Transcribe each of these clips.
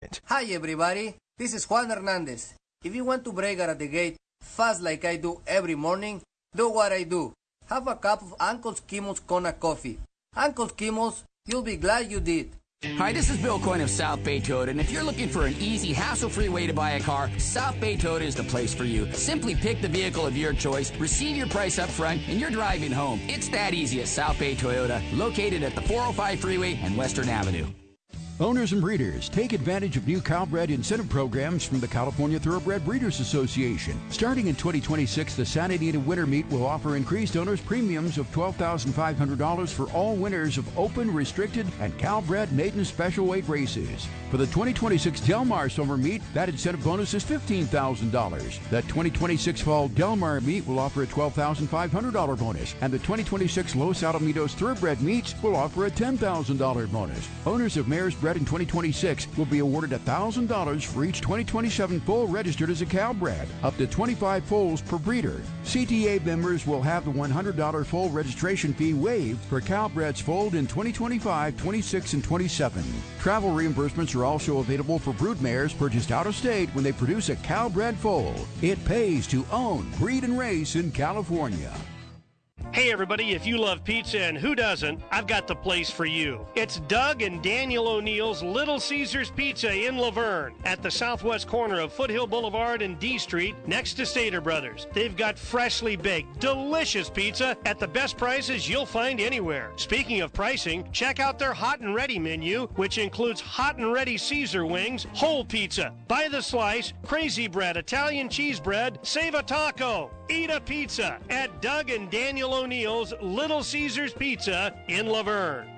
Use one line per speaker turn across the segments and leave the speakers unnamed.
Hi everybody, this is Juan Hernandez. If you want to brake out at the gate fast like I do every morning, do what I do. Have a cup of Uncle Skimmel's Kona coffee. Uncle Skimmel's, you'll be glad you did.
Hi, this is Bill Coyne of South Bay Toyota, and if you're looking for an easy, hassle-free way to buy a car, South Bay Toyota is the place for you. Simply pick the vehicle of your choice, receive your price up front, and you're driving home. It's that easy at South Bay Toyota, located at the 405 freeway and Western Avenue.
Owners and breeders, take advantage of new Calbred incentive programs from the California Thoroughbred Breeders Association. Starting in 2026, the Santa Anita Winter Meet will offer increased owners premiums of $12,500 for all winners of open, restricted, and Calbred maiden special weight races. For the 2026 Del Mar Summer Meet, that incentive bonus is $15,000. The 2026 Fall Del Mar Meet will offer a $12,500 bonus, and the 2026 Los Alamitos Thoroughbred Meets will offer a $10,000 bonus. Owners of mares bred in 2026 will be awarded $1,000 for each 2027 foal registered as a Calbred, up to 25 foals per breeder. CTA members will have the $100 foal registration fee waived for Calbreds foaled in 2025, 26, and 27. Travel reimbursements are also available for brood mares purchased out of state when they produce a Calbred foal. It pays to own, breed, and race in California.
Hey everybody, if you love pizza, and who doesn't, I've got the place for you. It's Doug and Daniel O'Neill's Little Caesars Pizza in Laverne at the southwest corner of Foothill Boulevard and D Street next to Stater Brothers. They've got freshly baked, delicious pizza at the best prices you'll find anywhere. Speaking of pricing, check out their hot and ready menu, which includes hot and ready Caesar wings, whole pizza, by the slice, crazy bread, Italian cheese bread, save a taco. Eat a pizza at Doug and Daniel O'Neill's Little Caesars Pizza in Laverne.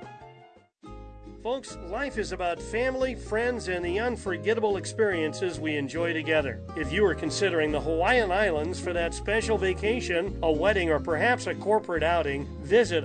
Folks, life is about family, friends, and the unforgettable experiences we enjoy together. If you are considering the Hawaiian Islands for that special vacation, a wedding, or perhaps a corporate outing, visit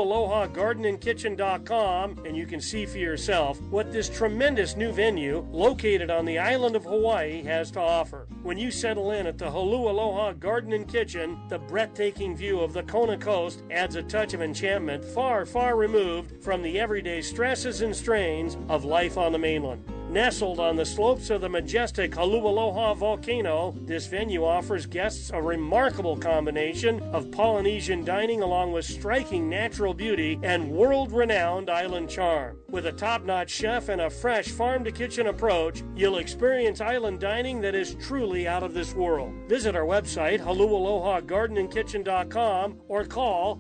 HaluAlohaGardenandKitchen.com and you can see for yourself what this tremendous new venue located on the island of Hawaii has to offer. When you settle in at the Holu Aloha Garden and Kitchen, the breathtaking view of the Kona coast adds a touch of enchantment far, far removed from the everyday stresses and strains of life on the mainland. Nestled on the slopes of the majestic Holualoha volcano, this venue offers guests a remarkable combination of Polynesian dining along with striking natural beauty and world-renowned island charm. With a top-notch chef and a fresh farm-to-kitchen approach, you'll experience island dining that is truly out of this world. Visit our website, HaluAlohaGardenandKitchen.com, or call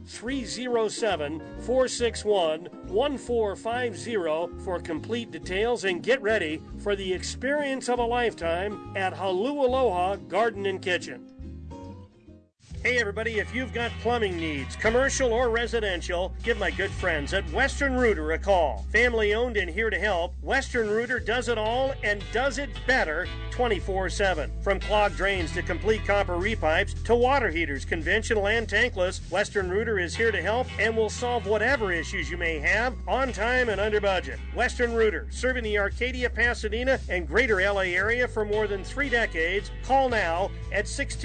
307-461-1450 for complete details, and get ready for the experience of a lifetime at Holualoha Garden and Kitchen. Hey everybody, if you've got plumbing needs, commercial or residential, give my good friends at Western Rooter a call. Family owned and here to help, Western Rooter does it all and does it better 24/7. From clogged drains to complete copper repipes to water heaters, conventional and tankless, Western Rooter is here to help and will solve whatever issues you may have on time and under budget. Western Rooter, serving the Arcadia, Pasadena, and greater LA area for more than 3 decades. Call now at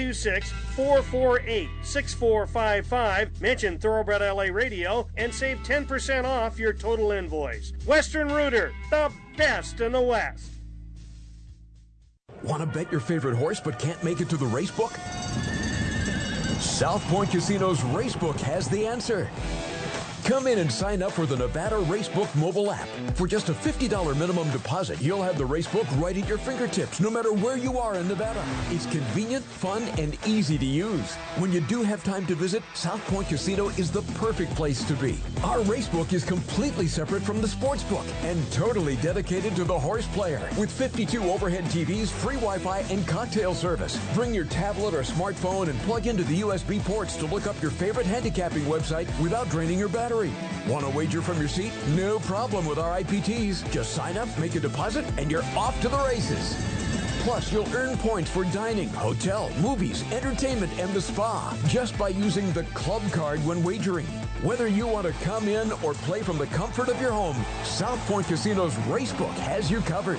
626-448-6455. Mention Thoroughbred LA Radio and save 10% off your total invoice. Western Rooter, the best in the West.
Want to bet your favorite horse but can't make it to the racebook? South Point Casino's Racebook has the answer. Come in and sign up for the Nevada Racebook mobile app. For just a $50 minimum deposit, you'll have the Racebook right at your fingertips, no matter where you are in Nevada. It's convenient, fun, and easy to use. When you do have time to visit, South Point Casino is the perfect place to be. Our Racebook is completely separate from the Sportsbook and totally dedicated to the horse player. With 52 overhead TVs, free Wi-Fi, and cocktail service. Bring your tablet or smartphone and plug into the USB ports to look up your favorite handicapping website without draining your battery. Want to wager from your seat? No problem with our IPTs. Just sign up, make a deposit, and you're off to the races. Plus, you'll earn points for dining, hotel, movies, entertainment, and the spa just by using the club card when wagering. Whether you want to come in or play from the comfort of your home, South Point Casino's Racebook has you covered.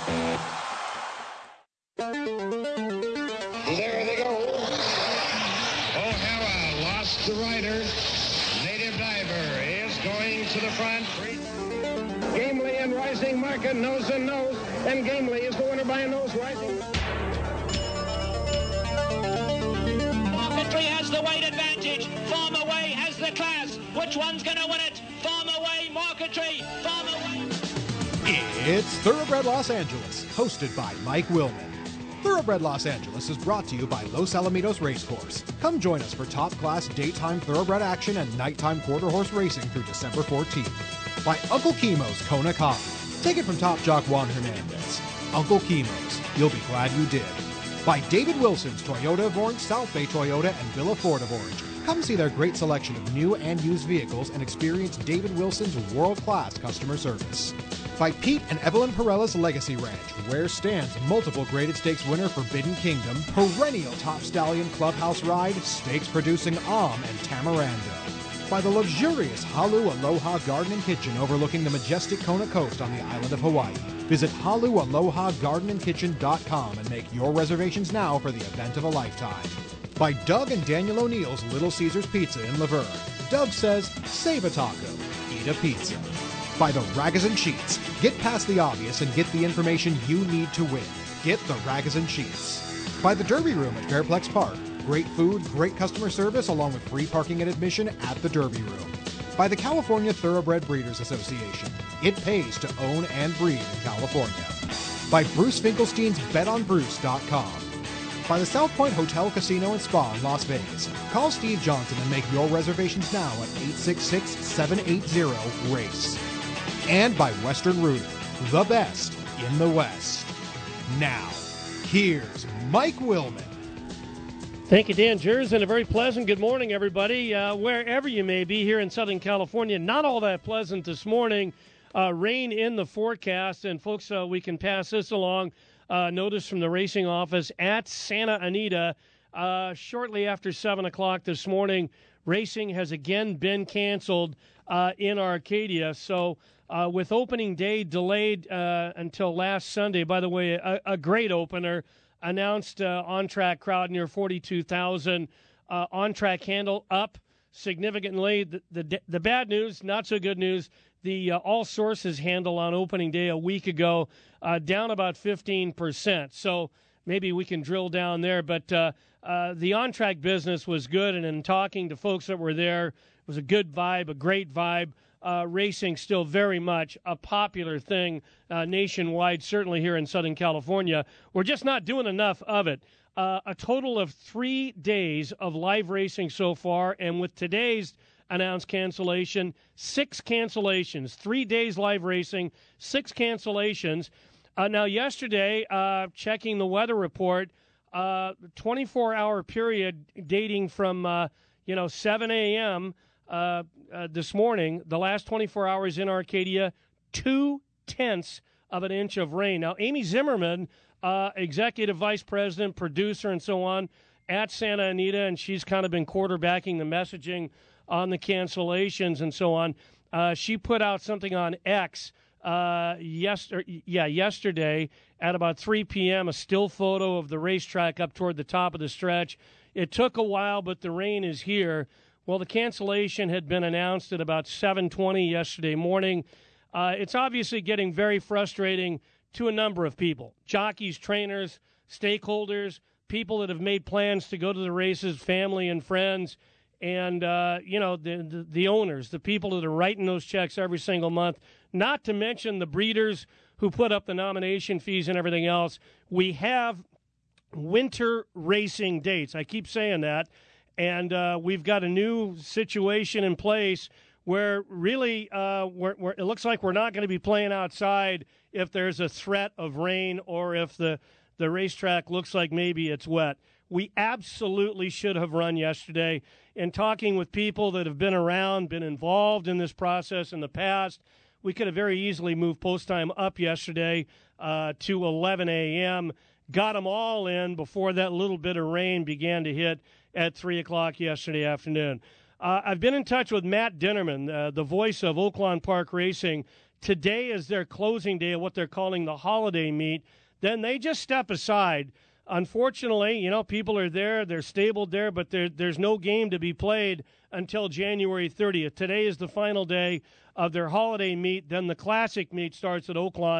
There they go. O'Hara lost the rider. Native Diver is going to the front. Gamely and Rising Market nose and nose. And Gamely is the winner by a nose rising.
Marketry has the weight advantage. Farmer Way has the class. Which one's going to win it? Farmer Way, Marketry, Farmer Way.
It's Thoroughbred Los Angeles, hosted by Mike Willman. Thoroughbred Los Angeles is brought to you by Los Alamitos Racecourse. Come join us for top-class daytime thoroughbred action and nighttime quarter horse racing through December 14th. By Uncle Chemo's Kona Coffee. Take it from top jock Juan Hernandez. Uncle Chemo's, you'll be glad you did. By David Wilson's Toyota of Orange, South Bay Toyota, and Villa Ford of Orange. Come see their great selection of new and used vehicles and experience David Wilson's world-class customer service. By Pete and Evelyn Perella's Legacy Ranch, where stands multiple graded stakes winner Forbidden Kingdom, perennial top stallion clubhouse ride, stakes producing and Tamarando. By the luxurious Halu Aloha Garden and Kitchen overlooking the majestic Kona Coast on the island of Hawaii. Visit halualohagardenandkitchen.com and make your reservations now for the event of a lifetime. By Doug and Daniel O'Neill's Little Caesars Pizza in Laverne. Doug says, save a taco, eat a pizza. By the Ragozin Sheets. Get past the obvious and get the information you need to win. Get the Ragozin Sheets. By the Derby Room at Fairplex Park. Great food, great customer service, along with free parking and admission at the Derby Room. By the California Thoroughbred Breeders Association. It pays to own and breed in California. By Bruce Finkelstein's BetOnBruce.com. By the South Point Hotel, Casino, and Spa in Las Vegas. Call Steve Johnson and make your reservations now at 866-780-RACE. And by Western Rooter, the best in the West. Now, here's Mike Willman.
Thank you, Dan Jers, and a very pleasant good morning, everybody. Wherever you may be here in Southern California, not all that pleasant this morning. Rain in the forecast, and folks, we can pass this along. Notice from the racing office at Santa Anita shortly after 7 o'clock this morning. Racing has again been canceled in Arcadia. So with opening day delayed until last Sunday, by the way, a great opener, announced on-track crowd near 42,000. On-track handle up significantly. The bad news, not so good news, the all sources handle on opening day a week ago down about 15%. So maybe we can drill down there. But the on-track business was good, and in talking to folks that were there, it was a good vibe, a great vibe. Racing still very much a popular thing nationwide, certainly here in Southern California. We're just not doing enough of it. A total of 3 days of live racing so far, and with today's announced cancellation, 6 cancellations. 3 days live racing, 6 cancellations. Now, yesterday, checking the weather report, 24-hour period dating from 7 a.m. This morning, the last 24 hours in Arcadia, 0.2 of an inch of rain. Now, Amy Zimmerman, executive vice president, producer, and so on at Santa Anita, and she's kind of been quarterbacking the messaging on the cancellations and so on. She put out something on X yesterday at about 3 p.m., a still photo of the racetrack up toward the top of the stretch. It took a while, but the rain is here. Well, the cancellation had been announced at about 7:20 yesterday morning. It's obviously getting very frustrating to a number of people, jockeys, trainers, stakeholders, people that have made plans to go to the races, family and friends, and, the owners, the people that are writing those checks every single month, not to mention the breeders who put up the nomination fees and everything else. We have winter racing dates. I keep saying that. And we've got a new situation in place where really it looks like we're not going to be playing outside if there's a threat of rain or if the racetrack looks like maybe it's wet. We absolutely should have run yesterday. In talking with people that have been around, been involved in this process in the past, we could have very easily moved post time up yesterday to 11 a.m., got them all in before that little bit of rain began to hit at 3 o'clock yesterday afternoon. I've been in touch with Matt Dinnerman, the voice of Oaklawn Park Racing. Today is their closing day of what they're calling the holiday meet. Then they just step aside. Unfortunately, people are there, they're stabled there, but there's no game to be played until January 30th. Today is the final day of their holiday meet. Then the classic meet starts at Oaklawn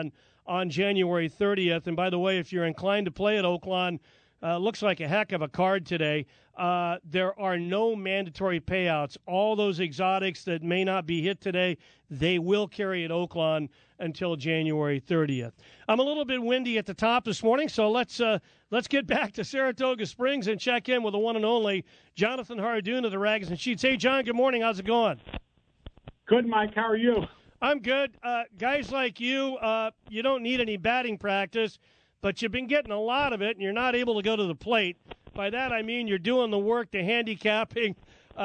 on January 30th. And by the way, if you're inclined to play at Oaklawn, looks like a heck of a card today. There are no mandatory payouts. All those exotics that may not be hit today, they will carry at Oaklawn until January 30th. I'm a little bit windy at the top this morning, so let's get back to Saratoga Springs and check in with the one and only Jonathan Hardoon of the Rags and Sheets. Hey, John, good morning. How's it going?
Good, Mike. How are you?
I'm good. Guys like you, you don't need any batting practice, but you've been getting a lot of it, and you're not able to go to the plate. By that, I mean you're doing the work, the handicapping.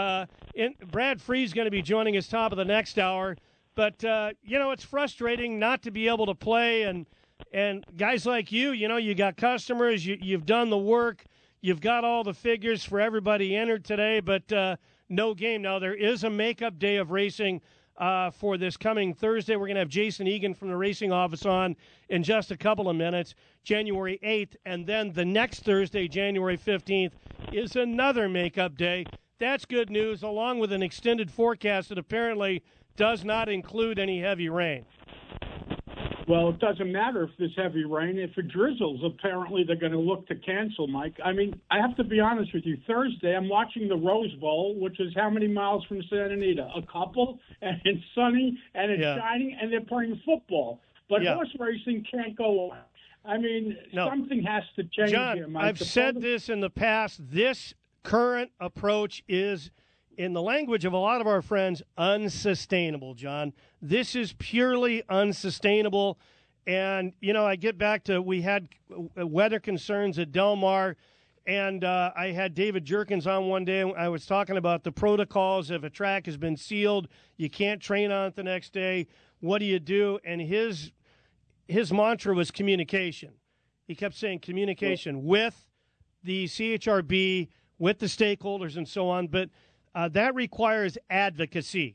Brad Free's going to be joining us top of the next hour. But, it's frustrating not to be able to play. And guys like you, you got customers, you've done the work, you've got all the figures for everybody entered today, but no game. Now, there is a makeup day of racing for this coming Thursday. We're going to have Jason Egan from the racing office on in just a couple of minutes, January 8th. And then the next Thursday, January 15th, is another makeup day. That's good news, along with an extended forecast that apparently does not include any heavy rain.
Well, it doesn't matter if there's heavy rain. If it drizzles, apparently they're going to look to cancel, Mike. I mean, I have to be honest with you. Thursday, I'm watching the Rose Bowl, which is how many miles from Santa Anita? A couple, and it's sunny, and it's shining, and they're playing football. But horse racing can't go on. I mean, something has to change
John,
here, Mike.
I've said this in the past. This current approach is, in the language of a lot of our friends, unsustainable, John. This is purely unsustainable. And, I get back to, we had weather concerns at Del Mar, and I had David Jerkins on one day, and I was talking about the protocols. If a track has been sealed, you can't train on it the next day. What do you do? And his mantra was communication. He kept saying communication with the CHRB, with the stakeholders and so on. But that requires advocacy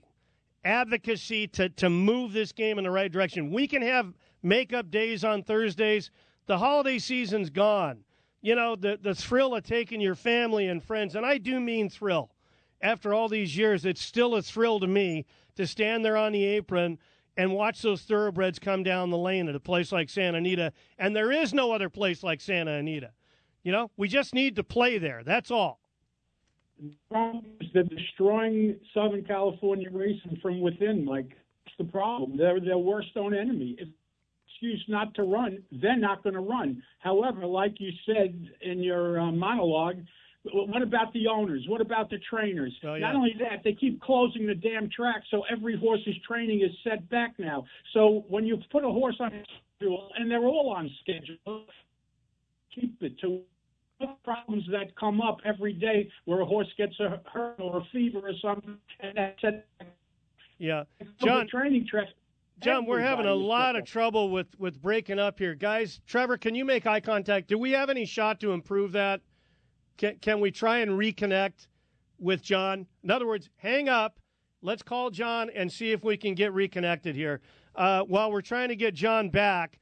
to move this game in the right direction. We can have makeup days on Thursdays. The holiday season's gone. The thrill of taking your family and friends, and I do mean thrill. After all these years, it's still a thrill to me to stand there on the apron and watch those thoroughbreds come down the lane at a place like Santa Anita. And there is no other place like Santa Anita. We just need to play there. That's all.
The problem is they're destroying Southern California racing from within, Mike. That's the problem. They're their worst own enemy. If excuse not to run, they're not going to run. However, like you said in your monologue, what about the owners? What about the trainers? Oh, yeah. Not only that, they keep closing the damn track, so every horse's training is set back now. So when you put a horse on schedule, and they're all on schedule, keep it to problems that come up every day where a horse gets a hurt or a fever or something, and that's it.
Yeah, John.
Training track.
John, we're having a lot of trouble with breaking up here, guys. Trevor, can you make eye contact? Do we have any shot to improve that? Can we try and reconnect with John? In other words, hang up. Let's call John and see if we can get reconnected here. While we're trying to get John back,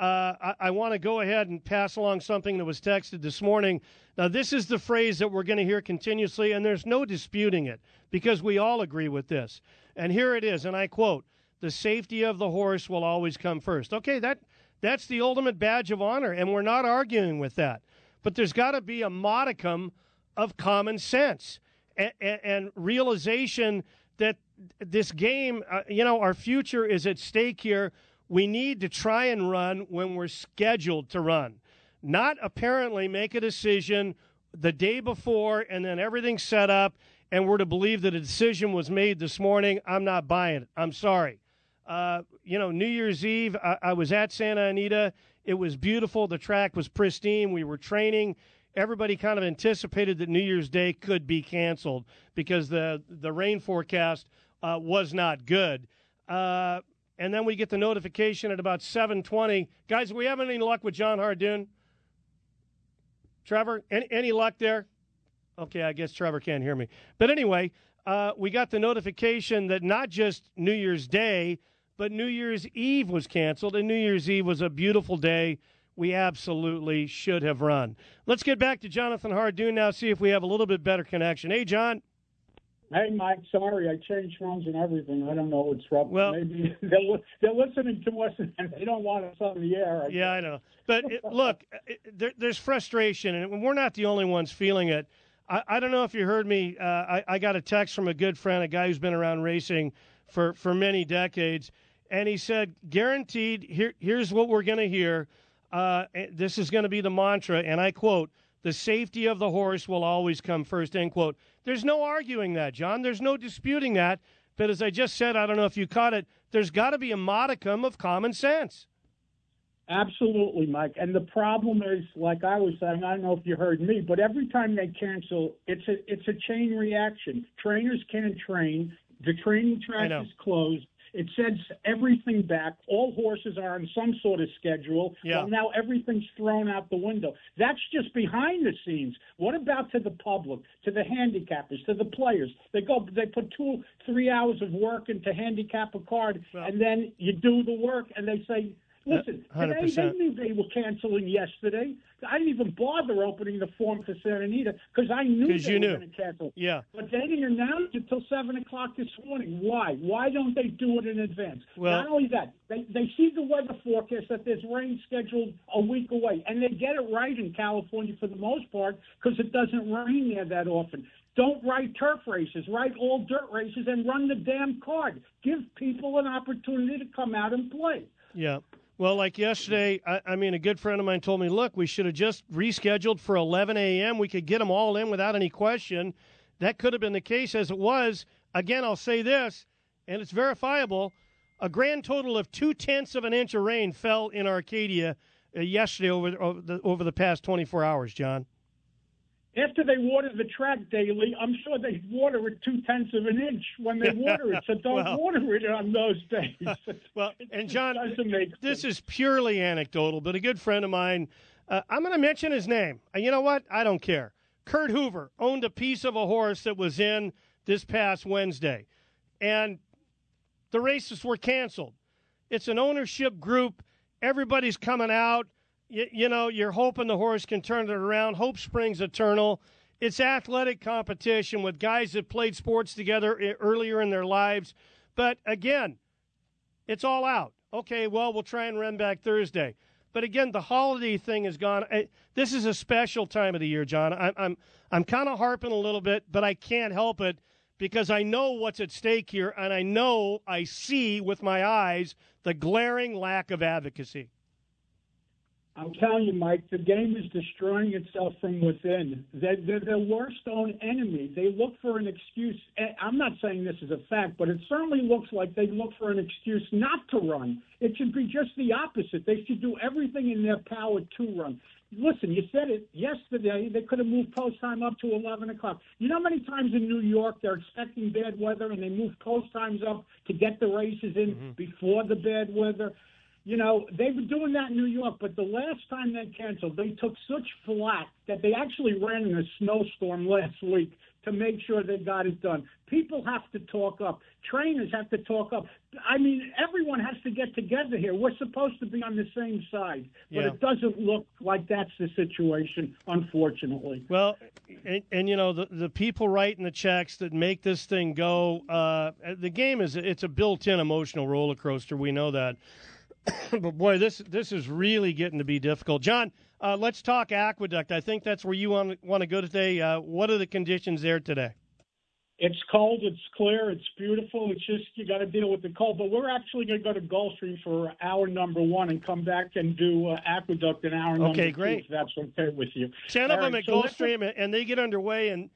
I want to go ahead and pass along something that was texted this morning. Now, this is the phrase that we're going to hear continuously, and there's no disputing it because we all agree with this. And here it is, and I quote, "The safety of the horse will always come first." Okay, that's the ultimate badge of honor, and we're not arguing with that. But there's got to be a modicum of common sense and realization that this game, our future is at stake here. We need to try and run when we're scheduled to run, not apparently make a decision the day before and then everything's set up and we're to believe that a decision was made this morning. I'm not buying it. I'm sorry. New Year's Eve, I was at Santa Anita. It was beautiful. The track was pristine. We were training. Everybody kind of anticipated that New Year's Day could be canceled because the rain forecast was not good. And then we get the notification at about 7:20. Guys, are we having any luck with John Hardoon? Trevor, any luck there? Okay, I guess Trevor can't hear me. But anyway, we got the notification that not just New Year's Day, but New Year's Eve was canceled, and New Year's Eve was a beautiful day. We absolutely should have run. Let's get back to Jonathan Hardoon now, see if we have a little bit better connection. Hey, John.
Hey, Mike, sorry, I changed phones and everything. I don't know what's wrong.
Well,
maybe they're listening to us and they don't want us on the air.
I know. But look, there's frustration, and we're not the only ones feeling it. I don't know if you heard me. I got a text from a good friend, a guy who's been around racing for many decades, and he said, guaranteed, here's what we're going to hear. This is going to be the mantra, and I quote, "The safety of the horse will always come first," end quote. There's no arguing that, John. There's no disputing that. But as I just said, I don't know if you caught it, there's got to be a modicum of common sense.
Absolutely, Mike. And the problem is, like I was saying, I don't know if you heard me, but every time they cancel, it's a chain reaction. Trainers can't train. The training track is closed. It sends everything back. All horses are on some sort of schedule.
Yeah.
Well, now everything's thrown out the window. That's just behind the scenes. What about to the public, to the handicappers, to the players? They put 2-3 hours of work into handicap a card, and then you do the work, and they say, listen, today they knew they were canceling yesterday. I didn't even bother opening the form for Santa Anita because I knew they were going to cancel.
Yeah.
But they didn't announce it until 7 o'clock this morning. Why? Why don't they do it in advance?
Well,
not only that, they see the weather forecast that there's rain scheduled a week away, and they get it right in California for the most part because it doesn't rain there that often. Don't write turf races. Write all dirt races and run the damn card. Give people an opportunity to come out and play.
Yeah. Well, like yesterday, I mean, a good friend of mine told me, look, we should have just rescheduled for 11 a.m. We could get them all in without any question. That could have been the case as it was. Again, I'll say this, and it's verifiable. A grand total of 0.2 of an inch of rain fell in Arcadia yesterday over the past 24 hours, John.
After they water the track daily, I'm sure they water it 0.2 of an inch when they water it. So don't water it on those days.
Well, and John, this is purely anecdotal, but a good friend of mine, I'm going to mention his name. You know what? I don't care. Kurt Hoover owned a piece of a horse that was in this past Wednesday, and the races were canceled. It's an ownership group. Everybody's coming out. You know, you're hoping the horse can turn it around. Hope springs eternal. It's athletic competition with guys that played sports together earlier in their lives. But, again, it's all out. Okay, well, we'll try and run back Thursday. But, again, the holiday thing is gone. This is a special time of the year, John. I'm kind of harping a little bit, but I can't help it because I know what's at stake here, and I see with my eyes the glaring lack of advocacy.
I'm telling you, Mike, the game is destroying itself from within. They're their worst own enemy. They look for an excuse. I'm not saying this is a fact, but it certainly looks like they look for an excuse not to run. It should be just the opposite. They should do everything in their power to run. Listen, you said it yesterday. They could have moved post time up to 11 o'clock. You know how many times in New York they're expecting bad weather and they move post times up to get the races in before the bad weather? You know, they were doing that in New York, but the last time they canceled, they took such flack that they actually ran in a snowstorm last week to make sure they got it done. People have to talk up. Trainers have to talk up. I mean, everyone has to get together here. We're supposed to be on the same side, but it doesn't look like that's the situation, unfortunately.
Well, and you know, the people writing the checks that make this thing go, the game it's a built-in emotional roller coaster. We know that. But, boy, this is really getting to be difficult. John, let's talk Aqueduct. I think that's where you want to go today. What are the conditions there today?
It's cold. It's clear. It's beautiful. It's just you got to deal with the cold. But we're actually going to go to Gulfstream for hour number 1 and come back and do Aqueduct in hour number 2.
Okay, great.
If that's okay with you.
10 of them at Gulfstream, and they get underway in,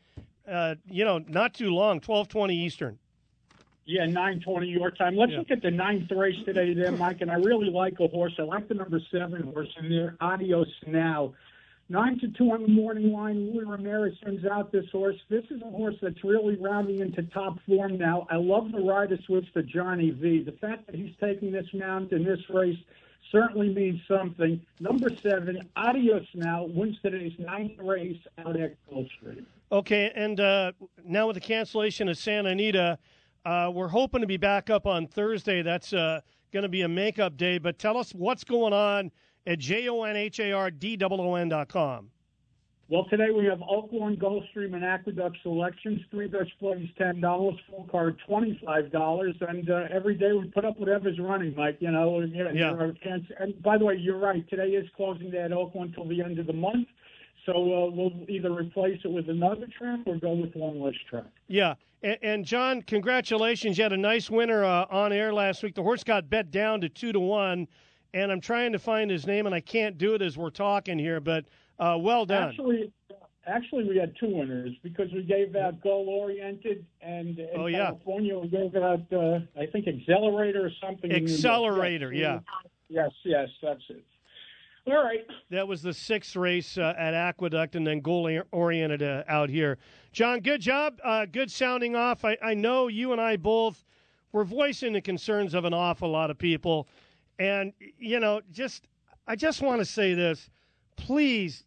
not too long, 12:20 Eastern.
Yeah, 9:20 your time. Let's look at the 9th race today there, Mike, and I really like a horse. I like the number 7 horse in there, Adios Now. 9-2 on the morning line. Louis Ramirez sends out this horse. This is a horse that's really rounding into top form now. I love the rider switch to Johnny V. The fact that he's taking this mount in this race certainly means something. Number 7, Adios Now, wins today's 9th race out at Gulfstream.
Okay, and now with the cancellation of Santa Anita, we're hoping to be back up on Thursday. That's going to be a makeup day. But tell us what's going on at JONHARDOON.com.
Well, today we have Oaklawn, Gulfstream, and Aqueduct selections. 3 best plays, $10. Full card, $25. And every day we put up whatever's running, Mike. You know.
Yeah.
And by the way, you're right. Today is closing day at Oaklawn until the end of the month. So we'll either replace it with another track or go with one less track.
Yeah. And John, congratulations. You had a nice winner on air last week. The horse got bet down to 2-1, and I'm trying to find his name, and I can't do it as we're talking here, but well done.
Actually, we had 2 winners because we gave out Goal-Oriented, and in California we gave out, I think, Accelerator or something.
Accelerator, yeah.
Yes, that's it. All right.
That was the 6th race at Aqueduct, and then Goal-Oriented out here. John, good job. Good sounding off. I know you and I both were voicing the concerns of an awful lot of people. And, you know, I just want to say this. Please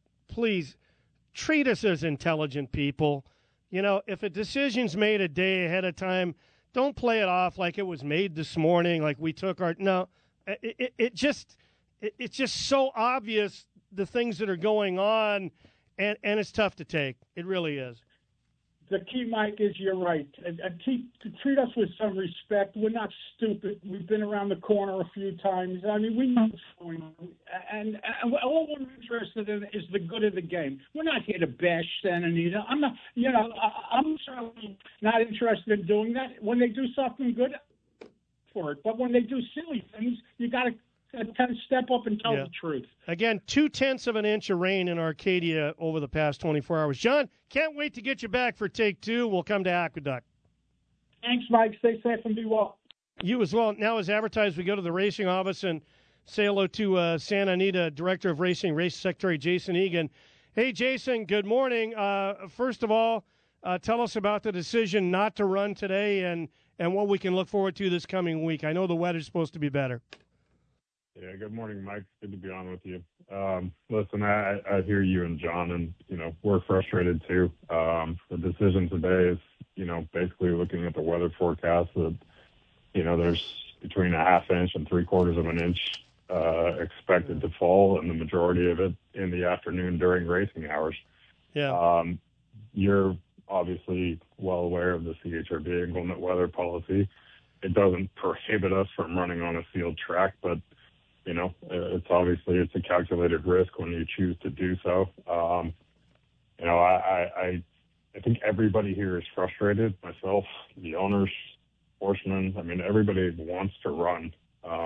treat us as intelligent people. You know, if a decision's made a day ahead of time, don't play it off like it was made this morning, like we took our – no. It's just so obvious the things that are going on, and it's tough to take. It really is.
The key, Mike, is you're right. Treat us with some respect. We're not stupid. We've been around the corner a few times. I mean, we know what's going on. And all we're interested in is the good of the game. We're not here to bash Santa Anita. I'm not, I'm certainly not interested in doing that. When they do something good, for it. But when they do silly things, you got to kind of step up and tell the truth.
Again, 0.2 of an inch of rain in Arcadia over the past 24 hours. John, can't wait to get you back for take 2. We'll come to Aqueduct.
Thanks, Mike. Stay safe and be well.
You as well. Now, as advertised, we go to the racing office and say hello to Santa Anita Director of Racing, Race Secretary Jason Egan. Hey, Jason, good morning. First of all, tell us about the decision not to run today and what we can look forward to this coming week. I know the weather's supposed to be better.
Yeah, good morning, Mike. Good to be on with you. Listen, I hear you and John, and, we're frustrated too. The decision today is, basically looking at the weather forecast that, there's between a half inch and 3/4 of an inch expected to fall, and the majority of it in the afternoon during racing hours.
Yeah.
You're obviously well aware of the CHRB inclement weather policy. It doesn't prohibit us from running on a sealed track, but it's a calculated risk when you choose to do so. I think everybody here is frustrated. Myself, the owners, horsemen. I mean, everybody wants to run.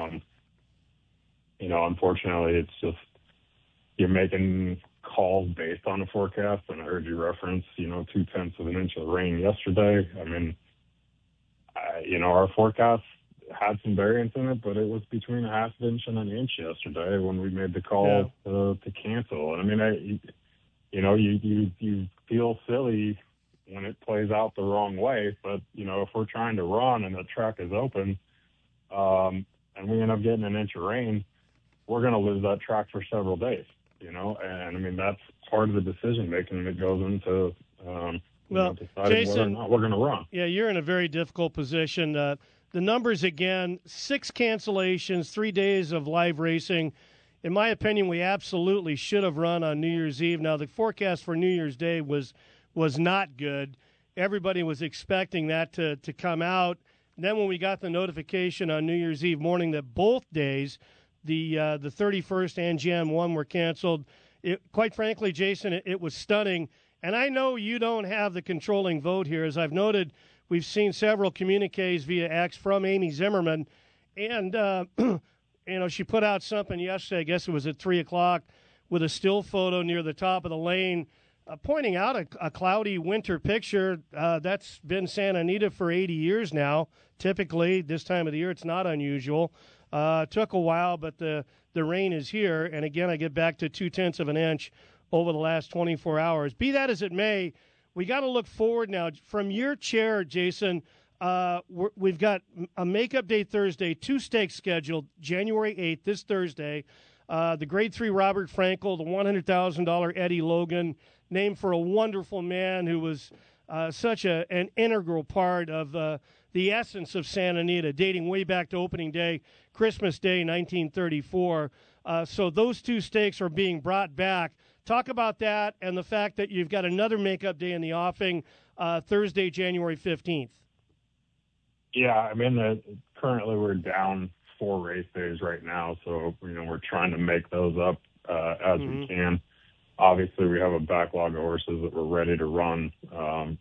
Unfortunately, it's just you're making calls based on a forecast. And I heard you reference, 0.2 of an inch of rain yesterday. I mean, our forecast had some variance in it, but it was between a half inch and an inch yesterday when we made the call to cancel. And I mean, you feel silly when it plays out the wrong way, but if we're trying to run and the track is open, and we end up getting an inch of rain, we're going to lose that track for several days. And I mean, that's part of the decision making that goes into deciding
Jason,
whether or not we're going to run.
Yeah, you're in a very difficult position. The numbers again, 6 cancellations, 3 days of live racing. In my opinion, we absolutely should have run on New Year's Eve. Now, the forecast for New Year's Day was not good. Everybody was expecting that to come out. And then when we got the notification on New Year's Eve morning that both days, the 31st and Jan 1 were canceled, quite frankly, Jason, it was stunning. And I know you don't have the controlling vote here. As I've noted, we've seen several communiques via X from Amy Zimmerman. And, she put out something yesterday, I guess it was at 3 o'clock, with a still photo near the top of the lane, pointing out a cloudy winter picture. That's been Santa Anita for 80 years now. Typically, this time of the year, it's not unusual. Took a while, but the rain is here. And, again, I get back to 0.2 of an inch over the last 24 hours. Be that as it may, we got to look forward now. From your chair, Jason, we've got a makeup day Thursday, 2 stakes scheduled, January 8th, this Thursday. The Grade 3 Robert Frankel, the $100,000 Eddie Logan, named for a wonderful man who was such an integral part of the essence of Santa Anita, dating way back to opening day, Christmas Day, 1934. So those two stakes are being brought back. Talk about that and the fact that you've got another makeup day in the offing Thursday, January 15th.
Yeah, I mean, currently we're down 4 race days right now, so we're trying to make those up as we can. Obviously, we have a backlog of horses that we're ready to run, and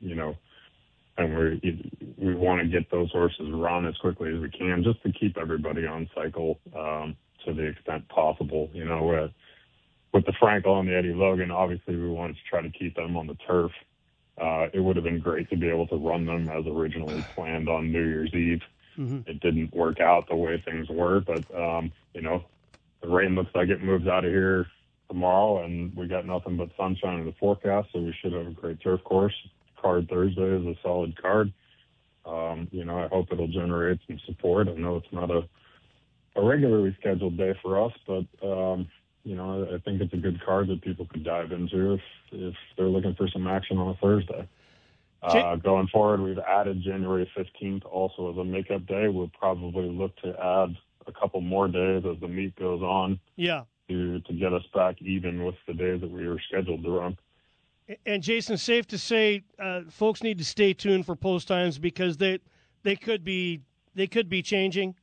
we want to get those horses run as quickly as we can, just to keep everybody on cycle to the extent possible. With the Frankel and the Eddie Logan, obviously we wanted to try to keep them on the turf. It would have been great to be able to run them as originally planned on New Year's Eve. It didn't work out the way things were, but the rain looks like it moves out of here tomorrow, and we got nothing but sunshine in the forecast, so we should have a great turf course. Card Thursday is a solid card. I hope it'll generate some support. I know it's not a regularly scheduled day for us, but I think it's a good card that people could dive into if they're looking for some action on a Thursday. Going forward, we've added January 15th also as a makeup day. We'll probably look to add a couple more days as the meet goes on.
Yeah.
To get us back even with the days that we were scheduled to run.
And Jason, safe to say, folks need to stay tuned for post times because they could be changing.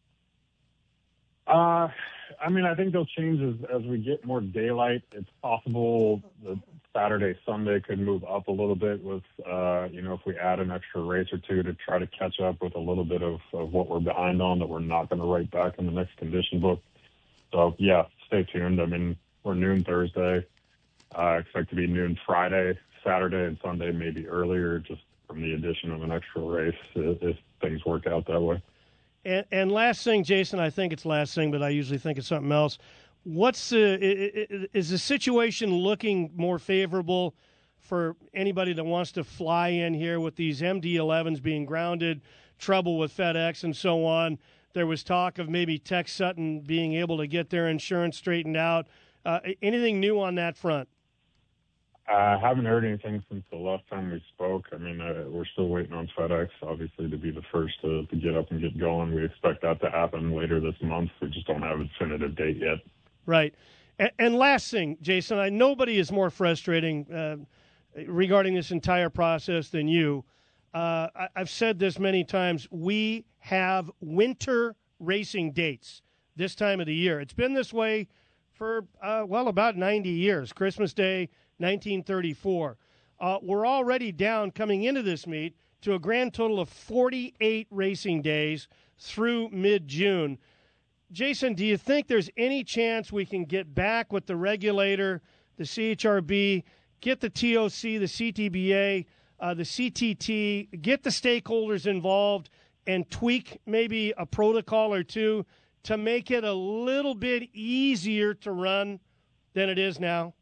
I think they'll change as we get more daylight. It's possible that Saturday, Sunday could move up a little bit with, if we add an extra race or two to try to catch up with a little bit of what we're behind on that we're not going to write back in the next condition book. So, yeah, stay tuned. We're noon Thursday. I expect to be noon Friday, Saturday, and Sunday, maybe earlier, just from the addition of an extra race if things work out that way.
And last thing, Jason, I think it's last thing, but I usually think it's something else. Is the situation looking more favorable for anybody that wants to fly in here with these MD-11s being grounded, trouble with FedEx and so on? There was talk of maybe Tex Sutton being able to get their insurance straightened out. Anything new on that front?
I haven't heard anything since the last time we spoke. We're still waiting on FedEx, obviously, to be the first to get up and get going. We expect that to happen later this month. We just don't have a definitive date yet.
Right. And last thing, Jason, nobody is more frustrating regarding this entire process than you. I've said this many times. We have winter racing dates this time of the year. It's been this way for, about 90 years. Christmas Day, 1934. We're already down coming into this meet to a grand total of 48 racing days through mid-June. Jason, do you think there's any chance we can get back with the regulator, the CHRB, get the TOC, the CTBA, the CTT, get the stakeholders involved and tweak maybe a protocol or two to make it a little bit easier to run than it is now?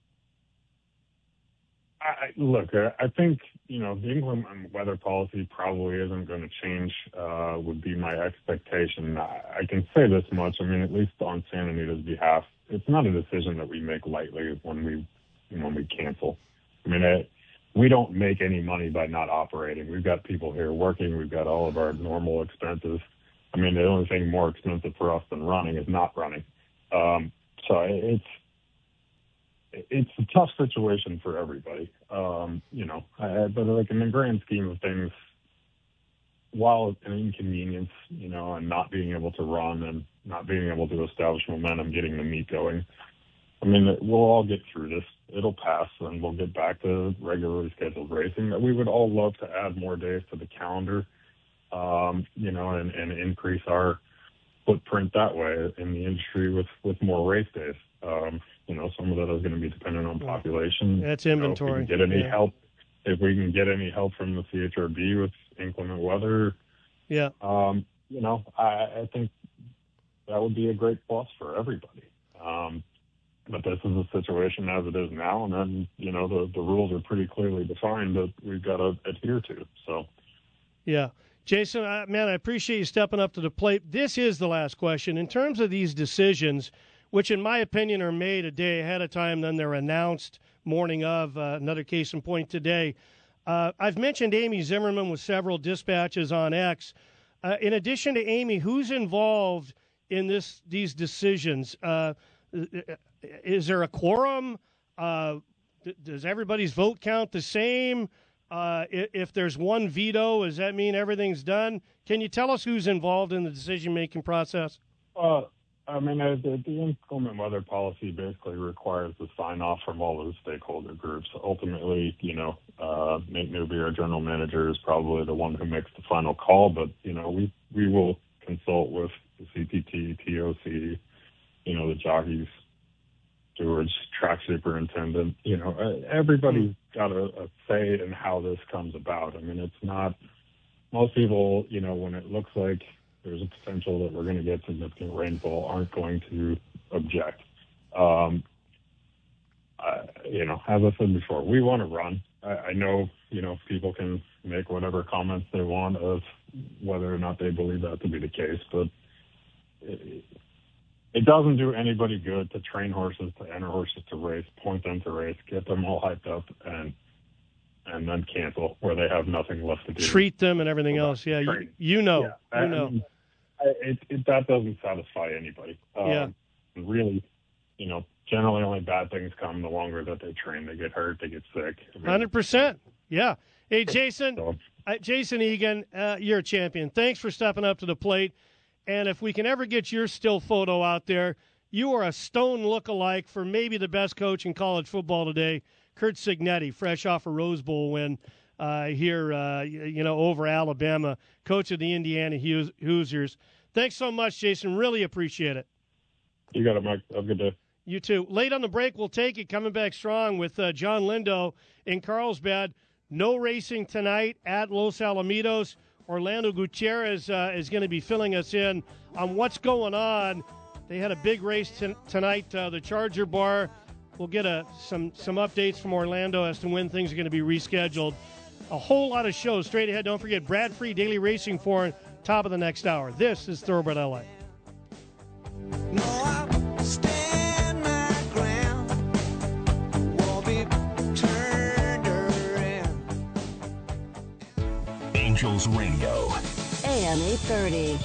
I think, the inclement weather policy probably isn't going to change, would be my expectation. I can say this much, at least on Santa Anita's behalf, it's not a decision that we make lightly when we cancel. We don't make any money by not operating. We've got people here working. We've got all of our normal expenses. The only thing more expensive for us than running is not running. So it's a tough situation for everybody. But in the grand scheme of things, while it's an inconvenience, and not being able to run and not being able to establish momentum, getting the meet going, we'll all get through this. It'll pass, and we'll get back to regularly scheduled racing. We would all love to add more days to the calendar, and increase our footprint that way in the industry with more race days. Some of that is going to be dependent on population.
That's inventory.
If we can get any help, from the CHRB with inclement weather, I think that would be a great plus for everybody. But this is a situation as it is now, and then, the rules are pretty clearly defined that we've got to adhere to. So,
yeah. Jason, I appreciate you stepping up to the plate. This is the last question. In terms of these decisions, which in my opinion are made a day ahead of time, then they're announced morning of, another case in point today. I've mentioned Amy Zimmerman with several dispatches on X. In addition to Amy, who's involved in these decisions? is there a quorum? Does everybody's vote count the same? If there's one veto, does that mean everything's done? Can you tell us who's involved in the decision-making process?
I mean, the inclement weather policy basically requires the sign-off from all of the stakeholder groups. Ultimately, Nate Newby, our general manager, is probably the one who makes the final call, but, we will consult with the CPT, TOC, the jockeys, stewards, track superintendent. Everybody's got a say in how this comes about. I mean, it's not – most people, when it looks like there's a potential that we're going to get significant rainfall, aren't going to object. As I said before, we want to run. I know, people can make whatever comments they want of whether or not they believe that to be the case, but it doesn't do anybody good to train horses, to enter horses to race, point them to race, get them all hyped up, and then cancel where they have nothing left to do.
Treat them and everything else. Yeah, you know.
That doesn't satisfy anybody. Really, generally only bad things come the longer that they train. They get hurt, they get sick.
100%. Yeah. Hey, Jason. Jason Egan, you're a champion. Thanks for stepping up to the plate. And if we can ever get your still photo out there, you are a stone look-alike for maybe the best coach in college football today, Curt Cignetti, fresh off a Rose Bowl win here, over Alabama, coach of the Indiana Hoosiers. Thanks so much, Jason. Really appreciate it.
You got it, Mike. Have a good day.
You too. Late on the break, we'll take it. Coming back strong with John Lindo in Carlsbad. No racing tonight at Los Alamitos. Orlando Gutierrez is going to be filling us in on what's going on. They had a big race tonight, the Charger Bar. We'll get some updates from Orlando as to when things are going to be rescheduled. A whole lot of shows straight ahead. Don't forget Brad Free Daily Racing Forum, top of the next hour. This is Thoroughbred LA.
No, I stand my ground. Won't be turned around.
Angels Radio.
AM 830.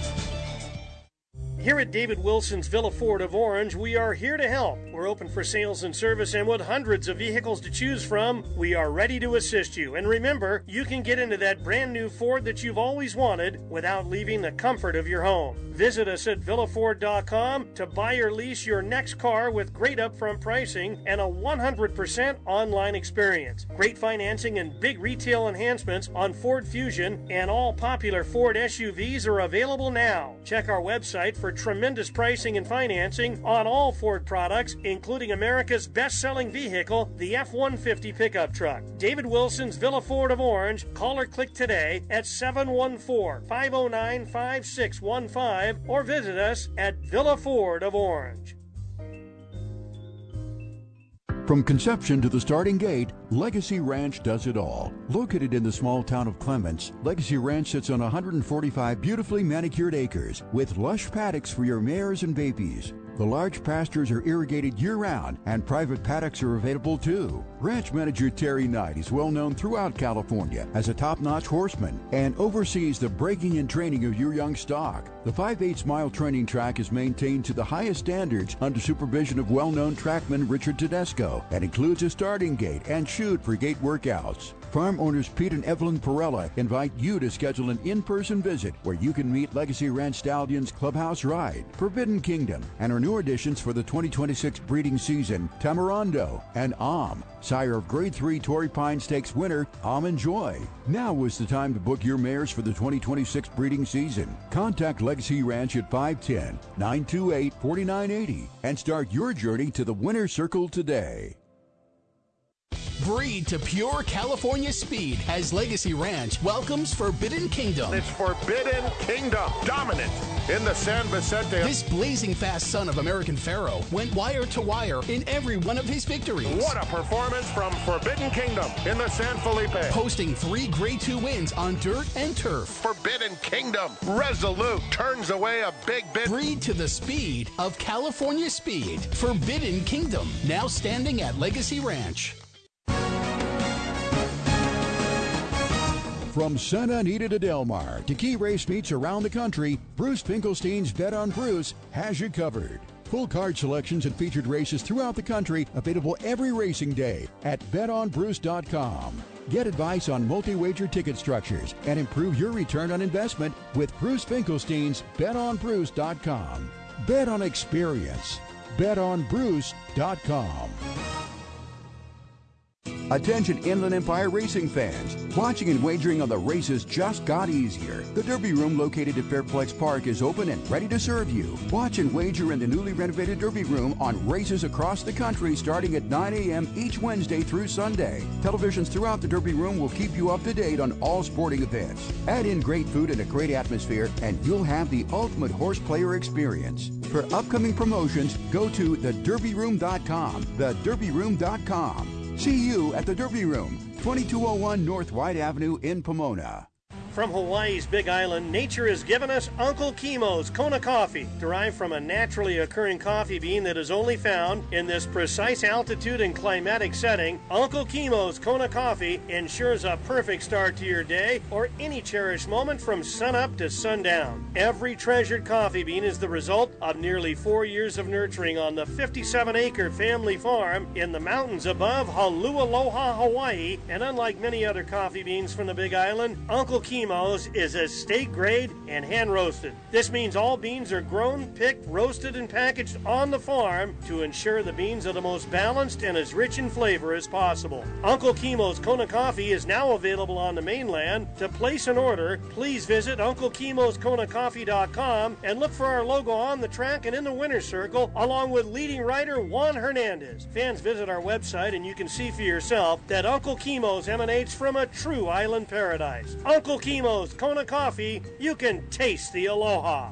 Here at David Wilson's Villa Ford of Orange, we are here to help. We're open for sales and service, and with hundreds of vehicles to choose from, we are ready to assist you. And remember, you can get into that brand new Ford that you've always wanted without leaving the comfort of your home. Visit us at villaford.com to buy or lease your next car with great upfront pricing and a 100% online experience. Great financing and big retail enhancements on Ford Fusion and all popular Ford SUVs are available now. Check our website for tremendous pricing and financing on all Ford products, including America's best-selling vehicle, the F-150 pickup truck. David Wilson's Villa Ford of Orange. Call or click today at 714-509-5615 or visit us at Villa Ford of Orange.
From conception to the starting gate, Legacy Ranch does it all. Located in the small town of Clements, Legacy Ranch sits on 145 beautifully manicured acres with lush paddocks for your mares and babies. The large pastures are irrigated year-round, and private paddocks are available too. Ranch manager Terry Knight is well known throughout California as a top-notch horseman and oversees the breaking and training of your young stock. The 5/8-mile training track is maintained to the highest standards under supervision of well-known trackman Richard Tedesco and includes a starting gate and chute for gate workouts. Farm owners Pete and Evelyn Perella invite you to schedule an in-person visit where you can meet Legacy Ranch Stallions Clubhouse Ride, Forbidden Kingdom, and our new additions for the 2026 breeding season, Tamarando and sire of Grade 3 Torrey Pine Stakes winner, Enjoy. Now is the time to book your mares for the 2026 breeding season. Contact Legacy Ranch at 510-928-4980 and start your journey to the winner's circle today.
Breed to pure California speed as Legacy Ranch welcomes Forbidden Kingdom.
It's Forbidden Kingdom, dominant in the San Vicente.
This blazing fast son of American Pharoah went wire to wire in every one of his victories.
What a performance from Forbidden Kingdom in the San Felipe.
Posting 3 Grade 2 wins on dirt and turf.
Forbidden Kingdom, resolute, turns away a big bit.
Breed to the speed of California speed. Forbidden Kingdom, now standing at Legacy Ranch.
From Santa Anita to Del Mar to key race meets around the country, Bruce Finkelstein's Bet on Bruce has you covered. Full card selections and featured races throughout the country available every racing day at betonbruce.com. Get advice on multi-wager ticket structures and improve your return on investment with Bruce Finkelstein's betonbruce.com. Bet on experience. betonbruce.com. Attention Inland Empire racing fans. Watching and wagering on the races just got easier. The Derby Room located at Fairplex Park is open and ready to serve you. Watch and wager in the newly renovated Derby Room on races across the country starting at 9 a.m. each Wednesday through Sunday. Televisions throughout the Derby Room will keep you up to date on all sporting events. Add in great food and a great atmosphere and you'll have the ultimate horse player experience. For upcoming promotions, go to thederbyroom.com. Thederbyroom.com. See you at the Derby Room, 2201 North White Avenue in Pomona.
From Hawaii's Big Island, nature has given us Uncle Kimo's Kona coffee, derived from a naturally occurring coffee bean that is only found in this precise altitude and climatic setting. Uncle Kimo's Kona coffee ensures a perfect start to your day or any cherished moment from sunup to sundown. Every treasured coffee bean is the result of nearly 4 years of nurturing on the 57-acre family farm in the mountains above Holualoha, Hawaii, and unlike many other coffee beans from the Big Island, Uncle Kimo's is estate grade and hand roasted. This means all beans are grown, picked, roasted, and packaged on the farm to ensure the beans are the most balanced and as rich in flavor as possible. Uncle Kimo's Kona coffee is now available on the mainland. To place an order, please visit UncleKimosKonaCoffee.com and look for our logo on the track and in the winner's circle, along with leading writer Juan Hernandez. Fans visit our website and you can see for yourself that Uncle Kimo's emanates from a true island paradise. Uncle Kimo's Kona Coffee, you can taste the aloha.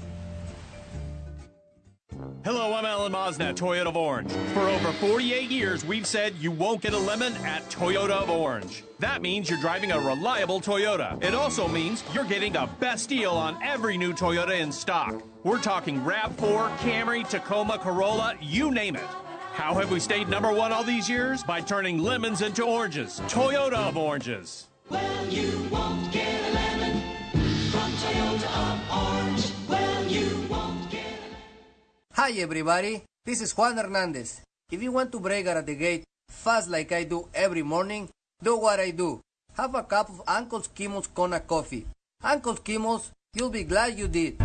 Hello, I'm Alan Mosna, Toyota of Orange. For over 48 years, we've said you won't get a lemon at Toyota of Orange. That means you're driving a reliable Toyota. It also means you're getting the best deal on every new Toyota in stock. We're talking RAV4, Camry, Tacoma, Corolla, you name it. How have we stayed number one all these years? By turning lemons into oranges. Toyota of Oranges.
Well, you won't get a lemon from Toyota of Orange. Well, you won't get a lemon.
Hi everybody, this is Juan Hernandez. If you want to break out of the gate fast like I do every morning, do what I do. Have a cup of Uncle Kimo's Kona coffee. Uncle Kimo's, you'll be glad you did.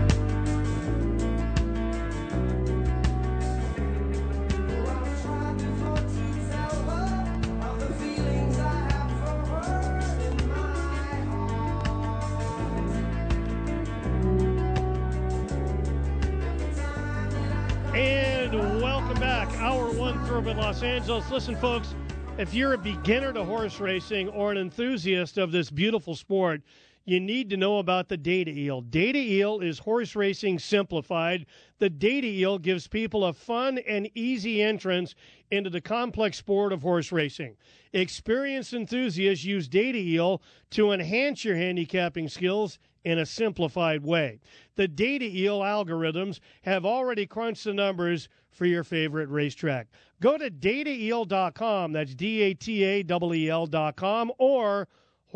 And welcome back. Hour one, Thoroughbred Los Angeles. Listen, folks, if you're a beginner to horse racing or an enthusiast of this beautiful sport, you need to know about the Data Eel. Data Eel is horse racing simplified. The Data Eel gives people a fun and easy entrance into the complex sport of horse racing. Experienced enthusiasts use Data Eel to enhance your handicapping skills in a simplified way. The Data Eel algorithms have already crunched the numbers for your favorite racetrack. Go to dataeel.com, that's DATAEEL.com, or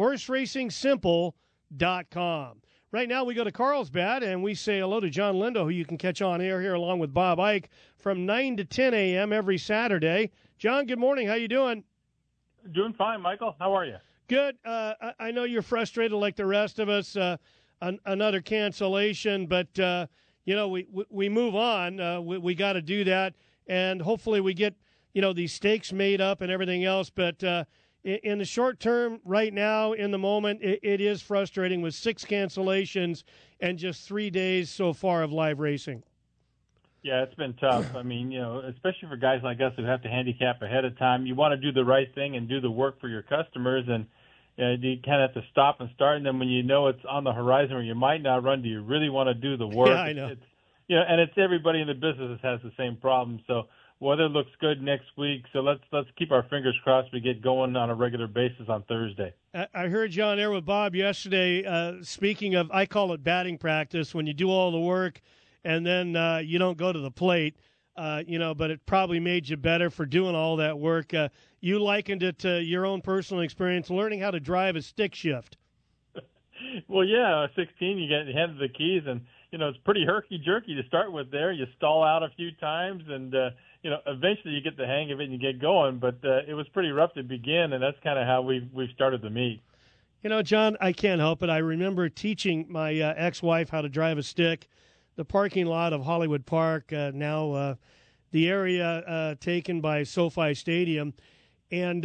horseracingsimple.com. Right now we go to Carlsbad and we say hello to John Lindo, who you can catch on air here along with Bob Ike from 9 to 10 a.m. every Saturday. John, good morning. How you doing?
Doing fine, Michael. How are you?
Good. I know you're frustrated like the rest of us. Another cancellation, but we move on. We got to do that, and hopefully we get these stakes made up and everything else. But in the short term, right now, in the moment, it is frustrating with 6 cancellations and just 3 days so far of live racing.
Yeah, it's been tough. I mean, especially for guys like us who have to handicap ahead of time, you want to do the right thing and do the work for your customers, and you kind of have to stop and start. And then when you know it's on the horizon or you might not run, do you really want to do the work?
Yeah, I know.
And it's everybody in the business has the same problem. So weather looks good next week. So let's keep our fingers crossed we get going on a regular basis on Thursday.
I heard you on air with Bob yesterday. Speaking of, I call it batting practice, when you do all the work and then you don't go to the plate. But it probably made you better for doing all that work. You likened it to your own personal experience, learning how to drive a stick shift.
Well, yeah, 16, you get handed the keys, and it's pretty herky-jerky to start with there. You stall out a few times, and, eventually you get the hang of it and you get going. But it was pretty rough to begin, and that's kind of how we've started the meet.
John, I can't help it. I remember teaching my ex-wife how to drive a stick. The parking lot of Hollywood Park, now the area taken by SoFi Stadium. And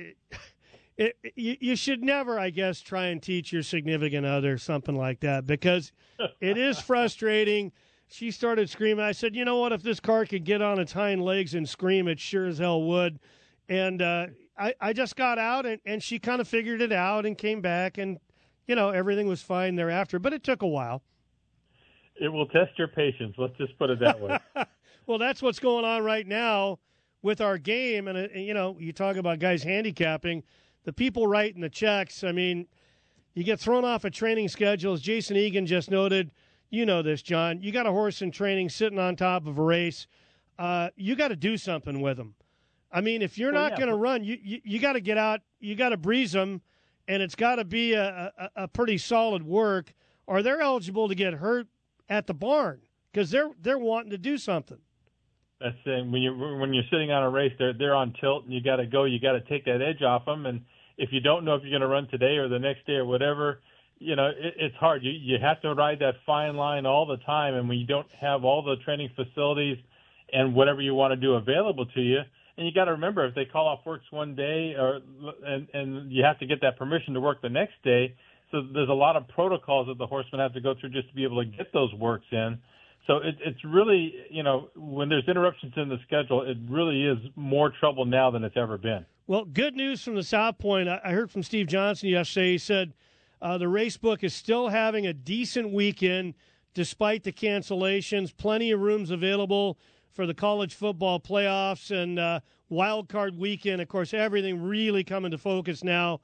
you should never, I guess, try and teach your significant other something like that, because it is frustrating. She started screaming. I said, you know what, if this car could get on its hind legs and scream, it sure as hell would. And I just got out, and she kind of figured it out and came back, and, everything was fine thereafter. But it took a while.
It will test your patience. Let's just put it that way.
Well, that's what's going on right now with our game. And, you talk about guys handicapping. The people writing the checks, I mean, you get thrown off a training schedule. As Jason Egan just noted, you know this, John. You got a horse in training sitting on top of a race. You got to do something with them. I mean, if you're not going to run, you got to get out. You got to breeze them, and it's got to be a pretty solid work, or they're eligible to get hurt at the barn because they're wanting to do something.
That's when you're sitting on a race, they're on tilt, and you got to go. You got to take that edge off them, and if you don't know if you're going to run today or the next day or whatever, it's hard. You have to ride that fine line all the time, and when you don't have all the training facilities and whatever you want to do available to you, and you got to remember, if they call off works one day, and you have to get that permission to work the next day, so there's a lot of protocols that the horsemen have to go through just to be able to get those works in. So it's really, when there's interruptions in the schedule, it really is more trouble now than it's ever been.
Well, good news from the South Point. I heard from Steve Johnson yesterday. He said the race book is still having a decent weekend despite the cancellations. Plenty of rooms available for the college football playoffs and wild card weekend. Of course, everything really coming to focus now,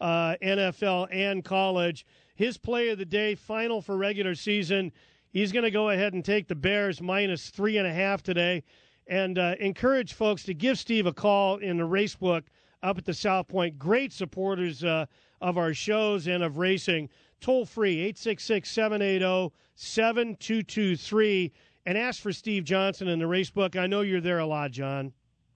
NFL and college. His play of the day, final for regular season. He's going to go ahead and take the Bears minus 3.5 today. And encourage folks to give Steve a call in the race book up at the South Point. Great supporters of our shows and of racing. Toll free, 866-780-7223. And ask for Steve Johnson in the race book. I know you're there a lot, John.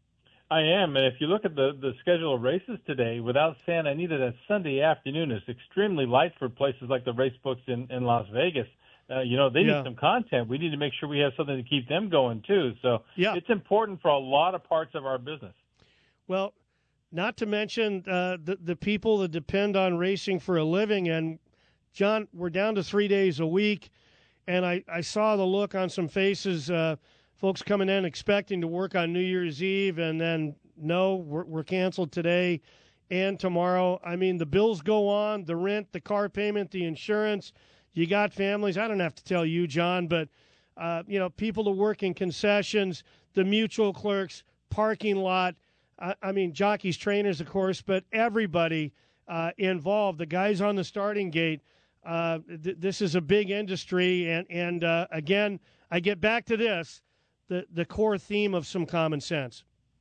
I am. And if you look at the schedule of races today, without Santa Anita, that Sunday afternoon is extremely light for places like the race books in Las Vegas. They need some content. We need to make sure we have something to keep them going, too. So it's important for a lot of parts of our business.
Well, not to mention the people that depend on racing for a living. And, John, we're down to 3 days a week. And I saw the look on some faces, folks coming in expecting to work on New Year's Eve. And then, no, we're canceled today and tomorrow. I mean, the bills go on, the rent, the car payment, the insurance. You got families. I don't have to tell you, John, but, people to work in concessions, the mutual clerks, parking lot. I mean, jockeys, trainers, of course, but everybody involved, the guys on the starting gate. This is a big industry. And again, I get back to this, the core theme of some common sense.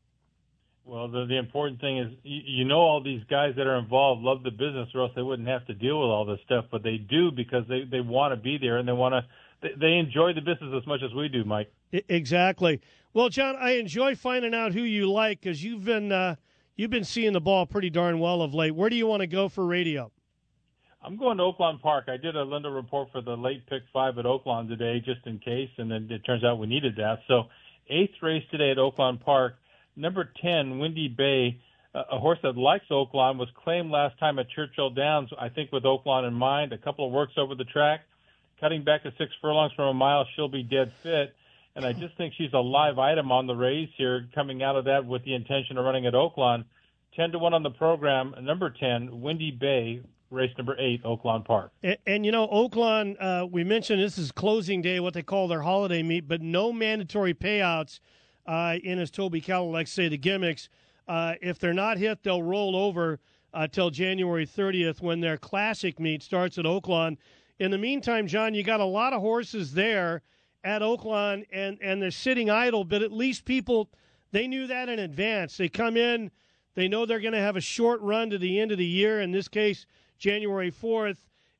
Well, the important thing is, all these guys that are involved love the business, or else they wouldn't have to deal with all this stuff. But they do because they want to be there, and they enjoy the business as much as we do, Mike.
Exactly. Well, John, I enjoy finding out who you like because you've been seeing the ball pretty darn well of late. Where do you want to go for radio?
I'm going to Oaklawn Park. I did a Linda report for the late pick 5 at Oaklawn today, just in case, and then it turns out we needed that. So 8th race today at Oaklawn Park. Number 10, Windy Bay, a horse that likes Oaklawn, was claimed last time at Churchill Downs, I think with Oaklawn in mind. A couple of works over the track. Cutting back to 6 furlongs from a mile, she'll be dead fit. And I just think she's a live item on the race here, coming out of that with the intention of running at Oaklawn. 10-1 on the program. Number 10, Windy Bay, race number 8, Oaklawn Park.
And Oaklawn, we mentioned this is closing day, what they call their holiday meet, but no mandatory payouts. As Toby Cowell likes to say, the gimmicks. If they're not hit, they'll roll over till January 30th when their classic meet starts at Oaklawn. In the meantime, John, you got a lot of horses there at Oaklawn, and they're sitting idle, but at least people, they knew that in advance. They come in, they know they're going to have a short run to the end of the year, in this case, January 4th,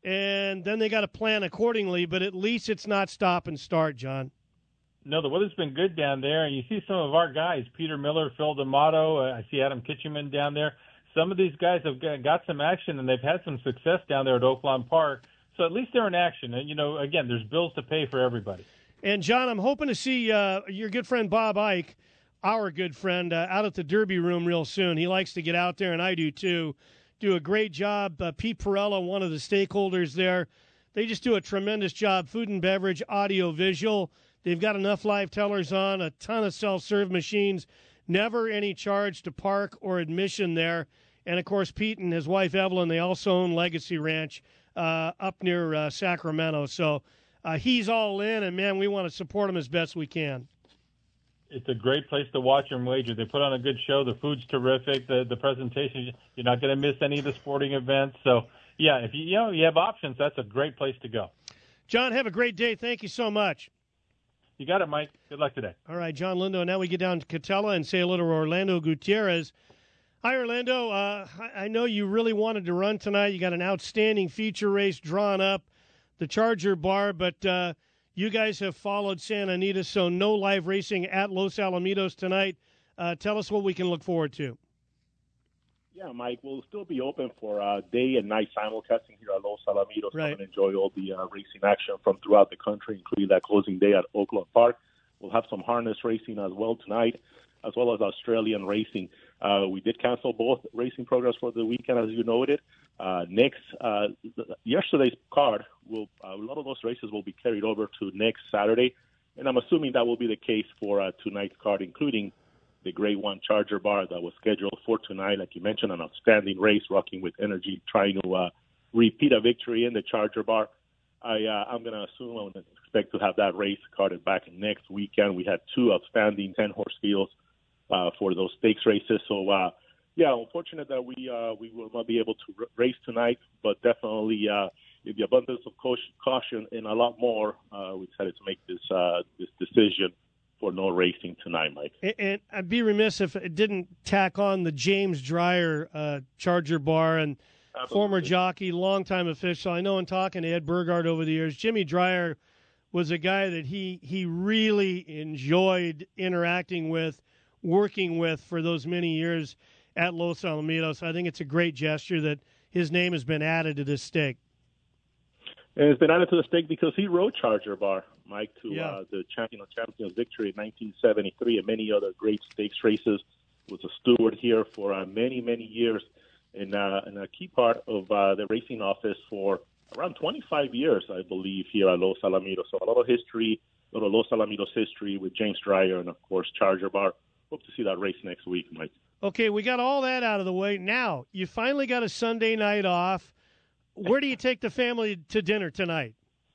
and then they got to plan accordingly, but at least it's not stop and start, John.
No, the weather's been good down there, and you see some of our guys, Peter Miller, Phil D'Amato, I see Adam Kitcheman down there. Some of these guys have got some action, and they've had some success down there at Oaklawn Park, so at least they're in action. And, again, there's bills to pay for everybody.
And, John, I'm hoping to see your good friend Bob Ike, our good friend, out at the Derby Room real soon. He likes to get out there, and I do too. Do a great job. Pete Perella, one of the stakeholders there, they just do a tremendous job. Food and beverage, audio, visual. They've got enough live tellers on, a ton of self-serve machines, never any charge to park or admission there. And, of course, Pete and his wife Evelyn, they also own Legacy Ranch up near Sacramento. So he's all in, and, man, we want to support him as best we can.
It's a great place to watch and wager. They put on a good show. The food's terrific. The presentation, you're not going to miss any of the sporting events. So, yeah, if you have options, that's a great place to go.
John, have a great day. Thank you so much.
You got it, Mike. Good luck today.
All right, John Lindo. Now we get down to Catella and say hello to Orlando Gutierrez. Hi, Orlando. I know you really wanted to run tonight. You got an outstanding feature race drawn up, the Charger Bar, but you guys have followed Santa Anita, so no live racing at Los Alamitos tonight. Tell us what we can look forward to.
Yeah, Mike, we'll still be open for day and night simulcasting here at Los Alamitos.
Right.
Come and enjoy all the racing action from throughout the country, including that closing day at Oaklawn Park. We'll have some harness racing as well tonight, as well as Australian racing. We did cancel both racing programs for the weekend, as you noted. Yesterday's card, a lot of those races will be carried over to next Saturday, and I'm assuming that will be the case for tonight's card, including the Grade 1 Charger Bar that was scheduled for tonight. Like you mentioned, an outstanding race, Rocking with Energy, trying to repeat a victory in the Charger Bar. I'm going to assume, I would expect to have that race carded back next weekend. We had two outstanding 10-horse fields for those stakes races. So, unfortunate that we will not be able to race tonight, but definitely in the abundance of caution and a lot more, we decided to make this decision for no racing tonight, Mike.
And I'd be remiss if it didn't tack on the James Dreyer Charger Bar, and absolutely. Former jockey, longtime official. I know in talking to Ed Burgard over the years, Jimmy Dreyer was a guy that he really enjoyed interacting with, working with for those many years at Los Alamitos. I think it's a great gesture that his name has been added to this stake.
And it's been added to the stake because he rode Charger Bar, Mike, to the Champions victory in 1973 and many other great stakes races. Was a steward here for many, many years and a key part of the racing office for around 25 years, I believe, here at Los Alamitos. So a lot of history, a lot of Los Alamitos history with James Dreyer and, of course, Charger Bar. Hope to see that race next week, Mike.
Okay, we got all that out of the way. Now, you finally got a Sunday night off. Where do you take the family to dinner tonight?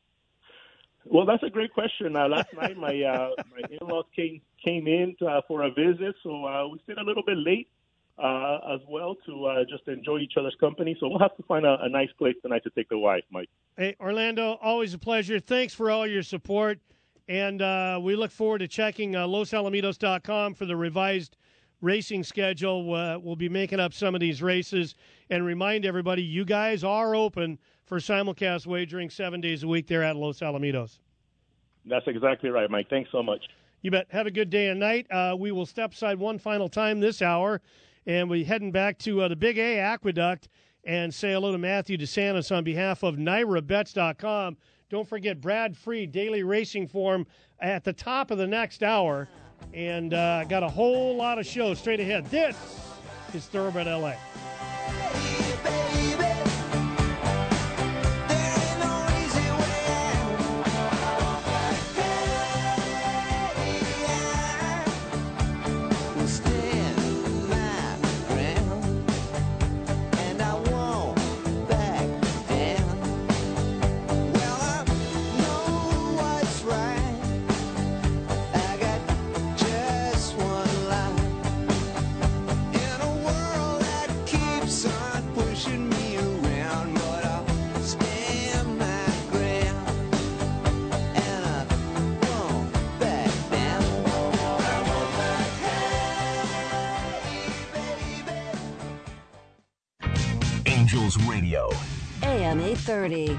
Well, that's a great question. Last night, my in-laws came in for a visit, so we stayed a little bit late as well to just enjoy each other's company. So we'll have to find a nice place tonight to take the wife, Mike.
Hey, Orlando, always a pleasure. Thanks for all your support, and we look forward to checking losalamitos.com for the revised racing schedule. We'll be making up some of these races, and remind everybody, you guys are open for simulcast wagering 7 days a week there at Los Alamitos.
That's exactly right, Mike. Thanks so much.
You bet. Have a good day and night. We will step aside one final time this hour, and we're heading back to the Big A Aqueduct and say hello to Matthew DeSantis on behalf of NYRABets.com. Don't forget Brad Freed, Daily Racing Form, at the top of the next hour. And got a whole lot of shows straight ahead. This is Thoroughbred LA.
Angels Radio,
AM 830.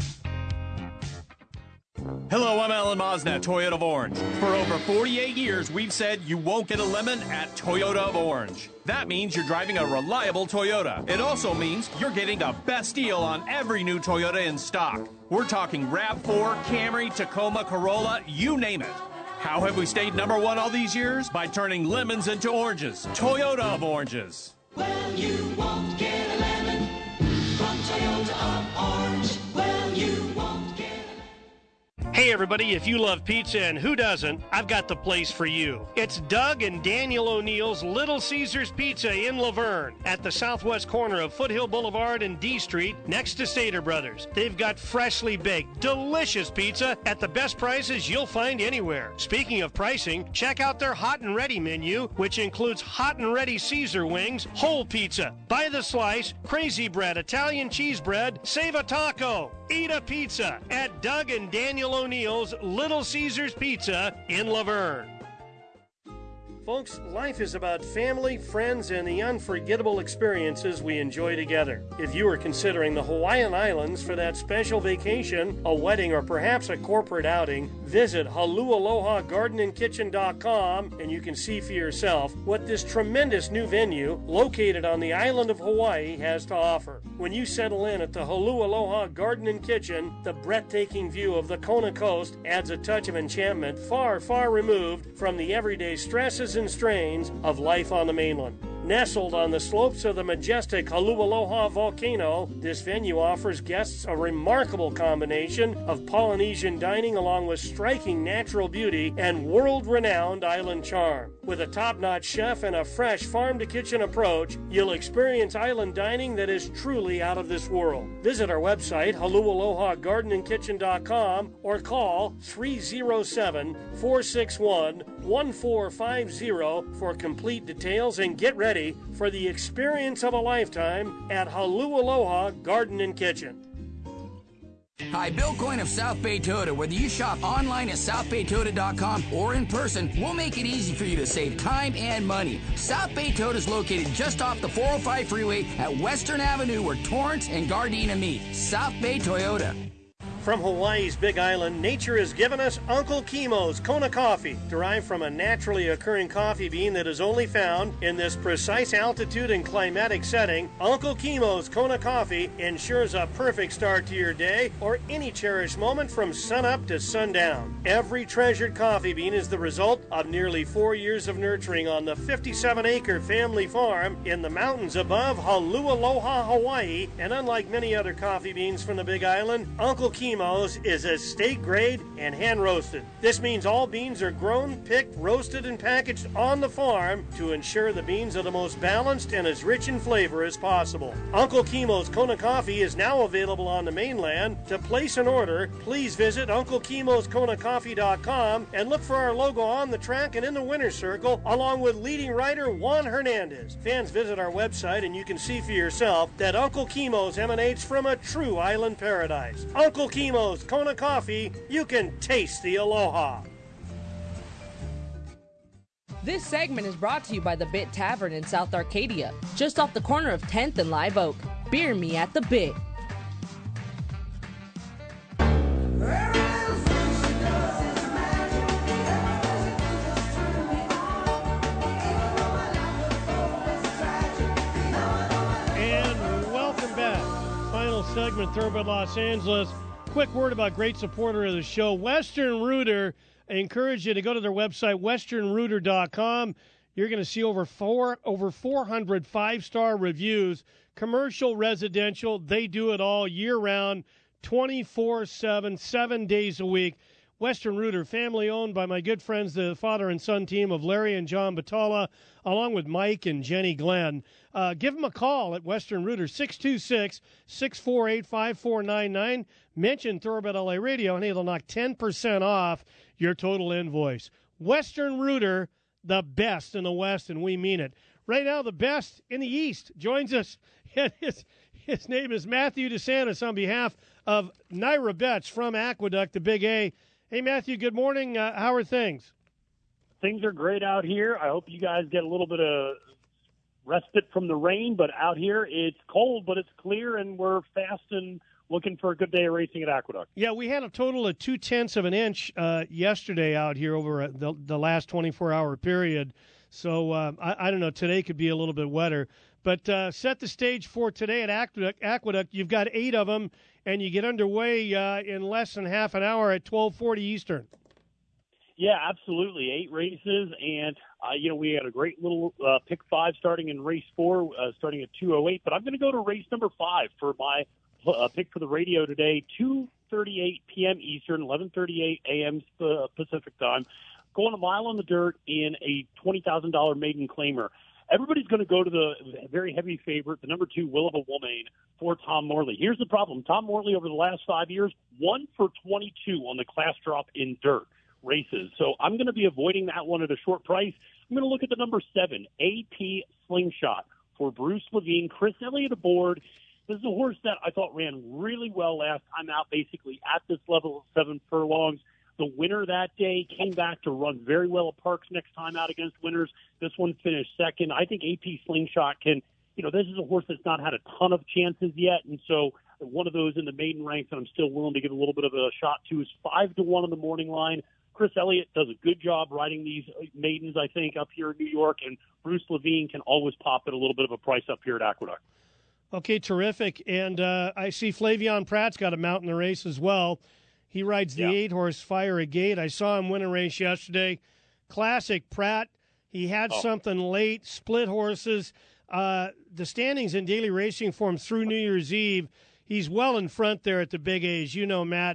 Hello, I'm Alan Mosnett, Toyota of Orange. For over 48 years, we've said you won't get a lemon at Toyota of Orange. That means you're driving a reliable Toyota. It also means you're getting the best deal on every new Toyota in stock. We're talking RAV4, Camry, Tacoma, Corolla, you name it. How have we stayed number one all these years? By turning lemons into oranges. Toyota of Oranges.
Well, you won't get a lemon from Toyota of Orange. Well, you won't get a lemon.
Hey everybody, if you love pizza and who doesn't, I've got the place for you. It's Doug and Daniel O'Neill's Little Caesars Pizza in Laverne at the southwest corner of Foothill Boulevard and D Street next to Stater Brothers. They've got freshly baked, delicious pizza at the best prices you'll find anywhere. Speaking of pricing, check out their hot and ready menu, which includes hot and ready Caesar wings, whole pizza, by the slice, crazy bread, Italian cheese bread, save a taco, eat a pizza at Doug and Daniel O'Neill's Little Caesars Pizza in Laverne. Folks, life is about family, friends, and the unforgettable experiences we enjoy together. If you are considering the Hawaiian Islands for that special vacation, a wedding, or perhaps a corporate outing, visit HaluAlohaGardenandKitchen.com and you can see for yourself what this tremendous new venue located on the island of Hawaii has to offer. When you settle in at the Holu Aloha Garden and Kitchen, the breathtaking view of the Kona coast adds a touch of enchantment far, far removed from the everyday stresses and strains of life on the mainland. Nestled on the slopes of the majestic Holualoha volcano, this venue offers guests a remarkable combination of Polynesian dining along with striking natural beauty and world-renowned island charm. With a top-notch chef and a fresh farm-to-kitchen approach, you'll experience island dining that is truly out of this world. Visit our website, HaluAlohaGardenandKitchen.com, or call 307-461-1450 for complete details and get ready for the experience of a lifetime at Holualoha Garden and Kitchen.
Hi, Bill Coyne of South Bay Toyota. Whether you shop online at southbaytoyota.com or in person, we'll make it easy for you to save time and money. South Bay Toyota is located just off the 405 freeway at Western Avenue where Torrance and Gardena meet. South Bay Toyota.
From Hawaii's Big Island, nature has given us Uncle Kimo's Kona coffee, derived from a naturally occurring coffee bean that is only found in this precise altitude and climatic setting. Uncle Kimo's Kona coffee ensures a perfect start to your day or any cherished moment from sunup to sundown. Every treasured coffee bean is the result of nearly 4 years of nurturing on the 57-acre family farm in the mountains above Holualoha, Hawaii, and unlike many other coffee beans from the Big Island, Uncle Kimo's is estate grade and hand roasted. This means all beans are grown, picked, roasted, and packaged on the farm to ensure the beans are the most balanced and as rich in flavor as possible. Uncle Kimo's Kona coffee is now available on the mainland. To place an order, please visit UncleKimosKonaCoffee.com and look for our logo on the track and in the winner's circle, along with leading writer Juan Hernandez. Fans, visit our website and you can see for yourself that Uncle Kimo's emanates from a true island paradise. Uncle Kimo's Kona Coffee, you can taste the aloha.
This segment is brought to you by the Bit Tavern in South Arcadia, just off the corner of 10th and Live Oak. Beer me at the Bit.
And welcome back. Final segment, Thoroughbred Los Angeles. Quick word about great supporter of the show, Western Rooter. I encourage you to go to their website, westernrooter.com. You're going to see over 400 five-star reviews. Commercial, residential, they do it all year-round, 24/7, 7 days a week. Western Rooter, family-owned by my good friends, the father and son team of Larry and John Batalla, along with Mike and Jenny Glenn. Give them a call at Western Rooter, 626-648-5499. Mention Thoroughbred LA Radio, and it'll knock 10% off your total invoice. Western Rooter, the best in the West, and we mean it. Right now, the best in the East joins us. And his name is Matthew DeSantis on behalf of Naira Betts from Aqueduct, the Big A. Hey, Matthew, good morning. How are things?
Things are great out here. I hope you guys get a little bit of respite from the rain, but out here it's cold, but it's clear, and we're fast and looking for a good day of racing at Aqueduct.
Yeah, we had a total of 0.2 of an inch yesterday out here over the last 24-hour period. So I don't know, today could be a little bit wetter. But set the stage for today at Aqueduct. You've got 8 of them, and you get underway in less than half an hour at 12:40 Eastern.
Yeah, absolutely. 8 races, and, we had a great little pick 5 starting in race 4, starting at 2:08. But I'm going to go to race number 5 for my pick for the radio today, 2:38 p.m. Eastern, 11:38 a.m. Pacific time. Going a mile on the dirt in a $20,000 maiden claimer. Everybody's going to go to the very heavy favorite, the number 2, Will of a Woman, for Tom Morley. Here's the problem. Tom Morley, over the last 5 years, 1 for 22 on the class drop in dirt races. So I'm going to be avoiding that one at a short price. I'm going to look at the number 7, AP Slingshot, for Bruce Levine. Chris Elliott aboard. This is a horse that I thought ran really well last time out, basically at this level of 7 furlongs. The winner that day came back to run very well at Parks next time out against winners. This one finished second. I think AP Slingshot can, this is a horse that's not had a ton of chances yet. And so one of those in the maiden ranks that I'm still willing to give a little bit of a shot to is 5-1 on the morning line. Chris Elliott does a good job riding these maidens, I think, up here in New York. And Bruce Levine can always pop at a little bit of a price up here at Aqueduct.
Okay, terrific. And I see Flavion Pratt's got a mount in the race as well. He rides the 8-horse Fire a Gate. I saw him win a race yesterday. Classic Pratt. He had something late, split horses. The standings in daily racing form through New Year's Eve. He's well in front there at the Big A's. You know, Matt,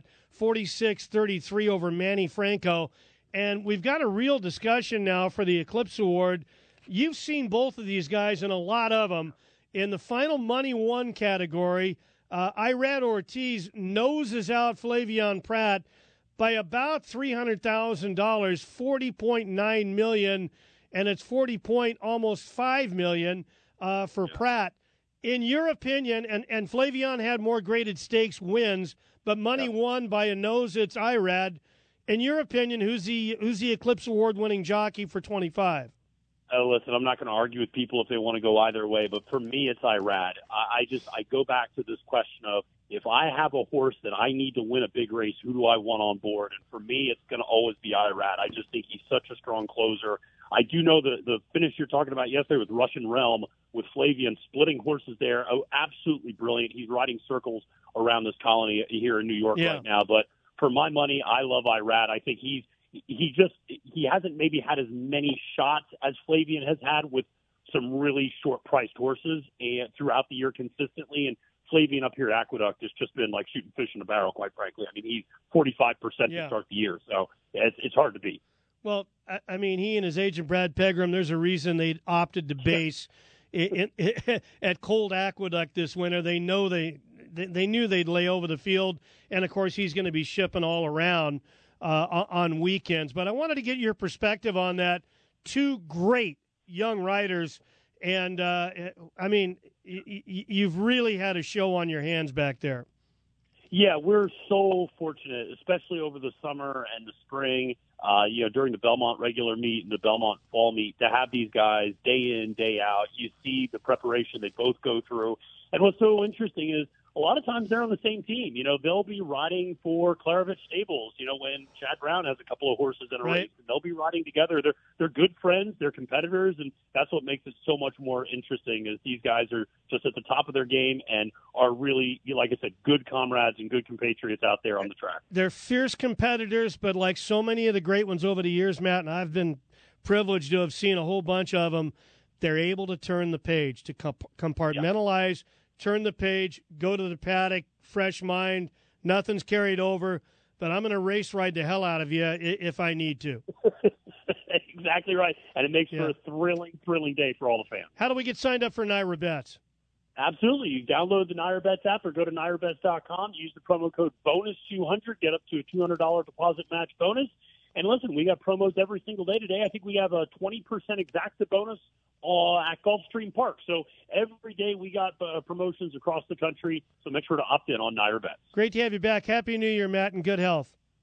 46-33 over Manny Franco. And we've got a real discussion now for the Eclipse Award. You've seen both of these guys and a lot of them. In the final Money One category, Irad Ortiz noses out Flavion Pratt by about $300,000, $40.9 million, and it's almost $5 million for Pratt. In your opinion, and Flavion had more graded stakes wins, but Money One by a nose, it's Irad. In your opinion, who's the Eclipse Award winning jockey for 25?
Listen, I'm not going to argue with people if they want to go either way, but for me, it's Irad. I go back to this question of, if I have a horse that I need to win a big race, who do I want on board? And for me, it's going to always be Irad. I just think he's such a strong closer. I do know the finish you're talking about yesterday with Russian Realm, with Flavion splitting horses there. Oh, absolutely brilliant. He's riding circles around this colony here in New York right now. But for my money, I love Irad. I think he hasn't maybe had as many shots as Flavion has had with some really short-priced horses and throughout the year consistently. And Flavion up here at Aqueduct has just been like shooting fish in a barrel, quite frankly. I mean, he's 45% to start the year, so it's hard to beat.
Well, I mean, he and his agent Brad Pegram, there's a reason they opted to base at Cold Aqueduct this winter. They know they knew they'd lay over the field, and of course he's going to be shipping all around on weekends. But I wanted to get your perspective on that. 2 great young riders, and I mean, you've really had a show on your hands back there.
Yeah, we're so fortunate, especially over the summer and the spring, during the Belmont regular meet and the Belmont fall meet, to have these guys day in, day out. You see the preparation they both go through. And what's so interesting is a lot of times they're on the same team. They'll be riding for Klaravich Stables, when Chad Brown has a couple of horses in a race. And they'll be riding together. They're good friends. They're competitors. And that's what makes it so much more interesting, is these guys are just at the top of their game and are really, like I said, good comrades and good compatriots out there on the track.
They're fierce competitors, but like so many of the great ones over the years, Matt, and I've been privileged to have seen a whole bunch of them, they're able to turn the page, to compartmentalize, turn the page, go to the paddock, fresh mind, nothing's carried over, but I'm going to race ride the hell out of you if I need to.
Exactly right. And it makes for a thrilling day for all the fans.
How do we get signed up for Naira Bets?
Absolutely. You download the Naira Bets app or go to NairaBets.com. Use the promo code BONUS200. Get up to a $200 deposit match bonus. And listen, we got promos every single day today. I think we have a 20% exacta bonus at Gulfstream Park. So every day we got promotions across the country. So make sure to opt in on Naira Bets.
Great to have you back. Happy New Year, Matt, and good health.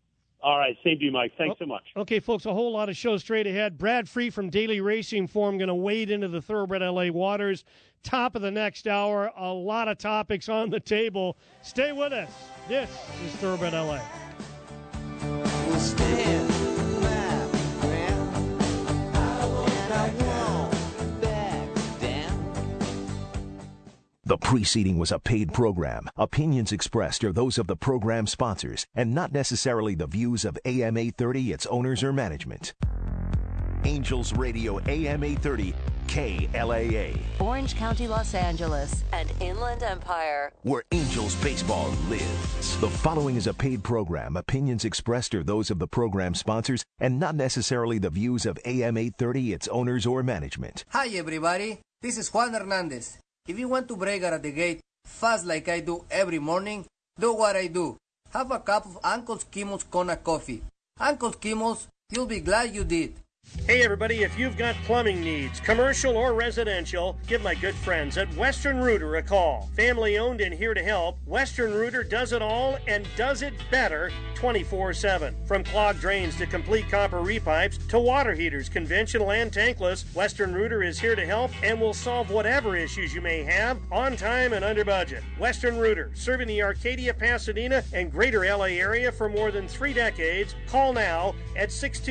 All right, same to you, Mike. Thanks so much.
Okay, folks, a whole lot of shows straight ahead. Brad Free from Daily Racing Form going to wade into the Thoroughbred LA waters. Top of the next hour, a lot of topics on the table. Stay with us. This is Thoroughbred LA.
We'll stand my ground, and I won't back down.
The preceding was a paid program. Opinions expressed are those of the program sponsors and not necessarily the views of AM 830, its owners, or management. Angels Radio AM 830, KLAA.
Orange County, Los Angeles, and Inland Empire.
Where Angels baseball lives. The following is a paid program. Opinions expressed are those of the program sponsors and not necessarily the views of AM 830, its owners, or management.
Hi everybody, this is Juan Hernandez. If you want to break out of the gate fast like I do every morning, do what I do. Have a cup of Uncle Skimmel's Kona coffee. Uncle Skimmel's, you'll be glad you did.
Hey everybody, if you've got plumbing needs, commercial or residential, give my good friends at Western Rooter a call. Family owned and here to help, Western Rooter does it all and does it better 24/7. From clogged drains to complete copper repipes to water heaters, conventional and tankless, Western Rooter is here to help and will solve whatever issues you may have on time and under budget. Western Rooter, serving the Arcadia, Pasadena, and greater LA area for more than 3 decades. Call now at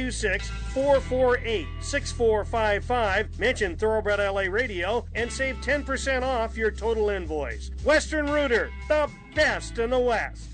626-448-6455. Mention Thoroughbred LA Radio and save 10% off your total invoice. Western Rooter, the best in the West.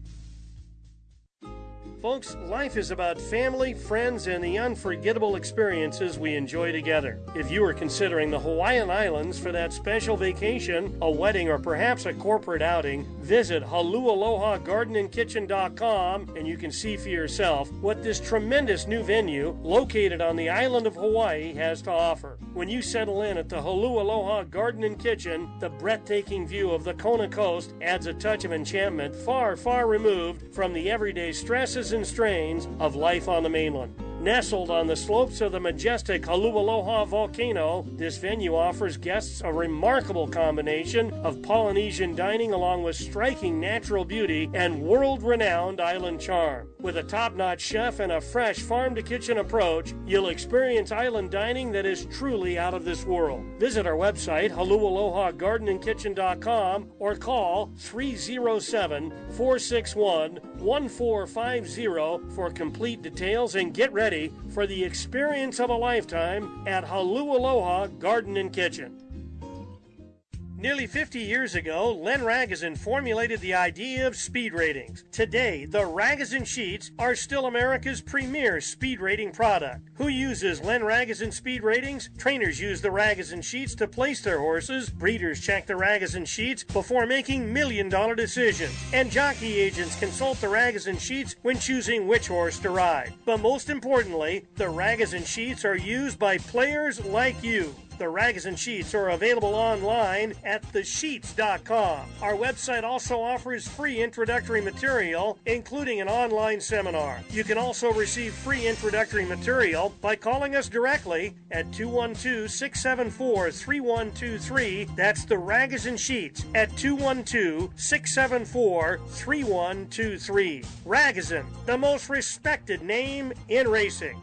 Folks, life is about family, friends, and the unforgettable experiences we enjoy together. If you are considering the Hawaiian Islands for that special vacation, a wedding, or perhaps a corporate outing, visit HaluAlohaGardenandKitchen.com and you can see for yourself what this tremendous new venue located on the island of Hawaii has to offer. When you settle in at the HaluAloha Garden and Kitchen, the breathtaking view of the Kona coast adds a touch of enchantment far, far removed from the everyday stresses and strains of life on the mainland. Nestled on the slopes of the majestic Haleʻaloha volcano, this venue offers guests a remarkable combination of Polynesian dining along with striking natural beauty and world-renowned island charm. With a top-notch chef and a fresh farm-to-kitchen approach, you'll experience island dining that is truly out of this world. Visit our website, HaluAlohaGardenandKitchen.com, or call 307-461-1450 for complete details and get ready for the experience of a lifetime at HaluAloha Garden and Kitchen. Nearly 50 years ago, Len Ragozin formulated the idea of speed ratings. Today, the Ragozin sheets are still America's premier speed rating product. Who uses Len Ragozin speed ratings? Trainers use the Ragozin sheets to place their horses. Breeders check the Ragozin sheets before making million-dollar decisions. And jockey agents consult the Ragozin sheets when choosing which horse to ride. But most importantly, the Ragozin sheets are used by players like you. The Ragozin sheets are available online at thesheets.com. Our website also offers free introductory material, including an online seminar. You can also receive free introductory material by calling us directly at 212-674-3123. That's the Ragozin sheets at 212-674-3123. Ragozin, the most respected name in racing.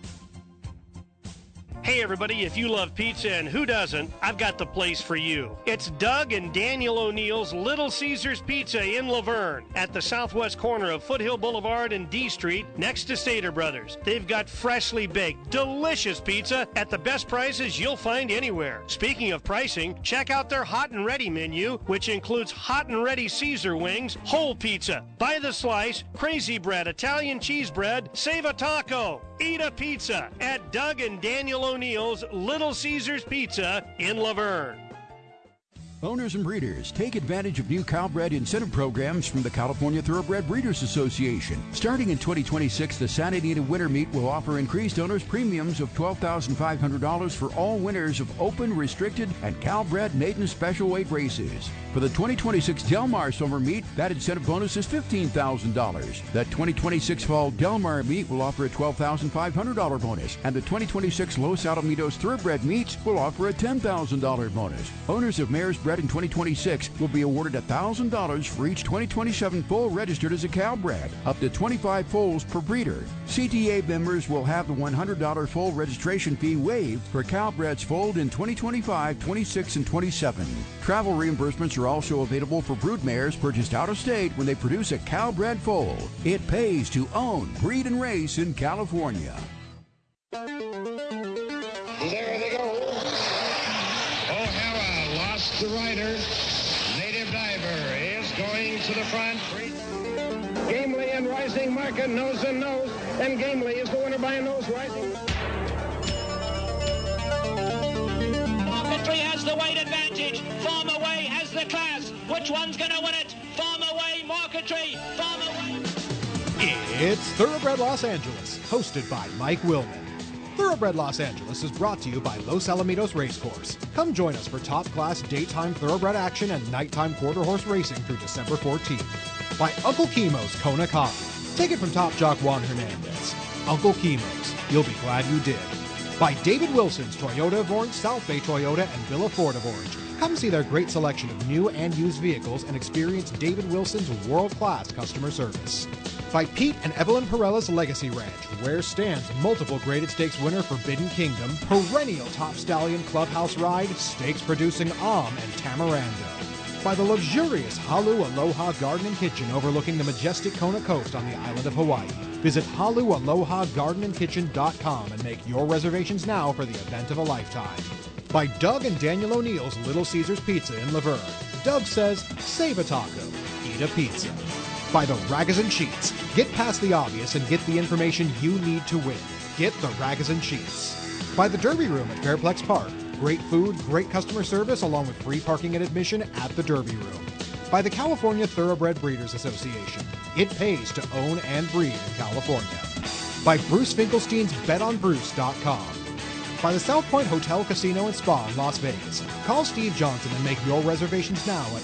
Hey everybody, if you love pizza, and who doesn't, I've got the place for you. It's Doug and Daniel O'Neill's Little Caesars Pizza in Laverne at the southwest corner of Foothill Boulevard and D Street next to Stater Brothers. They've got freshly baked, delicious pizza at the best prices you'll find anywhere. Speaking of pricing, check out their hot and ready menu, which includes hot and ready Caesar wings, whole pizza, by the slice, crazy bread, Italian cheese bread, save a taco, eat a pizza at Doug and Daniel O'Neill's Little Caesars Pizza in Laverne.
Owners and breeders, take advantage of new Calbred incentive programs from the California Thoroughbred Breeders Association. Starting in 2026, the Santa Anita Winter Meet will offer increased owners premiums of $12,500 for all winners of open, restricted, and Calbred maiden special weight races. For the 2026 Del Mar Summer Meet, that incentive bonus is $15,000. That 2026 Fall Del Mar Meet will offer a $12,500 bonus, and the 2026 Los Alamitos Thoroughbred Meets will offer a $10,000 bonus. Owners of mares bred Thoroughbred in 2026 will be awarded $1,000 for each 2027 foal registered as a Calbred, up to 25 foals per breeder. CTA members will have the $100 foal registration fee waived for Calbreds foaled in 2025, 26, and 27. Travel reimbursements are also available for broodmares purchased out of state when they produce a Calbred foal. It pays to own, breed, and race in California.
There they go. O'Hara lost the rider. Native Diver is going to the front. Gamely and Rising Market nose and nose, and Gamely is the winner by a nose. Rising.
Marketry has the weight advantage. Farm Away has the class. Which one's going to win it? Farm Away, Marketry. Farm Away.
It's Thoroughbred Los Angeles, hosted by Mike Willman. Thoroughbred Los Angeles is brought to you by Los Alamitos Racecourse. Come join us for top-class daytime thoroughbred action and nighttime quarter horse racing through December 14th. By Uncle Chemo's Kona Coffee. Take it from top jock Juan Hernandez. Uncle Chemo's, you'll be glad you did. By David Wilson's Toyota of Orange, South Bay Toyota, and Villa Ford of Orange. Come see their great selection of new and used vehicles and experience David Wilson's world-class customer service. By Pete and Evelyn Perella's Legacy Ranch, where stands multiple graded stakes winner Forbidden Kingdom, perennial top stallion clubhouse ride, stakes producing and Tamarindo. By the luxurious Halu Aloha Garden and Kitchen overlooking the majestic Kona Coast on the island of Hawaii. Visit HaluAlohaGardenandKitchen.com and make your reservations now for the event of a lifetime. By Doug and Daniel O'Neill's Little Caesars Pizza in Laverne. Doug says, save a taco, eat a pizza. By the Ragozin Sheets. Get past the obvious and get the information you need to win. Get the Ragozin Sheets. By the Derby Room at Fairplex Park. Great food, great customer service, along with free parking and admission at the Derby Room. By the California Thoroughbred Breeders Association. It pays to own and breed in California. By Bruce Finkelstein's BetOnBruce.com. By the South Point Hotel, Casino, and Spa in Las Vegas. Call Steve Johnson and make your reservations now at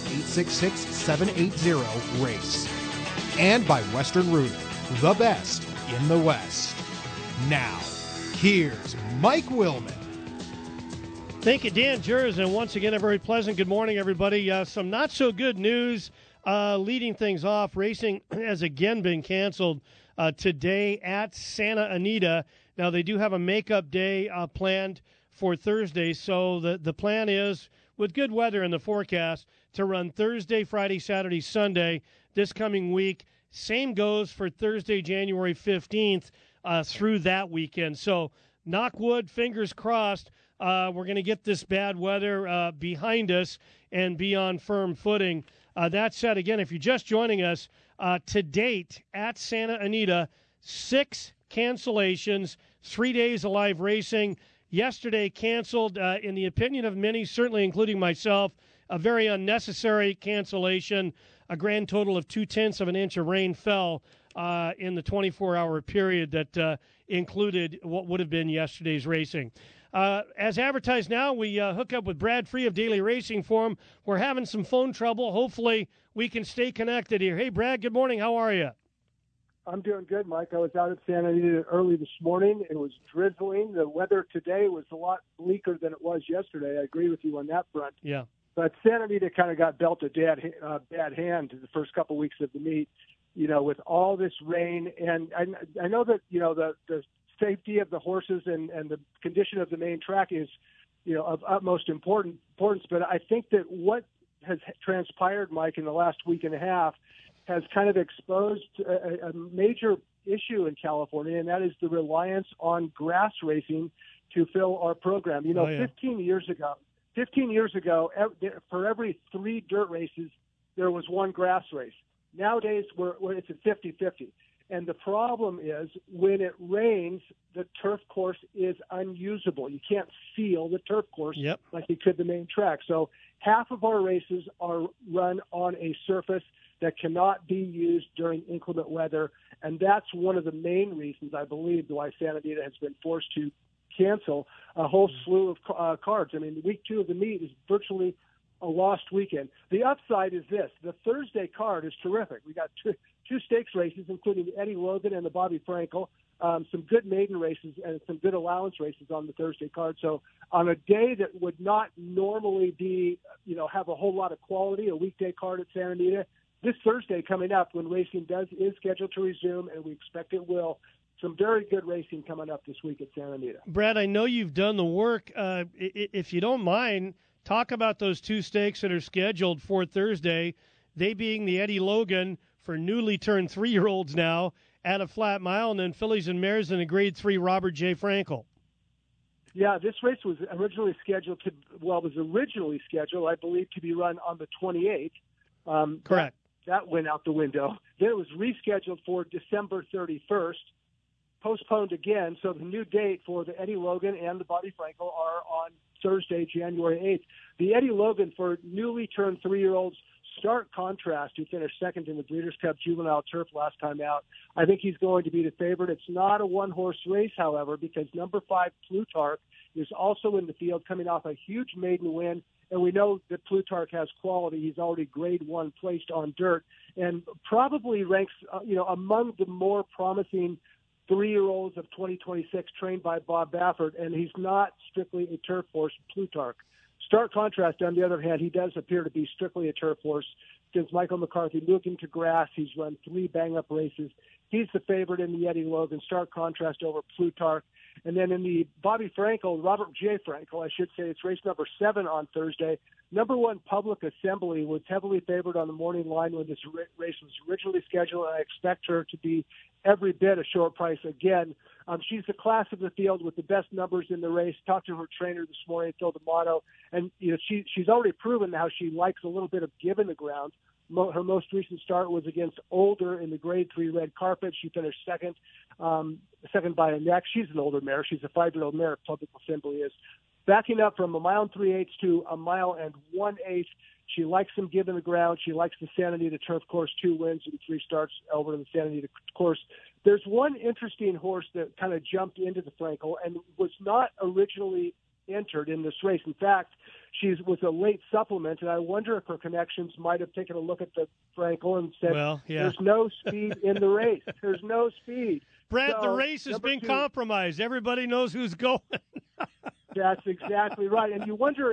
866-780-RACE. And by Western Rooter, the best in the West. Now, here's Mike Willman.
Thank you, Dan Jers, and once again, a very pleasant good morning, everybody. Some not-so-good news leading things off. Racing has again been canceled today at Santa Anita. Now, they do have a makeup day planned for Thursday, so the plan is, with good weather in the forecast, to run Thursday, Friday, Saturday, Sunday this coming week. Same goes for Thursday, January 15th through that weekend. So, knock wood, fingers crossed, we're going to get this bad weather behind us and be on firm footing. That said, again, if you're just joining us, to date at Santa Anita, 6 cancellations, 3 days of live racing. Yesterday canceled, in the opinion of many, certainly including myself, a very unnecessary cancellation. A grand total of 0.2 of an inch of rain fell in the 24-hour period that included what would have been yesterday's racing. As advertised now, we hook up with Brad Free of Daily Racing Form. We're having some phone trouble. Hopefully we can stay connected here. Hey, Brad, good morning. How are you?
I'm doing good, Mike. I was out at Santa Anita early this morning. It was drizzling. The weather today was a lot bleaker than it was yesterday. I agree with you on that front.
Yeah.
But Santa Anita kind of got dealt a bad hand the first couple weeks of the meet, with all this rain. And I know that, the safety of the horses and the condition of the main track is, of utmost importance. But I think that what has transpired, Mike, in the last week and a half has kind of exposed a major issue in California, and that is the reliance on grass racing to fill our program. 15 years ago, for every 3 dirt races, there was 1 grass race. Nowadays, it's at 50-50. And the problem is when it rains, the turf course is unusable. You can't seal the turf course like you could the main track. So half of our races are run on a surface that cannot be used during inclement weather. And that's one of the main reasons, I believe, why Santa Anita has been forced to cancel a whole slew of cards. I mean, week 2 of the meet is virtually a lost weekend. The upside is this. The Thursday card is terrific. We got two stakes races, including the Eddie Logan and the Bobby Frankel. some good maiden races and some good allowance races on the Thursday card. So on a day that would not normally be, have a whole lot of quality, a weekday card at Santa Anita, this Thursday coming up when racing is scheduled to resume, and we expect it will, some very good racing coming up this week at Santa Anita.
Brad, I know you've done the work. If you don't mind, talk about those two stakes that are scheduled for Thursday, they being the Eddie Logan for newly turned 3-year-olds now at a flat mile, and then fillies and mares in a Grade 3 Robert J. Frankel.
Yeah, this race was originally scheduled, I believe, to be run on the 28th.
Correct.
That went out the window. Then it was rescheduled for December 31st, postponed again. So the new date for the Eddie Logan and the Bobby Frankel are on Thursday, January 8th. The Eddie Logan for newly turned 3-year-olds, stark contrast, who finished second in the Breeders' Cup Juvenile Turf last time out. I think he's going to be the favorite. It's not a one-horse race, however, because number 5, Plutarch, is also in the field coming off a huge maiden win. And we know that Plutarch has quality. He's already Grade 1 placed on dirt and probably ranks, among the more promising 3-year-olds of 2026 trained by Bob Baffert. And he's not strictly a turf horse, Plutarch. Stark contrast, on the other hand, he does appear to be strictly a turf horse. Since Michael McCarthy moved into grass, he's run 3 bang-up races. He's the favorite in the Eddie Logan. Stark contrast over Plutarch. And then in the Bobby Frankel, Robert J. Frankel, I should say, it's race number 7 on Thursday. Number 1, Public Assembly, was heavily favored on the morning line when this race was originally scheduled, and I expect her to be every bit a short price again. She's the class of the field with the best numbers in the race. Talked to her trainer this morning, Phil D'Amato, and she's already proven how she likes a little bit of giving the ground. Her most recent start was against Older in the Grade 3 red carpet. She finished second by a neck. She's an older mare. She's a 5-year-old mare, Public Assembly is. Backing up from 1 3/8 to 1 1/8. She likes some giving the ground. She likes the Santa Anita Turf Course, 2 wins and 3 starts over in the Santa Anita course. There's one interesting horse that kind of jumped into the Frankel and was not originally entered in this race. In fact, she was a late supplement, and I wonder if her connections might have taken a look at the Frankel and said, there's no speed in the race. There's no speed.
Brad,
So,
the race has been compromised. Everybody knows who's going.
That's exactly right. And you wonder,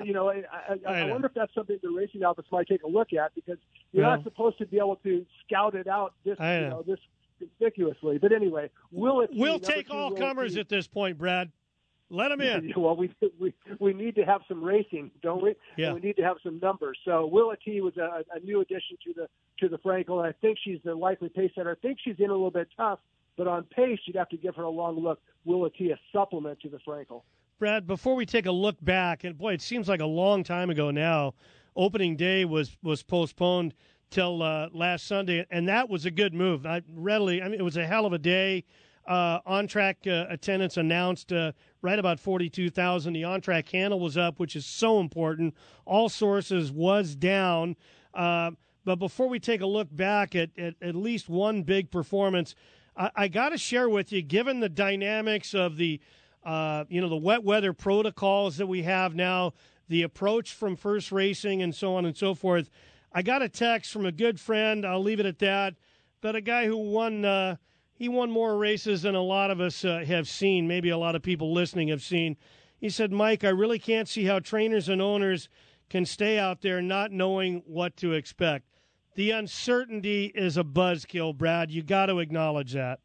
I wonder if that's something the racing office might take a look at, because you're not supposed to be able to scout it out this conspicuously. But anyway,
we'll take all comers at this point, Brad. Let them in.
Well, we need to have some racing, don't we?
Yeah.
And we need to have some numbers. So Willa T was a new addition to the Frankel, and I think she's the likely pace setter. I think she's in a little bit tough, but on pace, you'd have to give her a long look. Willa T, a supplement to the Frankel.
Brad, before we take a look back, and boy, it seems like a long time ago now, opening day was postponed till last Sunday, and that was a good move. It was a hell of a day. On-track attendance announced right about 42,000. The on-track handle was up, which is so important. All sources was down. But before we take a look back at least one big performance, I got to share with you, given the dynamics of the wet weather protocols that we have now, the approach from First Racing and so on and so forth, I got a text from a good friend, I'll leave it at that, but a guy who won he won more races than a lot of us have seen, maybe a lot of people listening have seen. He said, Mike, I really can't see how trainers and owners can stay out there not knowing what to expect. The uncertainty is a buzzkill, Brad. You got to acknowledge that.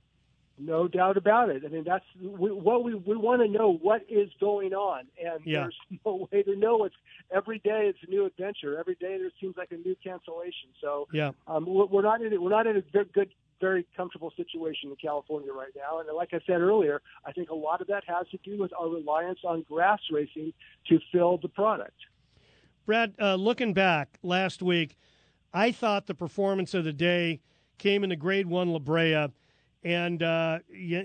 No doubt about it. I mean, that's what we want to know what is going on, and there's no way to know. Every day it's a new adventure. Every day there seems like a new cancellation. So we're not in a very comfortable situation in California right now. And like I said earlier, I think a lot of that has to do with our reliance on grass racing to fill the product.
Brad, looking back last week, I thought the performance of the day came in the Grade 1 La Brea. And, the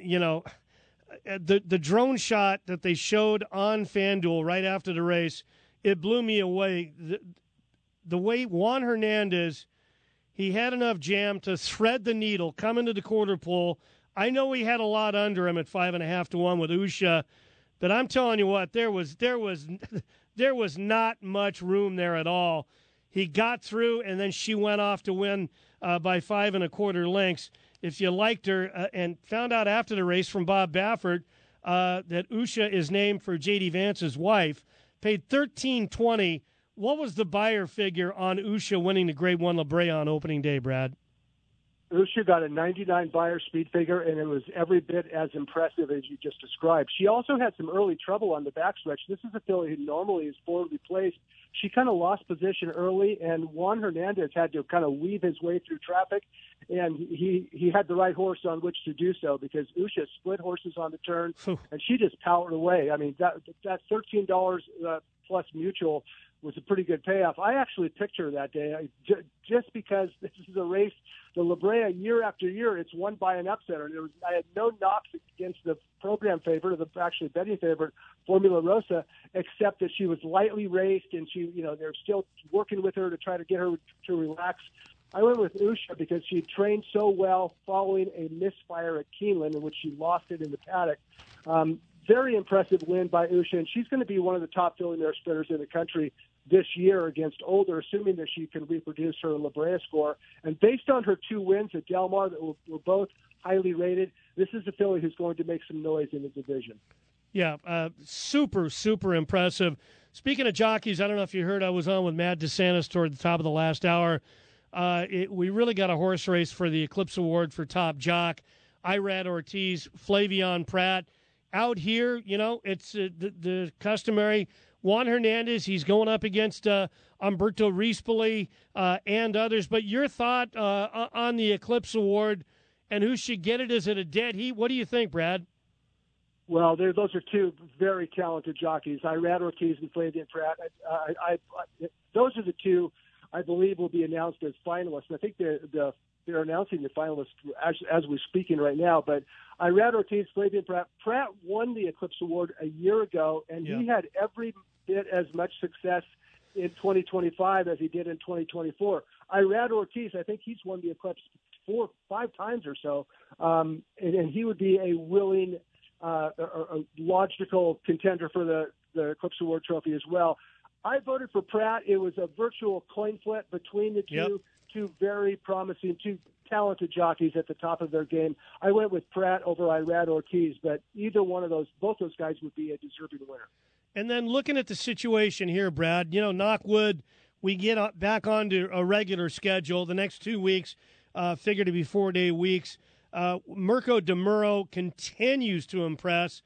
drone shot that they showed on FanDuel right after the race, it blew me away. The way Juan Hernandez, he had enough jam to thread the needle, come into the quarter pole. I know he had a lot under him at 5.5 to 1 with Usha, but I'm telling you what, there was not much room there at all. He got through, and then she went off to win by 5 1/4 lengths. if you liked her, and found out after the race from Bob Baffert that Usha is named for J.D. Vance's wife. Paid $13.20. What was the buyer figure on Usha winning the Grade 1 La Brea on opening day, Brad?
Usha got a 99 buyer speed figure, and it was every bit as impressive as you just described. She also had some early trouble on the backstretch. This is a filly who normally is forwardly placed. She kind of lost position early, and Juan Hernandez had to kind of weave his way through traffic, and he had the right horse on which to do so because Usha split horses on the turn, and she just powered away. I mean, that $13 plus mutual was a pretty good payoff. I actually picked her that day just because this is a race, the La Brea, year after year, it's won by an upsetter. I had no knocks against the program favorite, or the actually betting favorite, Formula Rosa, except that she was lightly raced, and they're still working with her to try to get her to relax. I went with Usha because she trained so well following a misfire at Keeneland, in which she lost it in the paddock. Very impressive win by Usha, and she's going to be one of the top filly mare sprinters in the country this year against Older, assuming that she can reproduce her La Brea score. And based on her 2 wins at Del Mar that were both highly rated, this is a filly who's going to make some noise in the division.
Yeah, super, super impressive. Speaking of jockeys, I don't know if you heard, I was on with Matt DeSantis toward the top of the last hour. We really got a horse race for the Eclipse Award for top jock. Irad Ortiz, Flavian Pratt. Out here, it's the customary Juan Hernandez. He's going up against Umberto Rispoli and others. But your thought on the Eclipse Award and who should get it? Is it a dead heat? What do you think, Brad?
Well, those are 2 very talented jockeys, Irad Ortiz and Flavian Pratt. Those are the 2 I believe will be announced as finalists. I think they're announcing the finalists as we're speaking right now. But Irad Ortiz, Flavian Pratt. Pratt won the Eclipse Award a year ago, and he had every bit as much success in 2025 as he did in 2024. Irad Ortiz, I think he's won the Eclipse 4 or 5 times or so, and he would be a willing, a logical contender for the Eclipse Award trophy as well. I voted for Pratt. It was a virtual coin flip between the 2.
Yep.
2 very promising, 2 talented jockeys at the top of their game. I went with Pratt over Irad Ortiz, but either one of those, both those guys would be a deserving winner.
And then looking at the situation here, Brad, knock wood, we get back onto a regular schedule. The next 2 weeks figure to be 4-day weeks. Mirko de Muro continues to impress.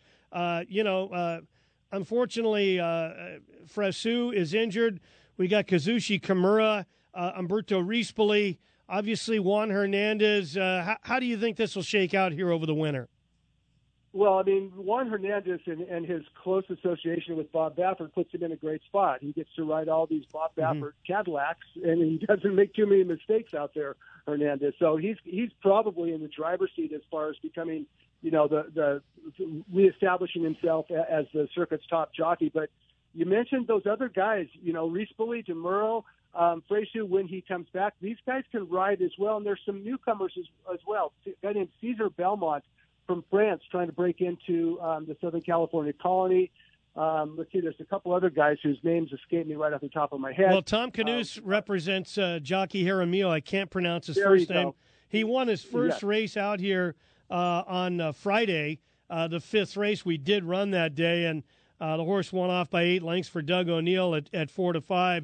Unfortunately, Frasu is injured. We got Kazushi Kimura, Umberto Rispoli, obviously Juan Hernandez. How do you think this will shake out here over the winter?
Well, I mean, Juan Hernandez and his close association with Bob Baffert puts him in a great spot. He gets to ride all these Bob Baffert Cadillacs, and he doesn't make too many mistakes out there, Hernandez. So he's probably in the driver's seat as far as becoming, the reestablishing himself as the circuit's top jockey. But you mentioned those other guys, Rispoli, de Muro, Frasu, when he comes back. These guys can ride as well, and there's some newcomers as well. A guy named Cesar Belmont from France trying to break into the Southern California colony. Let's see, there's a couple other guys whose names escape me right off the top of my head.
Well, Tom Knus represents Jockey Jaramillo. I can't pronounce his first name. He won his first race out here on Friday, the 5th race. We did run that day, and the horse won off by 8 lengths for Doug O'Neill at 4-5.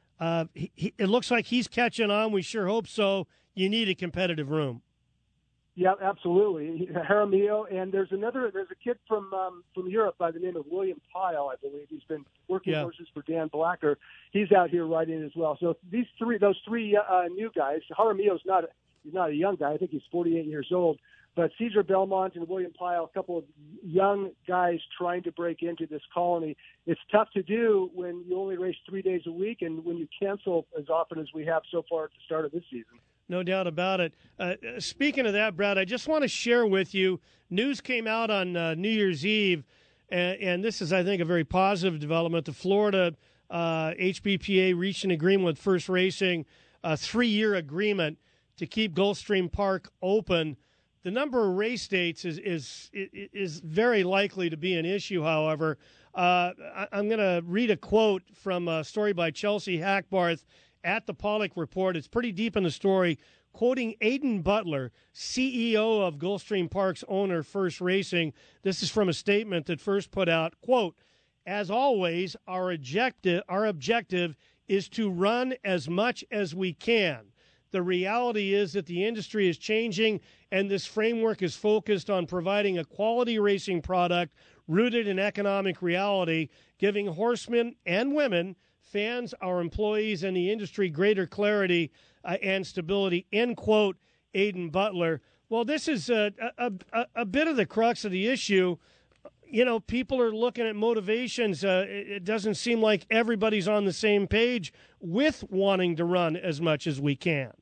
It looks like he's catching on. We sure hope so. You need a competitive room.
Yeah, absolutely. Jaramillo, and there's a kid from Europe by the name of William Pyle, I believe. He's been working horses for Dan Blacker. He's out here riding as well. So those three new guys. Jaramillo's he's not a young guy. I think he's 48 years old. But Cesar Belmont and William Pyle, a couple of young guys trying to break into this colony. It's tough to do when you only race 3 days a week and when you cancel as often as we have so far at the start of this season.
No doubt about it. Speaking of that, Brad, I just want to share with you, news came out on New Year's Eve, and this is, I think, a very positive development. The Florida HBPA reached an agreement with First Racing, a 3-year agreement to keep Gulfstream Park open. The number of race dates is very likely to be an issue, however. I'm going to read a quote from a story by Chelsea Hackbarth at the Pollock Report. It's pretty deep in the story. quoting Aidan Butler, CEO of Gulfstream Park's owner, First Racing. This is from a statement that First put out, quote, "As always, our objective is to run as much as we can. The reality is that the industry is changing, and this framework is focused on providing a quality racing product rooted in economic reality, giving horsemen and women, fans, our employees, and the industry greater clarity and stability," end quote, Aidan Butler. Well, this is a bit of the crux of the issue. You know, people are looking at motivations. It doesn't seem like everybody's on the same page with wanting to run as much as we can.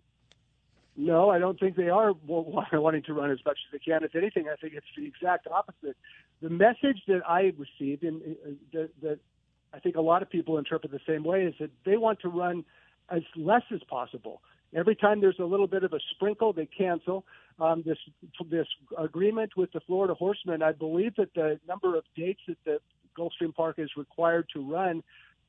No, I don't think they are wanting to run as much as they can. If anything, I think it's the exact opposite. The message that I received, and that I think a lot of people interpret the same way, is that they want to run as less as possible. Every time there's a little bit of a sprinkle, they cancel. This agreement with the Florida Horsemen, I believe that the number of dates that the Gulfstream Park is required to run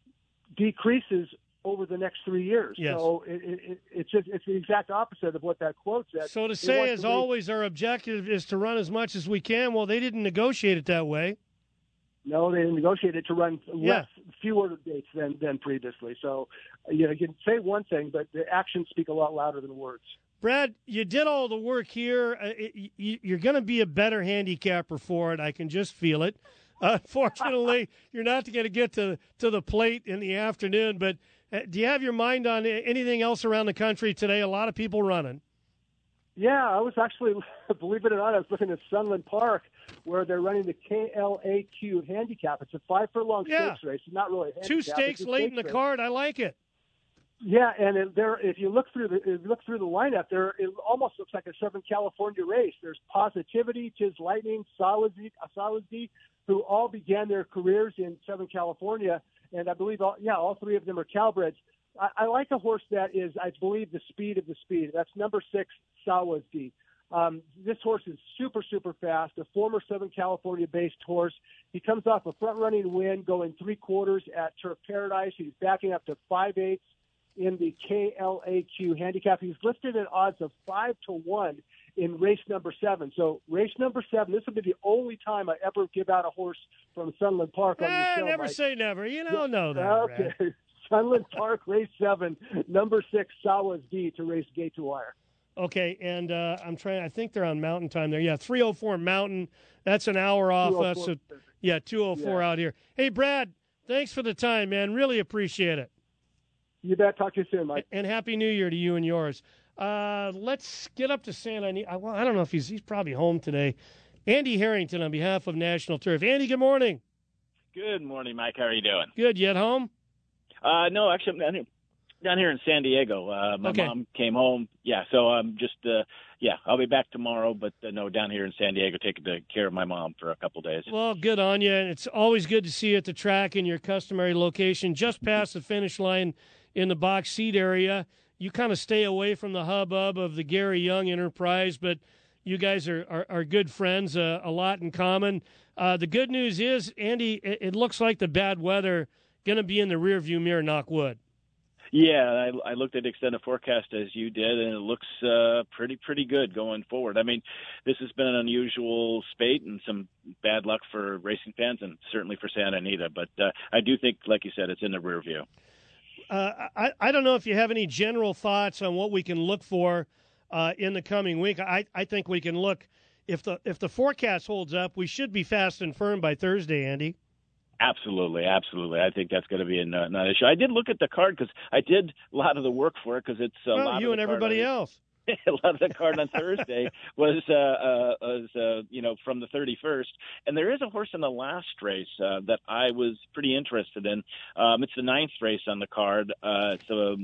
decreases over the next 3 years.
Yes.
So it's the exact opposite of what that quote said.
So to say, as always, our objective is to run as much as we can, well, they didn't negotiate it that way.
No, they negotiated to run fewer dates than previously. So, you can say one thing, but the actions speak a lot louder than words.
Brad, you did all the work here. You're going to be a better handicapper for it. I can just feel it. Fortunately, you're not going to get to the plate in the afternoon. But do you have your mind on anything else around the country today? A lot of people running.
Yeah, I was actually, believe it or not, I was looking at Sunland Park where they're running the KLAQ handicap. It's a 5 furlong stakes race. It's not really a handicap.
2 stakes late in the card. I like it.
Yeah, and if you look through the lineup, it almost looks like a Southern California race. There's Positivity, Tiz Lightning, Solidzy, who all began their careers in Southern California, and I believe all 3 of them are Calbreds. I like a horse that is, I believe, the speed of the speed. That's number 6, Solidzy. This horse is super, super fast, a former Southern California-based horse. He comes off a front-running win going 3/4 at Turf Paradise. He's backing up to 5/8 in the KLAQ handicap. He's listed at odds of 5-1 in race number 7. So race number 7, this will be the only time I ever give out a horse from Sunland Park on the show.
Never say never. You don't know that.
Okay. Brad. Sunland Park, race 7, number 6, Solidzy to race gate to wire.
Okay, and I think they're on Mountain Time there. Yeah, 3:04 Mountain. That's an hour off us. So, 2:04 out here. Hey, Brad, thanks for the time, man. Really appreciate it.
You bet. Talk to you soon, Mike.
And Happy New Year to you and yours. Let's get up to Santa Anita. I don't know if he's probably home today. Andy Harrington on behalf of National Turf. Andy, good morning.
Good morning, Mike. How are you doing?
Good. You at home?
No, actually, I'm down here in San Diego. My mom came home. Yeah, so I'm just, I'll be back tomorrow, but down here in San Diego taking care of my mom for a couple days.
Well, good on you. It's always good to see you at the track in your customary location, just past the finish line in the box seat area. You kind of stay away from the hubbub of the Gary Young Enterprise, but you guys are good friends, a lot in common. The good news is, Andy, it looks like the bad weather going to be in the rearview mirror, knock wood.
Yeah, I looked at extended forecast as you did, and it looks pretty good going forward. I mean, this has been an unusual spate and some bad luck for racing fans and certainly for Santa Anita. But I do think, like you said, it's in the rear view.
I don't know if you have any general thoughts on what we can look for in the coming week. I think we can look, if the forecast holds up, we should be fast and firm by Thursday, Andy.
Absolutely. I think that's going to be not an issue. I did look at the card because I did a lot of the work for it because it's a lot of
you and everybody else.
A lot of the card on Thursday was from the 31st, and there is a horse in the last race that I was pretty interested in. It's the 9th race on the card. It's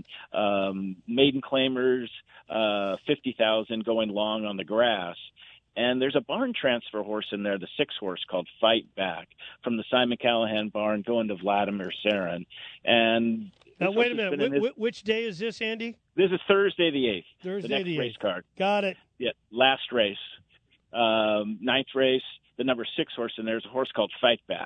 Maiden Claimers, 50,000 going long on the grass. And there's a barn transfer horse in there, the 6 horse called Fight Back, from the Simon Callahan barn going to Vladimir Sarin. And
now, wait a minute. Which day is this, Andy?
This is Thursday the 8th.
Thursday
the next
the 8th.
Race card.
Got it.
Yeah, last race. 9th race, the number 6 horse in there is a horse called Fight Back.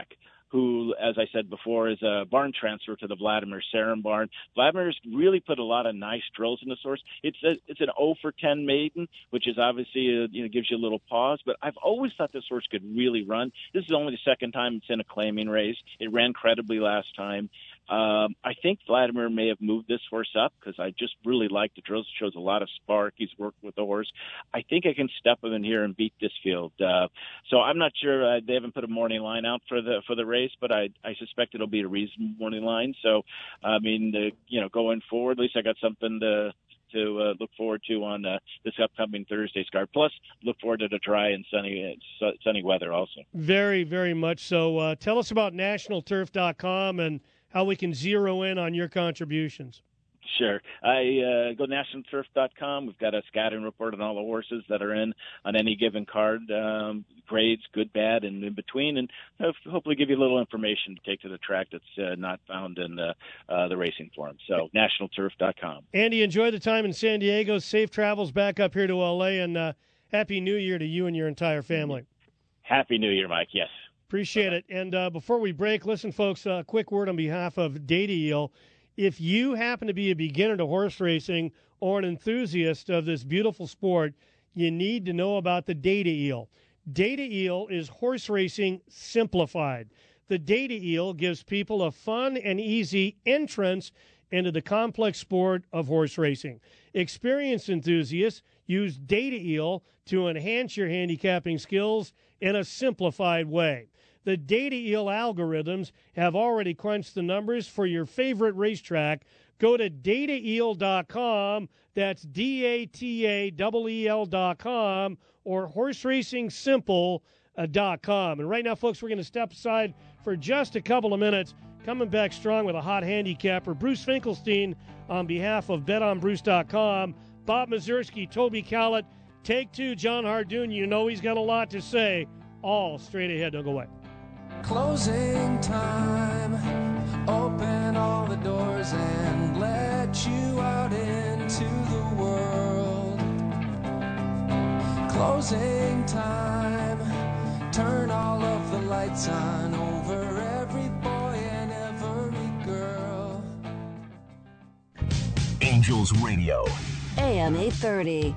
who, as I said before, is a barn transfer to the Vladimir Sarin barn. Vladimir's really put a lot of nice drills in this horse. It's an 0 for 10 maiden, which is obviously gives you a little pause. But I've always thought this horse could really run. This is only the second time it's in a claiming race. It ran credibly last time. I think Vladimir may have moved this horse up because I just really like the drills. It shows a lot of spark. He's worked with the horse. I think I can step him in here and beat this field. So I'm not sure. They haven't put a morning line out for the race, but I suspect it'll be a reasonable morning line. So, I mean, going forward, at least I got something to look forward to on this upcoming Thursday's card. Plus, look forward to the dry and sunny weather also.
Very, very much so. Tell us about nationalturf.com and how we can zero in on your contributions.
Sure. I go to nationalturf.com. We've got a scouting report on all the horses that are in on any given card, grades, good, bad, and in between, and hopefully give you a little information to take to the track that's not found in the racing forum. So nationalturf.com.
Andy, enjoy the time in San Diego. Safe travels back up here to L.A., and Happy New Year to you and your entire family.
Happy New Year, Mike. Yes.
Appreciate it. And before we break, listen, folks, a quick word on behalf of Data Eel. If you happen to be a beginner to horse racing or an enthusiast of this beautiful sport, you need to know about the Data Eel. Data Eel is horse racing simplified. The Data Eel gives people a fun and easy entrance into the complex sport of horse racing. Experienced enthusiasts use Data Eel to enhance your handicapping skills in a simplified way. The Data Eel algorithms have already crunched the numbers for your favorite racetrack. Go to dataeel.com, that's DATAEEL.com, or horseracingsimple.com. And right now, folks, we're going to step aside for just a couple of minutes. Coming back strong with a hot handicapper, Bruce Finkelstein on behalf of betonbruce.com, Bob Mazursky, Toby Callett, Take Two, John Hardoon. You know he's got a lot to say. All straight ahead. Don't go away.
Closing time. Open all the doors and let you out into the world. Closing time. Turn all of the lights on over every boy and every girl.
Angels Radio.
AM 830.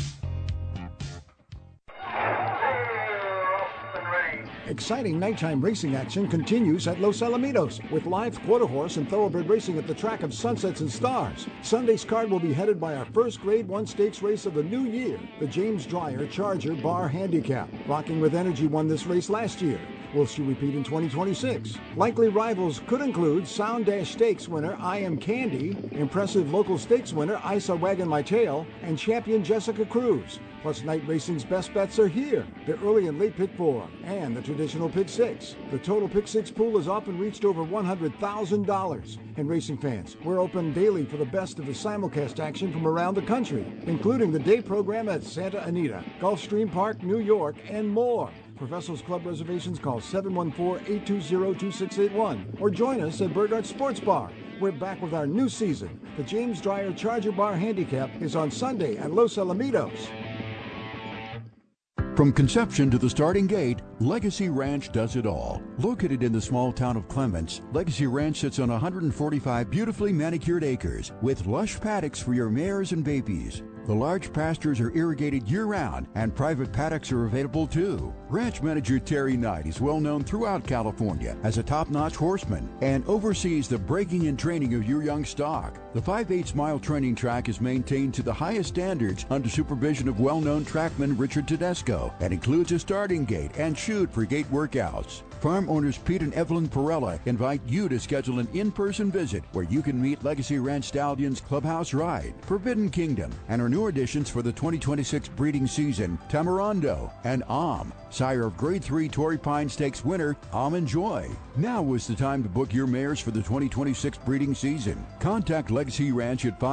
Exciting nighttime racing action continues at Los Alamitos with live quarter horse and thoroughbred racing at the track of Sunsets and Stars. Sunday's card will be headed by our first Grade 1 stakes race of the new year, the James Dreyer Charger Bar Handicap. Rocking with Energy won this race last year. Will she repeat in 2026? Likely rivals could include Sound Dash Stakes winner I Am Candy, impressive local stakes winner Isa Wagon My Tail, and champion Jessica Cruz. Plus, night racing's best bets are here. The early and late pick 4 and the traditional pick 6. The total pick 6 pool has often reached over $100,000. And racing fans, we're open daily for the best of the simulcast action from around the country, including the day program at Santa Anita, Gulfstream Park, New York, and more. For Vessels Club reservations, call 714-820-2681 or join us at Burghardt Sports Bar. We're back with our new season. The James Dreyer Charger Bar Handicap is on Sunday at Los Alamitos.
From conception to the starting gate, Legacy Ranch does it all. Located in the small town of Clements, Legacy Ranch sits on 145 beautifully manicured acres with lush paddocks for your mares and babies. The large pastures are irrigated year-round, and private paddocks are available too. Ranch manager Terry Knight is well known throughout California as a top-notch horseman and oversees the breaking and training of your young stock. The 5/8-mile training track is maintained to the highest standards under supervision of well-known trackman Richard Tedesco and includes a starting gate and chute for gate workouts. Farm owners Pete and Evelyn Perella invite you to schedule an in-person visit where you can meet Legacy Ranch Stallions Clubhouse Ride, Forbidden Kingdom, and our new additions for the 2026 breeding season, Tamarando and sire of Grade 3 Torrey Pine Stakes winner, Enjoy. Now is the time to book your mares for the 2026 breeding season. Contact Legacy Ranch at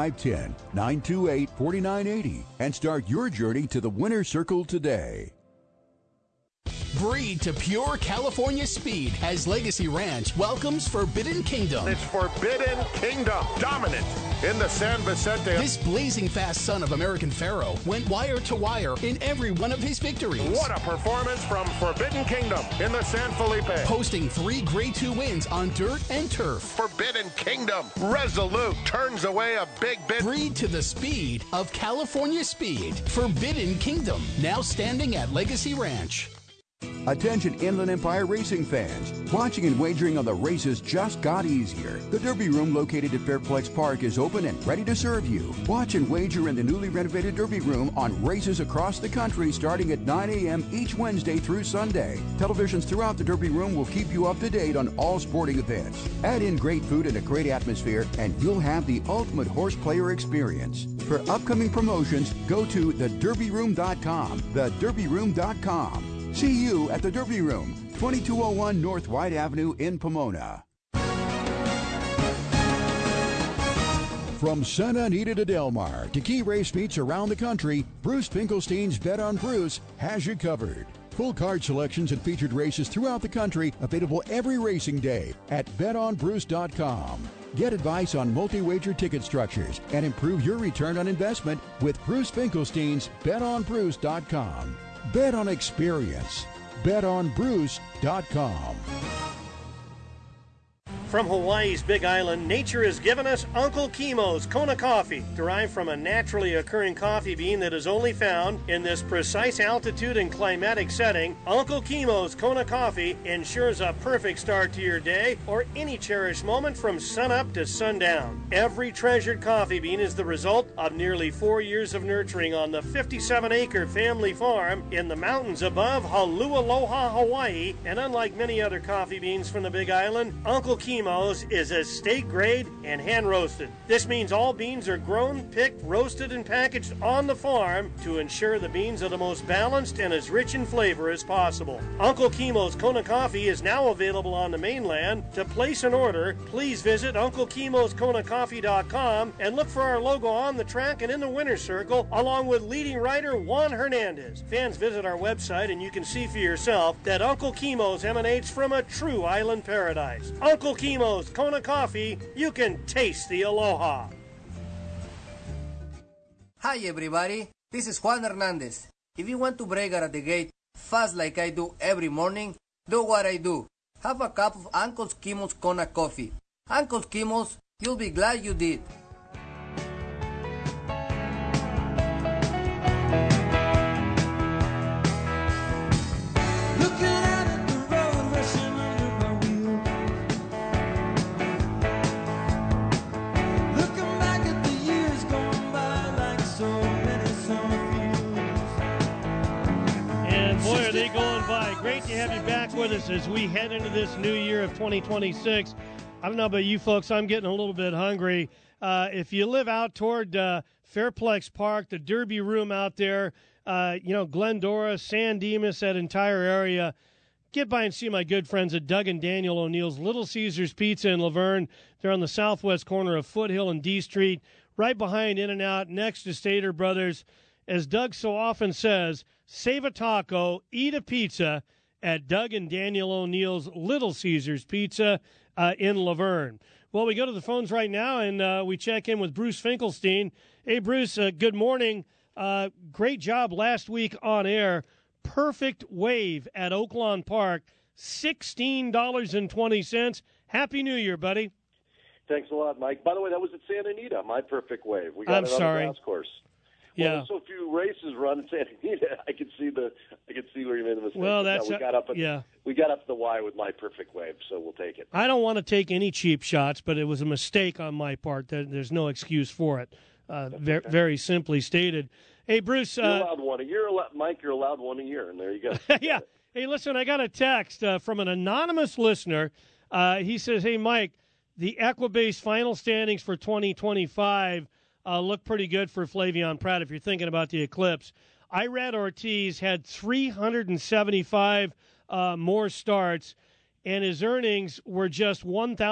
510-928-4980 and start your journey to the winner's circle today.
Breed to pure California speed as Legacy Ranch welcomes Forbidden Kingdom.
It's Forbidden Kingdom, dominant in the San Vicente.
This blazing fast son of American Pharaoh went wire to wire in every one of his victories.
What a performance from Forbidden Kingdom in the San Felipe.
Posting 3 Grade 2 wins on dirt and turf.
Forbidden Kingdom, resolute, turns away a big bit.
Breed to the speed of California speed. Forbidden Kingdom, now standing at Legacy Ranch.
Attention Inland Empire racing fans. Watching and wagering on the races just got easier. The Derby Room located at Fairplex Park is open and ready to serve you. Watch and wager in the newly renovated Derby Room on races across the country starting at 9 a.m. each Wednesday through Sunday. Televisions throughout the Derby Room will keep you up to date on all sporting events. Add in great food and a great atmosphere and you'll have the ultimate horse player experience. For upcoming promotions, go to thederbyroom.com. Thederbyroom.com. See you at the Derby Room, 2201 North White Avenue in Pomona. From Santa Anita to Del Mar to key race meets around the country, Bruce Finkelstein's Bet on Bruce has you covered. Full card selections and featured races throughout the country available every racing day at betonbruce.com. Get advice on multi-wager ticket structures and improve your return on investment with Bruce Finkelstein's betonbruce.com. Bet on experience. BetOnBruce.com.
From Hawaii's Big Island, nature has given us Uncle Kimo's Kona coffee, derived from a naturally occurring coffee bean that is only found in this precise altitude and climatic setting. Uncle Kimo's Kona coffee ensures a perfect start to your day or any cherished moment from sunup to sundown. Every treasured coffee bean is the result of nearly 4 years of nurturing on the 57-acre family farm in the mountains above Holualoha, Hawaii, and unlike many other coffee beans from the Big Island, Uncle Kimo's is estate grade and hand roasted. This means all beans are grown, picked, roasted, and packaged on the farm to ensure the beans are the most balanced and as rich in flavor as possible. Uncle Kimo's Kona coffee is now available on the mainland. To place an order, please visit UncleKimosKonaCoffee.com and look for our logo on the track and in the winner's circle, along with leading writer Juan Hernandez. Fans visit our website and you can see for yourself that Uncle Kimo's emanates from a true island paradise. Uncle Kimo's Kona Coffee, you can taste the aloha.
Hi everybody, this is Juan Hernandez. If you want to brag at the gate fast like I do every morning, do what I do. Have a cup of Uncle Kimo's Kona Coffee. Uncle Kimo's, you'll be glad you did.
Great to have you back with us as we head into this new year of 2026. I don't know about you folks, I'm getting a little bit hungry. If you live out toward Fairplex Park, the Derby Room out there, Glendora, San Dimas, that entire area, get by and see my good friends at Doug and Daniel O'Neill's Little Caesars Pizza in Laverne. They're on the southwest corner of Foothill and D Street, right behind In-N-Out, next to Stater Brothers. As Doug so often says, save a taco, eat a pizza at Doug and Daniel O'Neill's Little Caesars Pizza in Laverne. Well, we go to the phones right now, and we check in with Bruce Finkelstein. Hey, Bruce, good morning. Great job last week on air. Perfect wave at Oaklawn Park, $16.20. Happy New Year, buddy.
Thanks a lot, Mike. By the way, that was at Santa Anita, my perfect wave. We got
I'm
it on
sorry.
the grass course.
Yeah.
Well, there's so few races run in Santa Anita. I could see where you made the mistake.
Well, that's
we got up at the Y with my perfect wave, so we'll take it.
I don't want to take any cheap shots, but it was a mistake on my part. There's no excuse for it. Very simply stated. Hey, Bruce.
You're allowed one a year. Mike, you're allowed one a year, and there you go.
Yeah. Hey, listen, I got a text from an anonymous listener. He says, hey, Mike, the Equibase final standings for 2025 look pretty good for Flavien Prat if you're thinking about the Eclipse. Irad Ortiz had 375 more starts, and his earnings were just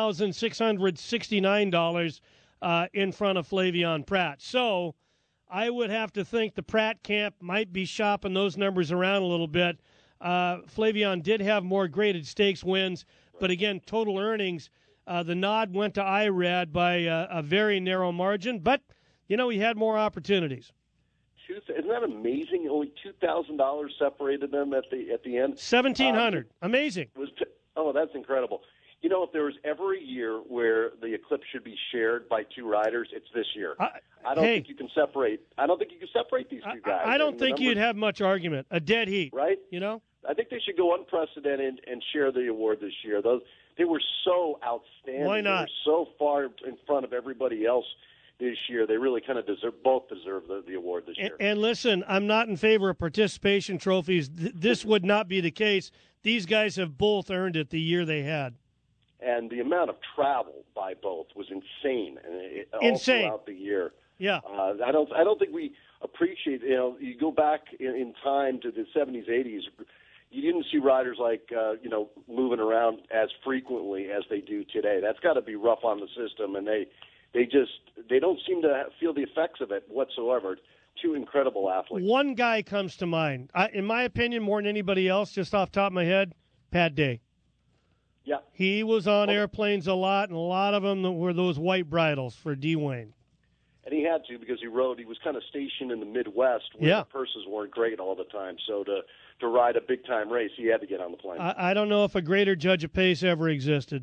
$1,669 in front of Flavien Prat. So I would have to think the Prat camp might be shopping those numbers around a little bit. Flavien did have more graded stakes wins, but again, total earnings, the nod went to IRAD by a very narrow margin, but, he had more opportunities.
Isn't that amazing? Only $2,000 separated them at the end.
$1,700. Amazing.
That's incredible. If there was ever a year where the eclipse should be shared by two riders, it's this year. I don't think you can separate. I don't think you can separate these two guys.
I don't think you'd have much argument. A dead heat,
right?
I
think they should go unprecedented and share the award this year. They were so outstanding.
Why not?
They were so far in front of everybody else this year. They really kind of deserve the award this year.
And listen, I'm not in favor of participation trophies. This would not be the case. These guys have both earned it the year they had.
And the amount of travel by both was insane. All throughout the year.
Yeah.
I don't think we appreciate. You go back in time to the 70s, 80s. You didn't see riders like moving around as frequently as they do today. That's got to be rough on the system, and they don't seem to feel the effects of it whatsoever. Two incredible athletes.
One guy comes to mind, in my opinion, more than anybody else, just off the top of my head, Pat Day.
Yeah.
He was on airplanes a lot, and a lot of them were those white bridles for D. Wayne.
And he had to because he was kind of stationed in the Midwest where the purses weren't great all the time. So to ride a big-time race, he had to get on the plane.
I don't know if a greater judge of pace ever existed.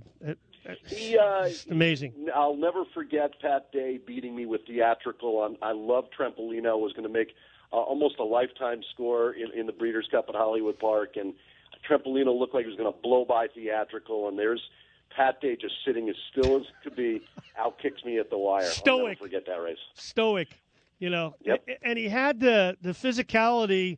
It's amazing.
I'll never forget Pat Day beating me with theatrical. I love Trempolino. Was going to make almost a lifetime score in the Breeders' Cup at Hollywood Park, and Trempolino looked like he was going to blow by theatrical, and there's Pat Day just sitting as still as could be, out-kicks me at the wire.
Stoic.
I'll never forget that race.
Stoic, Yep. And he had the physicality.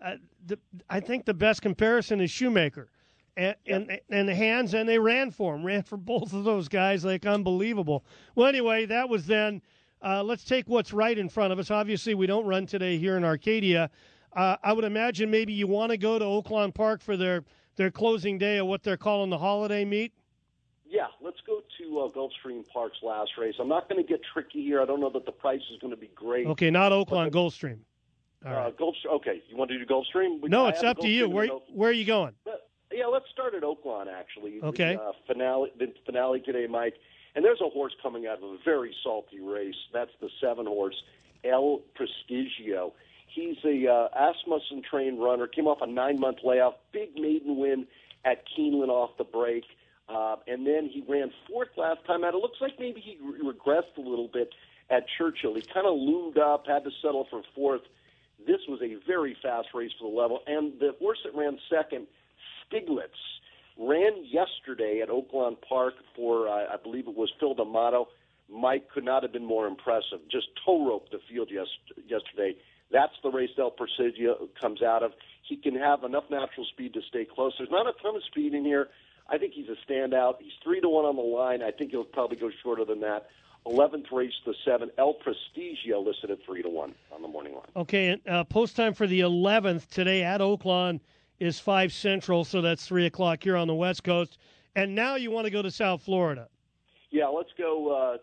I think the best comparison is Shoemaker. And the hands, and they ran for both of those guys like unbelievable. Well, anyway, that was then. Let's take what's right in front of us. Obviously, we don't run today here in Arcadia. I would imagine maybe you want to go to Oaklawn Park for their closing day of what they're calling the holiday meet.
Yeah, let's go to Gulfstream Park's last race. I'm not going to get tricky here. I don't know that the price is going to be great.
Okay, not Oaklawn, Gulfstream. All right.
Gulfstream. Okay, you want to do Gulfstream?
No, it's up to you. Where are you going?
Yeah, let's start at Oaklawn, actually.
Okay.
The finale today, Mike. And there's a horse coming out of a very salty race. That's the 7-horse, El Prestigio. He's a Asmussen-trained runner, came off a 9-month layoff, big maiden win at Keeneland off the break. And then he ran fourth last time out. It looks like maybe he regressed a little bit at Churchill. He kind of loomed up, had to settle for fourth. This was a very fast race for the level. And the horse that ran second, Stiglitz, ran yesterday at Oaklawn Park for, I believe it was Phil D'Amato. Mike could not have been more impressive. Just toe roped the field yesterday. That's the race El Presidio comes out of. He can have enough natural speed to stay close. There's not a ton of speed in here. I think he's a standout. He's 3-1 on the line. I think he'll probably go shorter than that. 11th race, the 7, El Prestigio listed at 3-1 on the morning line.
Okay, and post time for the 11th today at Oaklawn is 5 Central, so that's 3 o'clock here on the West Coast. And now you want to go to South Florida.
Yeah, let's go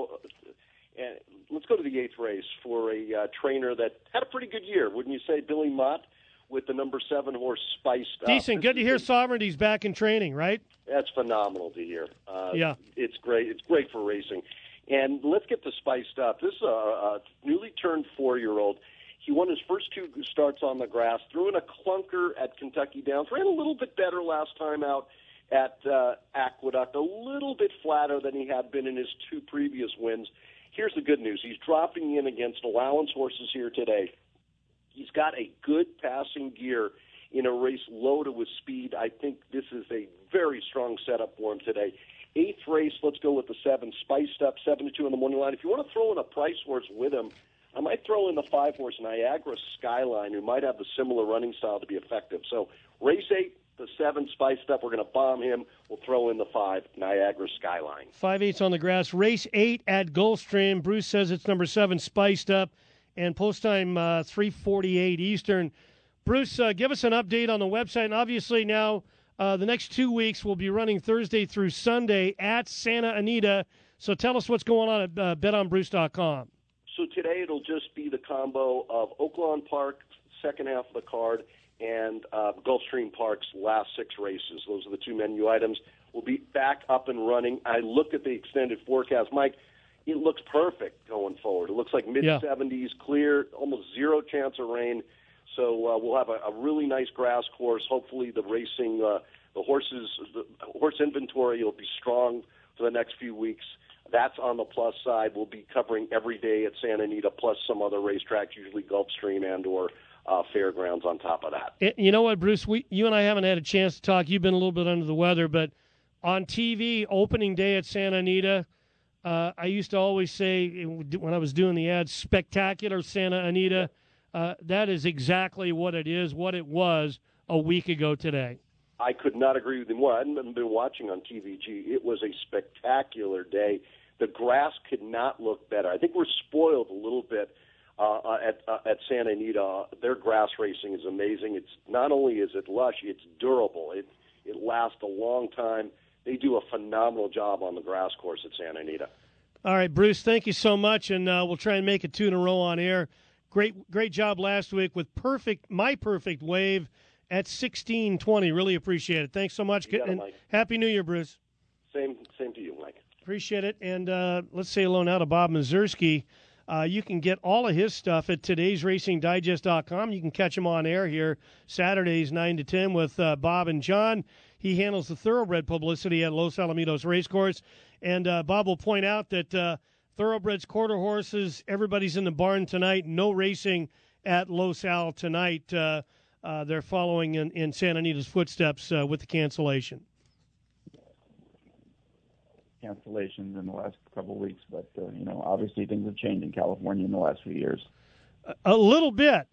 to the 8th race for a trainer that had a pretty good year, wouldn't you say, Billy Mott, with the number 7 horse Spiced Up.
Decent. Good to hear Sovereignty's back in training, right?
That's phenomenal to hear.
Yeah.
It's great. It's great for racing. And let's get to Spiced Up. This is a newly turned 4-year-old. He won his first 2 starts on the grass, threw in a clunker at Kentucky Downs, ran a little bit better last time out at Aqueduct, a little bit flatter than he had been in his 2 previous wins. Here's the good news. He's dropping in against allowance horses here today. He's got a good passing gear in a race loaded with speed. I think this is a very strong setup for him today. 8th race, let's go with the 7, Spiced Up, 7-2 on the morning line. If you want to throw in a price horse with him, I might throw in the 5-horse Niagara Skyline, who might have the similar running style to be effective. So race 8, the 7, Spiced Up. We're going to bomb him. We'll throw in the 5, Niagara Skyline.
5/8 on the grass. Race 8 at Gulfstream. Bruce says it's number 7, Spiced Up. And post time 3:48 Eastern. Bruce, give us an update on the website. And obviously now the next 2 weeks will be running Thursday through Sunday at Santa Anita. So tell us what's going on at betonbruce.com.
So today it'll just be the combo of Oaklawn Park, second half of the card, and Gulfstream Park's last 6 races. Those are the 2 menu items. We'll be back up and running. I looked at the extended forecast, Mike. It looks perfect going forward. It looks like mid-70s, clear, almost zero chance of rain. So we'll have a really nice grass course. Hopefully the racing, the horse inventory will be strong for the next few weeks. That's on the plus side. We'll be covering every day at Santa Anita, plus some other racetracks, usually Gulfstream and or Fairgrounds on top of that.
You know what, Bruce? You and I haven't had a chance to talk. You've been a little bit under the weather, but on TV, opening day at Santa Anita, I used to always say when I was doing the ads, spectacular Santa Anita. That is exactly what it is, what it was a week ago today.
I could not agree with you more. I hadn't been watching on TVG. It was a spectacular day. The grass could not look better. I think we're spoiled a little bit at Santa Anita. Their grass racing is amazing. It's not only is it lush, it's durable. It lasts a long time. They do a phenomenal job on the grass course at Santa Anita.
All right, Bruce, thank you so much, and we'll try and make it 2 in a row on air. Great job last week with my perfect wave at 16:20. Really appreciate it. Thanks so much. And Happy New Year, Bruce.
Same to you, Mike.
Appreciate it. And let's say hello now to Bob Mazursky. You can get all of his stuff at todaysracingdigest.com. You can catch him on air here Saturdays 9 to 10 with Bob and John. He handles the thoroughbred publicity at Los Alamitos Racecourse. And Bob will point out that thoroughbreds, quarter horses, everybody's in the barn tonight. No racing at Los Al tonight. They're following in Santa Anita's footsteps with the cancellation.
Cancellations in the last couple of weeks, but obviously things have changed in California in the last few years.
A little bit.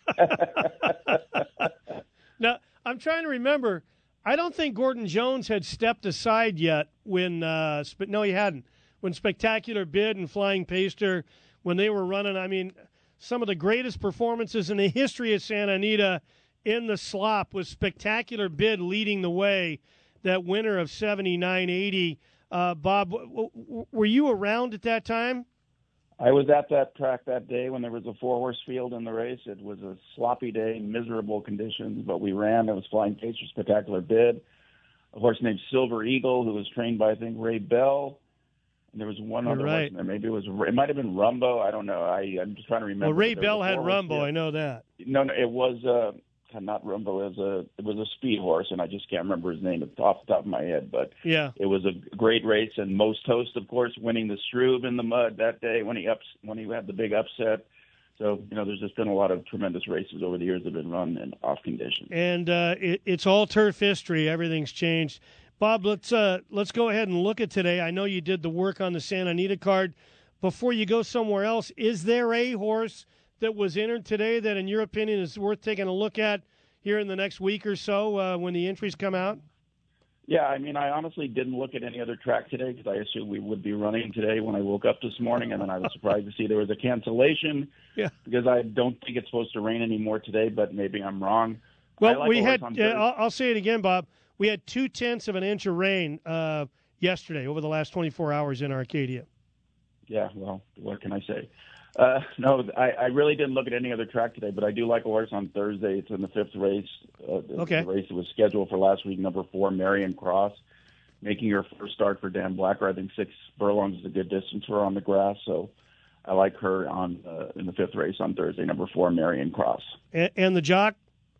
Now, I'm trying to remember. I don't think Gordon Jones had stepped aside yet when no, he hadn't. When Spectacular Bid and Flying Paster, when they were running, I mean, some of the greatest performances in the history of Santa Anita in the slop was Spectacular Bid leading the way, that winner of 79.80. Bob, were you around at that time?
I was at that track that day when there was a 4-horse field in the race. It was a sloppy day, miserable conditions, but we ran. It was Flying Paster, Spectacular Bid, a horse named Silver Eagle, who was trained by, I think, Ray Bell. And there was one other horse in there. Maybe it might have been Rumbo. I don't know. I'm just trying to remember.
Well, Ray Bell had Rumbo. I know that.
No, it was not Rumbo. It was a speed horse, and I just can't remember his name off the top of my head. But
yeah,
it was a great race, and Most Toast, of course, winning the Strube in the mud that day when he had the big upset. So there's just been a lot of tremendous races over the years that have been run in off conditions.
And it's all turf history. Everything's changed. Bob, let's go ahead and look at today. I know you did the work on the Santa Anita card. Before you go somewhere else, is there a horse that was entered today that, in your opinion, is worth taking a look at here in the next week or so when the entries come out?
Yeah, I mean, I honestly didn't look at any other track today because I assumed we would be running today when I woke up this morning, and then I was surprised to see there was a cancellation.
Yeah,
because I don't think it's supposed to rain anymore today, but maybe I'm wrong.
Well, we had. I'll say it again, Bob. We had 0.2 of an inch of rain yesterday over the last 24 hours in Arcadia.
Yeah, well, what can I say? No, I really didn't look at any other track today, but I do like a horse on Thursday. It's in the 5th race.
Okay.
The race that was scheduled for last week, number 4, Marion Cross, making her first start for Dan Blacker. I think 6 furlongs is a good distance for her on the grass, so I like her in the 5th race on Thursday, number 4, Marion Cross.
And the jock?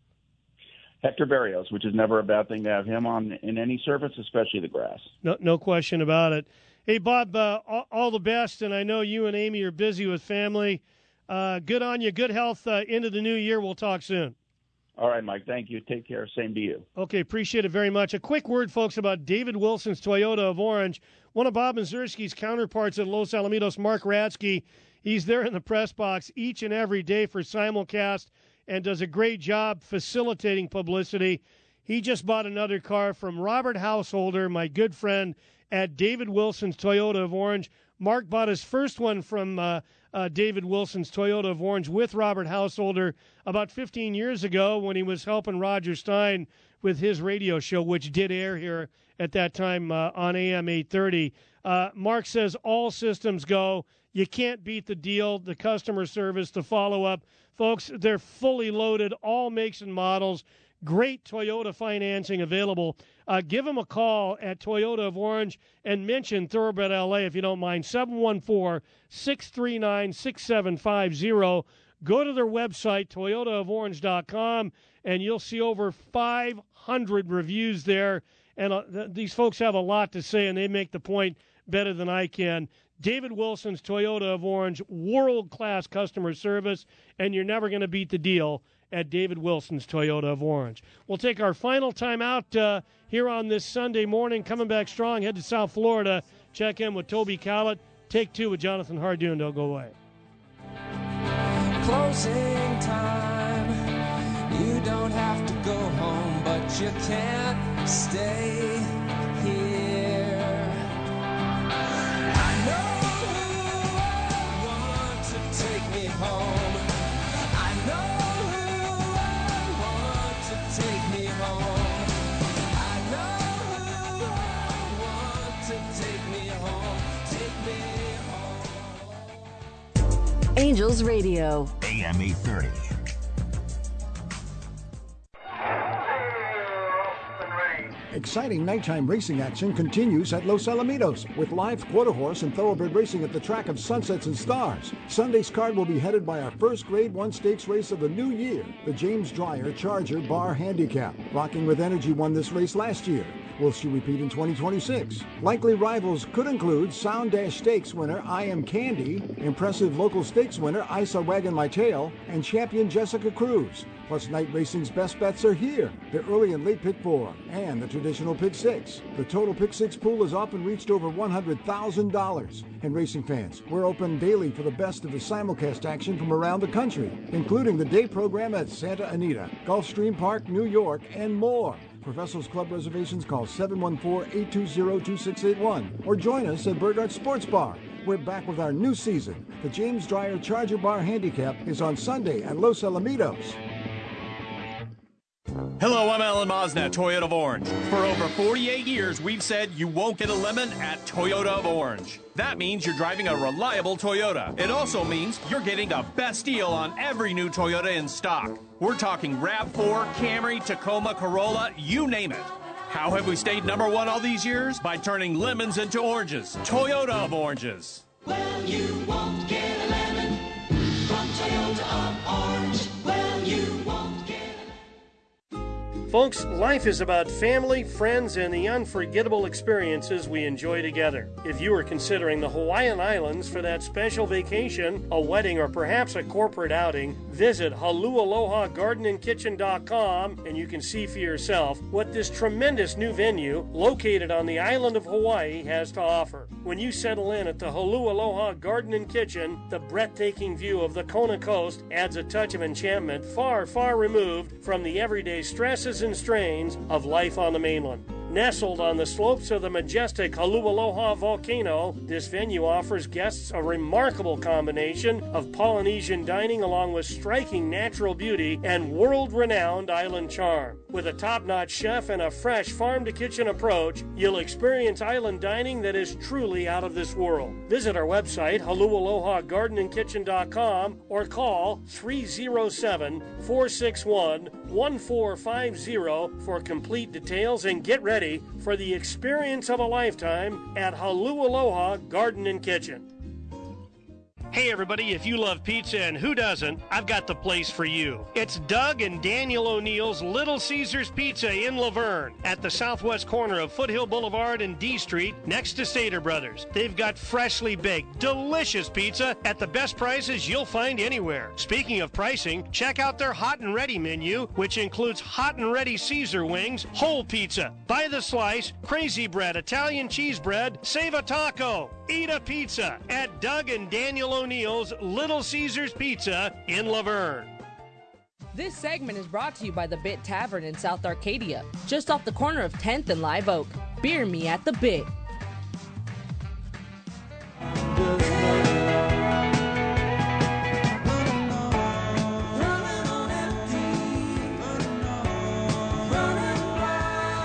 Hector Berrios, which is never a bad thing to have him on in any surface, especially the grass.
No question about it. Hey, Bob, all the best, and I know you and Amy are busy with family. Good on you. Good health into the new year. We'll talk soon.
All right, Mike. Thank you. Take care. Same to you.
Okay, appreciate it very much. A quick word, folks, about David Wilson's Toyota of Orange. One of Bob Mazursky's counterparts at Los Alamitos, Mark Radsky. He's there in the press box each and every day for simulcast and does a great job facilitating publicity. He just bought another car from Robert Householder, my good friend, at David Wilson's Toyota of Orange. Mark bought his first one from David Wilson's Toyota of Orange with Robert Householder about 15 years ago when he was helping Roger Stein with his radio show, which did air here at that time on AM 830. Mark says all systems go. You can't beat the deal, the customer service, the follow-up. Folks, they're fully loaded, all makes and models. Great Toyota financing available. Give them a call at Toyota of Orange and mention Thoroughbred LA if you don't mind. 714-639-6750. Go to their website, toyotaoforange.com, and you'll see over 500 reviews there. And these folks have a lot to say, and they make the point better than I can. David Wilson's Toyota of Orange, world-class customer service, and you're never going to beat the deal at David Wilson's Toyota of Orange. We'll take our final time out here on this Sunday morning. Coming back strong, head to South Florida. Check in with Toby Callett. Take two with Jonathan Hardoon. Don't go away.
Closing time. You don't have to go home, but you can't stay here. I know who I want to take me home. I know who I want to take me home. I know who I want to take me home. Take me home.
Angels Radio.
AM 830.
Exciting nighttime racing action continues at Los Alamitos with live quarter horse and thoroughbred racing at the track of Sunsets and Stars. Sunday's card will be headed by our first Grade 1 stakes race of the new year, the James Dreyer Charger Bar Handicap. Rocking with Energy won this race last year. Will she repeat in 2026? Likely rivals could include Sound Dash Stakes winner I Am Candy, impressive local stakes winner Isa Wagon My Tail, and champion Jessica Cruz. Plus, night racing's best bets are here. The early and late pick 4 and the traditional pick 6. The total pick 6 pool has often reached over $100,000. And racing fans, we're open daily for the best of the simulcast action from around the country, including the day program at Santa Anita, Gulfstream Park, New York, and more. For Vessels Club reservations, call 714-820-2681 or join us at Burghardt Sports Bar. We're back with our new season. The James Dreyer Charger Bar Handicap is on Sunday at Los Alamitos.
Hello, I'm Alan Mosna, Toyota of Orange. For over 48 years, we've said you won't get a lemon at Toyota of Orange. That means you're driving a reliable Toyota. It also means you're getting a best deal on every new Toyota in stock. We're talking RAV4, Camry, Tacoma, Corolla, you name it. How have we stayed number one all these years? By turning lemons into oranges. Toyota of Oranges.
Well, you won't get a lemon from Toyota of Orange. Well, you won't get a lemon.
Folks, life is about family, friends, and the unforgettable experiences we enjoy together. If you are considering the Hawaiian Islands for that special vacation, a wedding, or perhaps a corporate outing, visit HaluAlohaGardenandKitchen.com and you can see for yourself what this tremendous new venue located on the island of Hawaii has to offer. When you settle in at the HaluAloha Garden and Kitchen, the breathtaking view of the Kona coast adds a touch of enchantment far, far removed from the everyday stresses and strains of life on the mainland. Nestled on the slopes of the majestic Haleʻaloha volcano, this venue offers guests a remarkable combination of Polynesian dining along with striking natural beauty and world-renowned island charm. With a top-notch chef and a fresh farm-to-kitchen approach, you'll experience island dining that is truly out of this world. Visit our website, HaluAlohaGardenandKitchen.com, or call 307-461-1450 for complete details, and get ready for the experience of a lifetime at HaluAloha Garden and Kitchen. Hey everybody, if you love pizza, and who doesn't, I've got the place for you. It's Doug and Daniel O'Neill's Little Caesars Pizza in Laverne at the southwest corner of Foothill Boulevard and D Street next to Stater Brothers. They've got freshly baked, delicious pizza at the best prices you'll find anywhere. Speaking of pricing, check out their hot and ready menu, which includes hot and ready Caesar wings, whole pizza, by the slice, crazy bread, Italian cheese bread, save a taco, eat a pizza at Doug and Daniel O'Neill's Little Caesars Pizza in Laverne.
This segment is brought to you by the Bit Tavern in South Arcadia, just off the corner of 10th and Live Oak. Beer me at the Bit.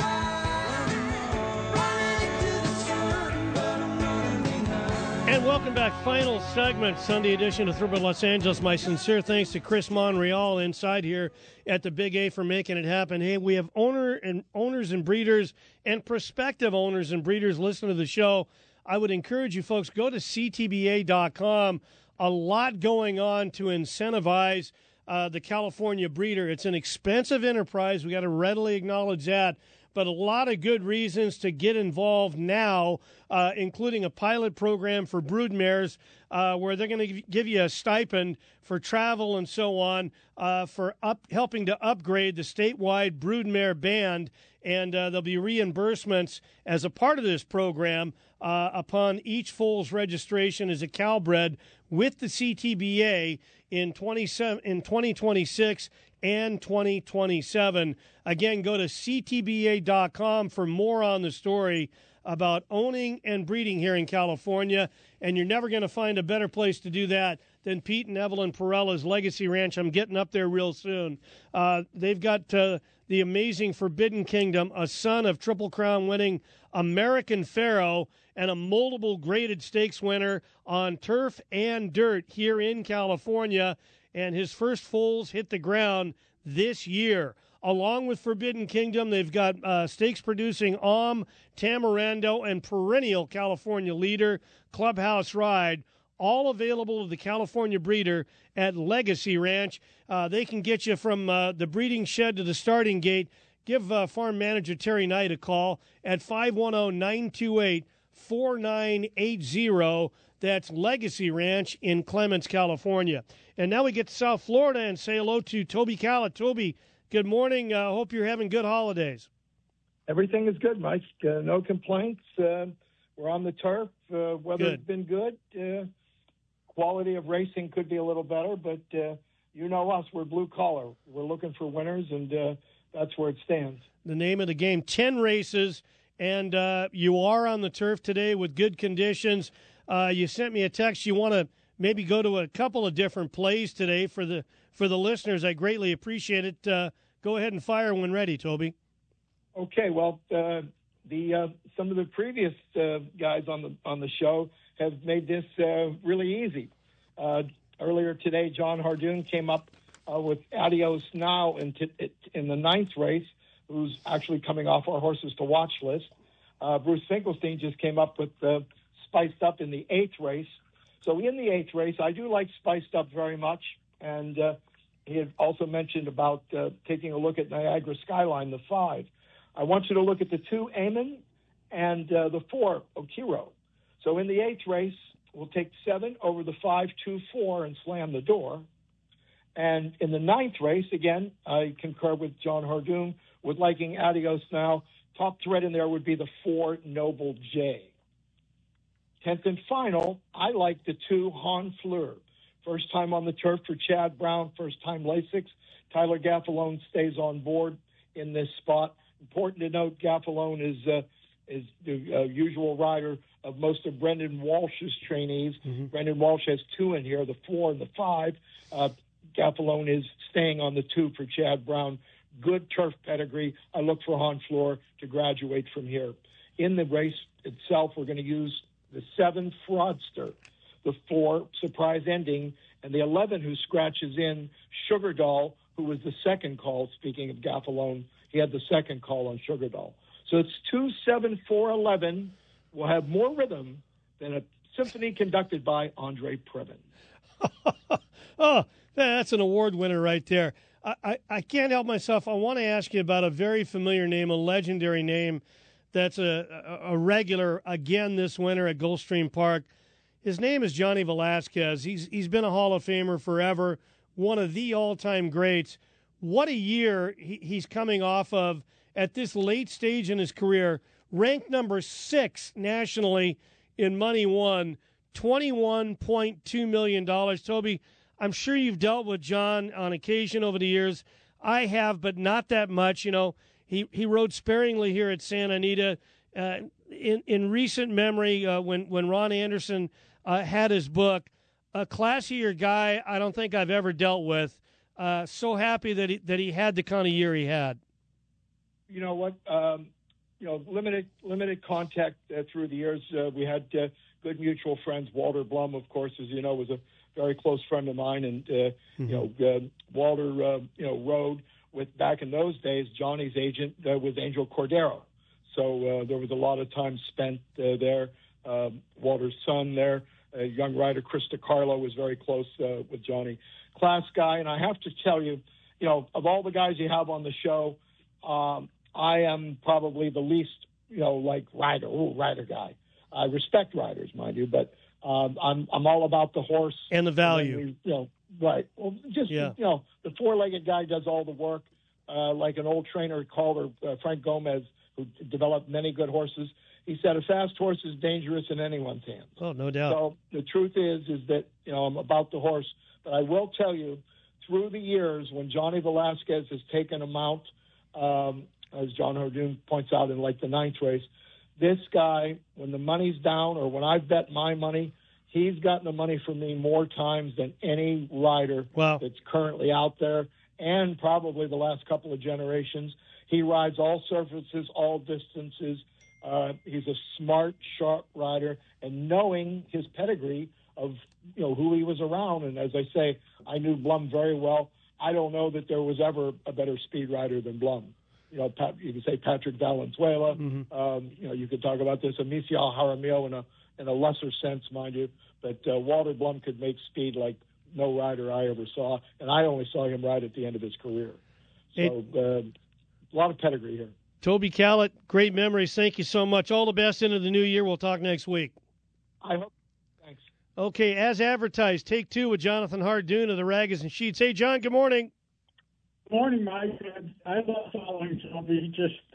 And welcome back. Final segment, Sunday edition of Thoroughbred Los Angeles. My sincere thanks to Chris Monreal inside here at the Big A for making it happen. Hey, we have owners and breeders and prospective owners and breeders listening to the show. I would encourage you folks, go to ctba.com. A lot going on to incentivize the California breeder. It's an expensive enterprise. We got to readily acknowledge that. But a lot of good reasons to get involved now, including a pilot program for broodmares where they're going to give you a stipend for travel and so on for helping to upgrade the statewide broodmare band. And there'll be reimbursements as a part of this program upon each foal's registration as a Calbred with the CTBA in 2026 and 2027. Again, go to ctba.com for more on the story about owning and breeding here in California, and you're never going to find a better place to do that than Pete and Evelyn Perella's Legacy Ranch. I'm getting up there real soon. They've got the amazing Forbidden Kingdom, a son of Triple Crown winning American Pharoah, and a multiple graded stakes winner on turf and dirt here in California. And his first foals hit the ground this year. Along with Forbidden Kingdom, they've got stakes-producing Tamarindo, and perennial California leader, Clubhouse Ride, all available to the California breeder at Legacy Ranch. They can get you from the breeding shed to the starting gate. Give farm manager Terry Knight a call at 510-928-4980. That's Legacy Ranch in Clements, California. And now we get to South Florida and say hello to Toby Callett. Toby, good morning. Hope you're having good holidays.
Everything is good, Mike. No complaints. We're on the turf. Weather's been good. Quality of racing could be a little better, but you know us. We're blue collar. We're looking for winners, and that's where it stands.
The name of the game, 10 races, and you are on the turf today with good conditions. You sent me a text. You want to maybe go to a couple of different plays today for the listeners. I greatly appreciate it. Go ahead and fire when ready, Toby.
Okay. Well, some of the previous guys on the show have made this really easy. Earlier today, John Hardoon came up with Adios Now in the 9th race, who's actually coming off our horses to watch list. Bruce Finkelstein just came up with Spiced Up in the 8th race. So in the 8th race, I do like Spiced Up very much. And he had also mentioned about taking a look at Niagara Skyline, the 5. I want you to look at the 2, Amon, and the 4, Okiro. So in the 8th race, we'll take 7 over the 5, 2, 4, and slam the door. And in the 9th race, again, I concur with John Hardoon with liking Adios Now. Top thread in there would be the 4, Noble J. 10th and final, I like the 2, Han Fleur. First time on the turf for Chad Brown, first time Lasix. Tyler Gaffalone stays on board in this spot. Important to note, Gaffalone is the usual rider of most of Brendan Walsh's trainees. Mm-hmm. Brendan Walsh has 2 in here, the 4 and the 5. Gaffalone is staying on the 2 for Chad Brown. Good turf pedigree. I look for Han Fleur to graduate from here. In the race itself, we're going to use the 7, Fraudster, the 4, Surprise Ending, and the 11 who scratches in, Sugar Doll, who was the second call. Speaking of Gaffalone, he had the second call on Sugar Doll. So it's 2, 7, 4, 11. Will have more rhythm than a symphony conducted by Andre Previn.
Oh, that's an award winner right there. I can't help myself. I want to ask you about a very familiar name, a legendary name that's a regular again this winter at Gulfstream Park. His name is Johnny Velasquez. He's been a Hall of Famer forever, one of the all-time greats. What a year he's coming off of at this late stage in his career, ranked number 6 nationally in Money One, $21.2 million. Toby, I'm sure you've dealt with John on occasion over the years. I have, but not that much. You know, he rode sparingly here at Santa Anita. In recent memory, when Ron Anderson had his book, a classier guy I don't think I've ever dealt with. So happy that he had the kind of year he had.
You know what? Limited contact through the years. We had good mutual friends. Walter Blum, of course, as you know, was a very close friend of mine, and Walter, rode with, back in those days, Johnny's agent was Angel Cordero. So there was a lot of time spent there. Walter's son there, a young rider, Chris DiCarlo, was very close with Johnny. Class guy, and I have to tell you, of all the guys you have on the show, I am probably the least, rider guy. I respect riders, mind you, but I'm all about the horse
and the value.
Right. Well, just the four-legged guy does all the work, like an old trainer called Frank Gomez, who developed many good horses. He said a fast horse is dangerous in anyone's hands.
Oh, no doubt.
So the truth is that I'm about the horse, but I will tell you, through the years, when Johnny Velasquez has taken him out, as John Hardoon points out in like the 9th race, this guy, when the money's down or when I bet my money, he's gotten the money from me more times than any rider that's currently out there, and probably the last couple of generations. He rides all surfaces, all distances. He's a smart, sharp rider, and knowing his pedigree of who he was around, and as I say, I knew Blum very well. I don't know that there was ever a better speed rider than Blum. You could say Patrick Valenzuela. You could talk about this Amicia Jaramillo in a lesser sense, mind you. But Walter Blum could make speed like no rider I ever saw, and I only saw him ride at the end of his career. So a lot of pedigree here.
Toby Callett, great memories. Thank you so much. All the best into the new year. We'll talk next week.
I hope. Thanks.
Okay, as advertised, take two with Jonathan Hardoon of the Ragas and Sheets. Hey, John, good morning.
Good morning, Mike. I love following Toby.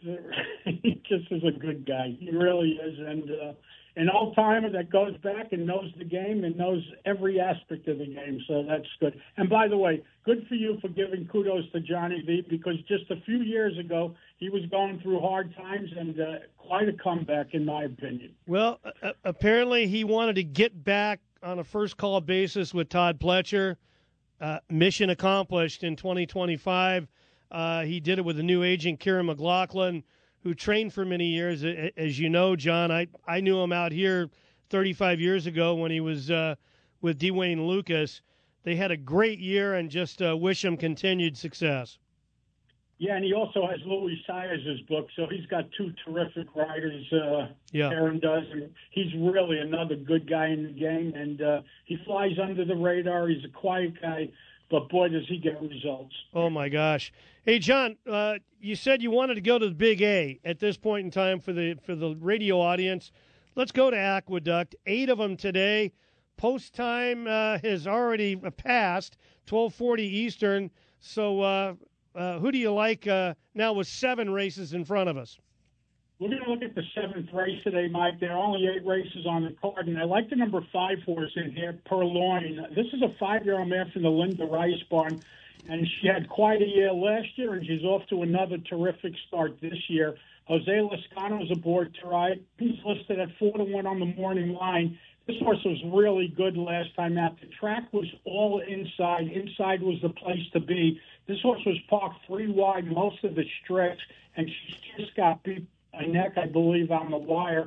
He just is a good guy. He really is. And an old-timer that goes back and knows the game and knows every aspect of the game, so that's good. And by the way, good for you for giving kudos to Johnny V, because just a few years ago, he was going through hard times, and quite a comeback, in my opinion. Well,
apparently he wanted to get back on a first-call basis with Todd Pletcher. Mission accomplished in 2025. He did it with the new agent, Kieran McLaughlin, who trained for many years. As you know, John, I knew him out here 35 years ago when he was with Dwayne Lucas. They had a great year, and just wish him continued success.
Yeah, and he also has Louis Sayers' book, so he's got two terrific writers, Aaron does, and he's really another good guy in the game, and he flies under the radar. He's a quiet guy, but boy, does he get results.
Oh, my gosh. Hey, John, you said you wanted to go to the Big A at this point in time for the radio audience. Let's go to Aqueduct. 8 of them today. Post time has already passed, 12:40 Eastern, so who do you like now with 7 races in front of us?
We're going to look at the 7th race today, Mike. There are only 8 races on the card, and I like the number 5 horse in here, Purloin. This is a 5-year-old mare from the Linda Rice barn, and she had quite a year last year, and she's off to another terrific start this year. Jose Lascano's aboard to ride. He's listed at 4-1 on the morning line. This horse was really good last time out. The track was all inside. Inside was the place to be. This horse was parked 3 wide most of the stretch, and she just got beat a neck, I believe, on the wire.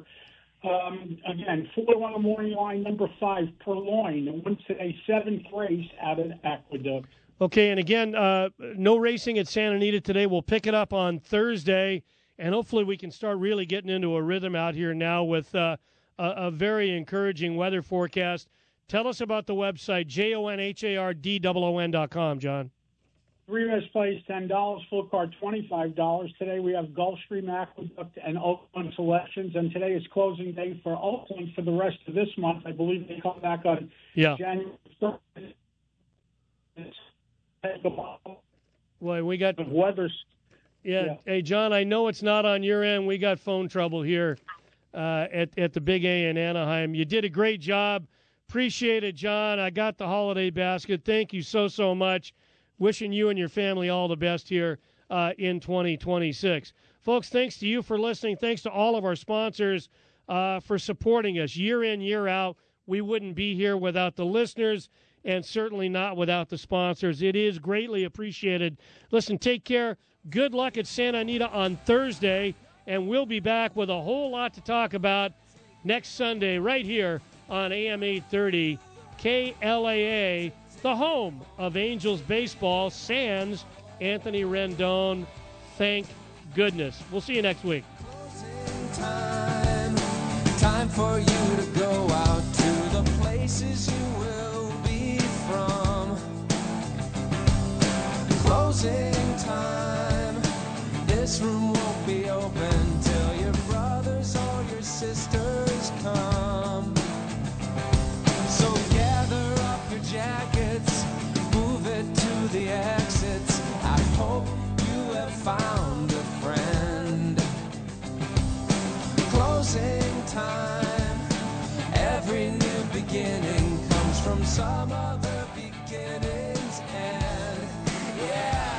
Again, 4-1 on the morning line, number 5, Purloin, and wins today's 7th race out of Aqueduct.
Okay, and again, no racing at Santa Anita today. We'll pick it up on Thursday, and hopefully we can start really getting into a rhythm out here now with a very encouraging weather forecast. Tell us about the website, JONHARDOON.com, John.
3 race plays $10, full card $25. Today we have Gulfstream, Aqueduct, and Oakland selections, and today is closing day for Oakland for the rest of this month. I believe they come back on January 1st.
Well, we got
weather.
Yeah. Hey, John, I know it's not on your end. We got phone trouble here at the Big A in Anaheim. You did a great job. Appreciate it, John. I got the holiday basket. Thank you so much. Wishing you and your family all the best here in 2026. Folks, thanks to you for listening. Thanks to all of our sponsors for supporting us year in, year out. We wouldn't be here without the listeners and certainly not without the sponsors. It is greatly appreciated. Listen, take care. Good luck at Santa Anita on Thursday, and we'll be back with a whole lot to talk about next Sunday right here on AM 830 KLAA, the home of Angels baseball, sans Anthony Rendon. Thank goodness. We'll see you next week.
Time for you to go out to the places you will be from. Closing time. This room won't be open till your brothers or your sisters come. So gather up your jackets, move it to the exits. I hope you have found a friend. Closing time. Every new beginning comes from some other beginning's end. Yeah.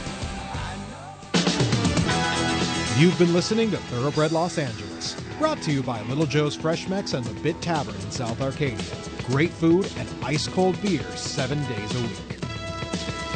You've been listening to Thoroughbred Los Angeles, brought to you by Little Joe's Fresh Mex and the Bit Tavern in South Arcadia. Great food and ice-cold beer 7 days a week.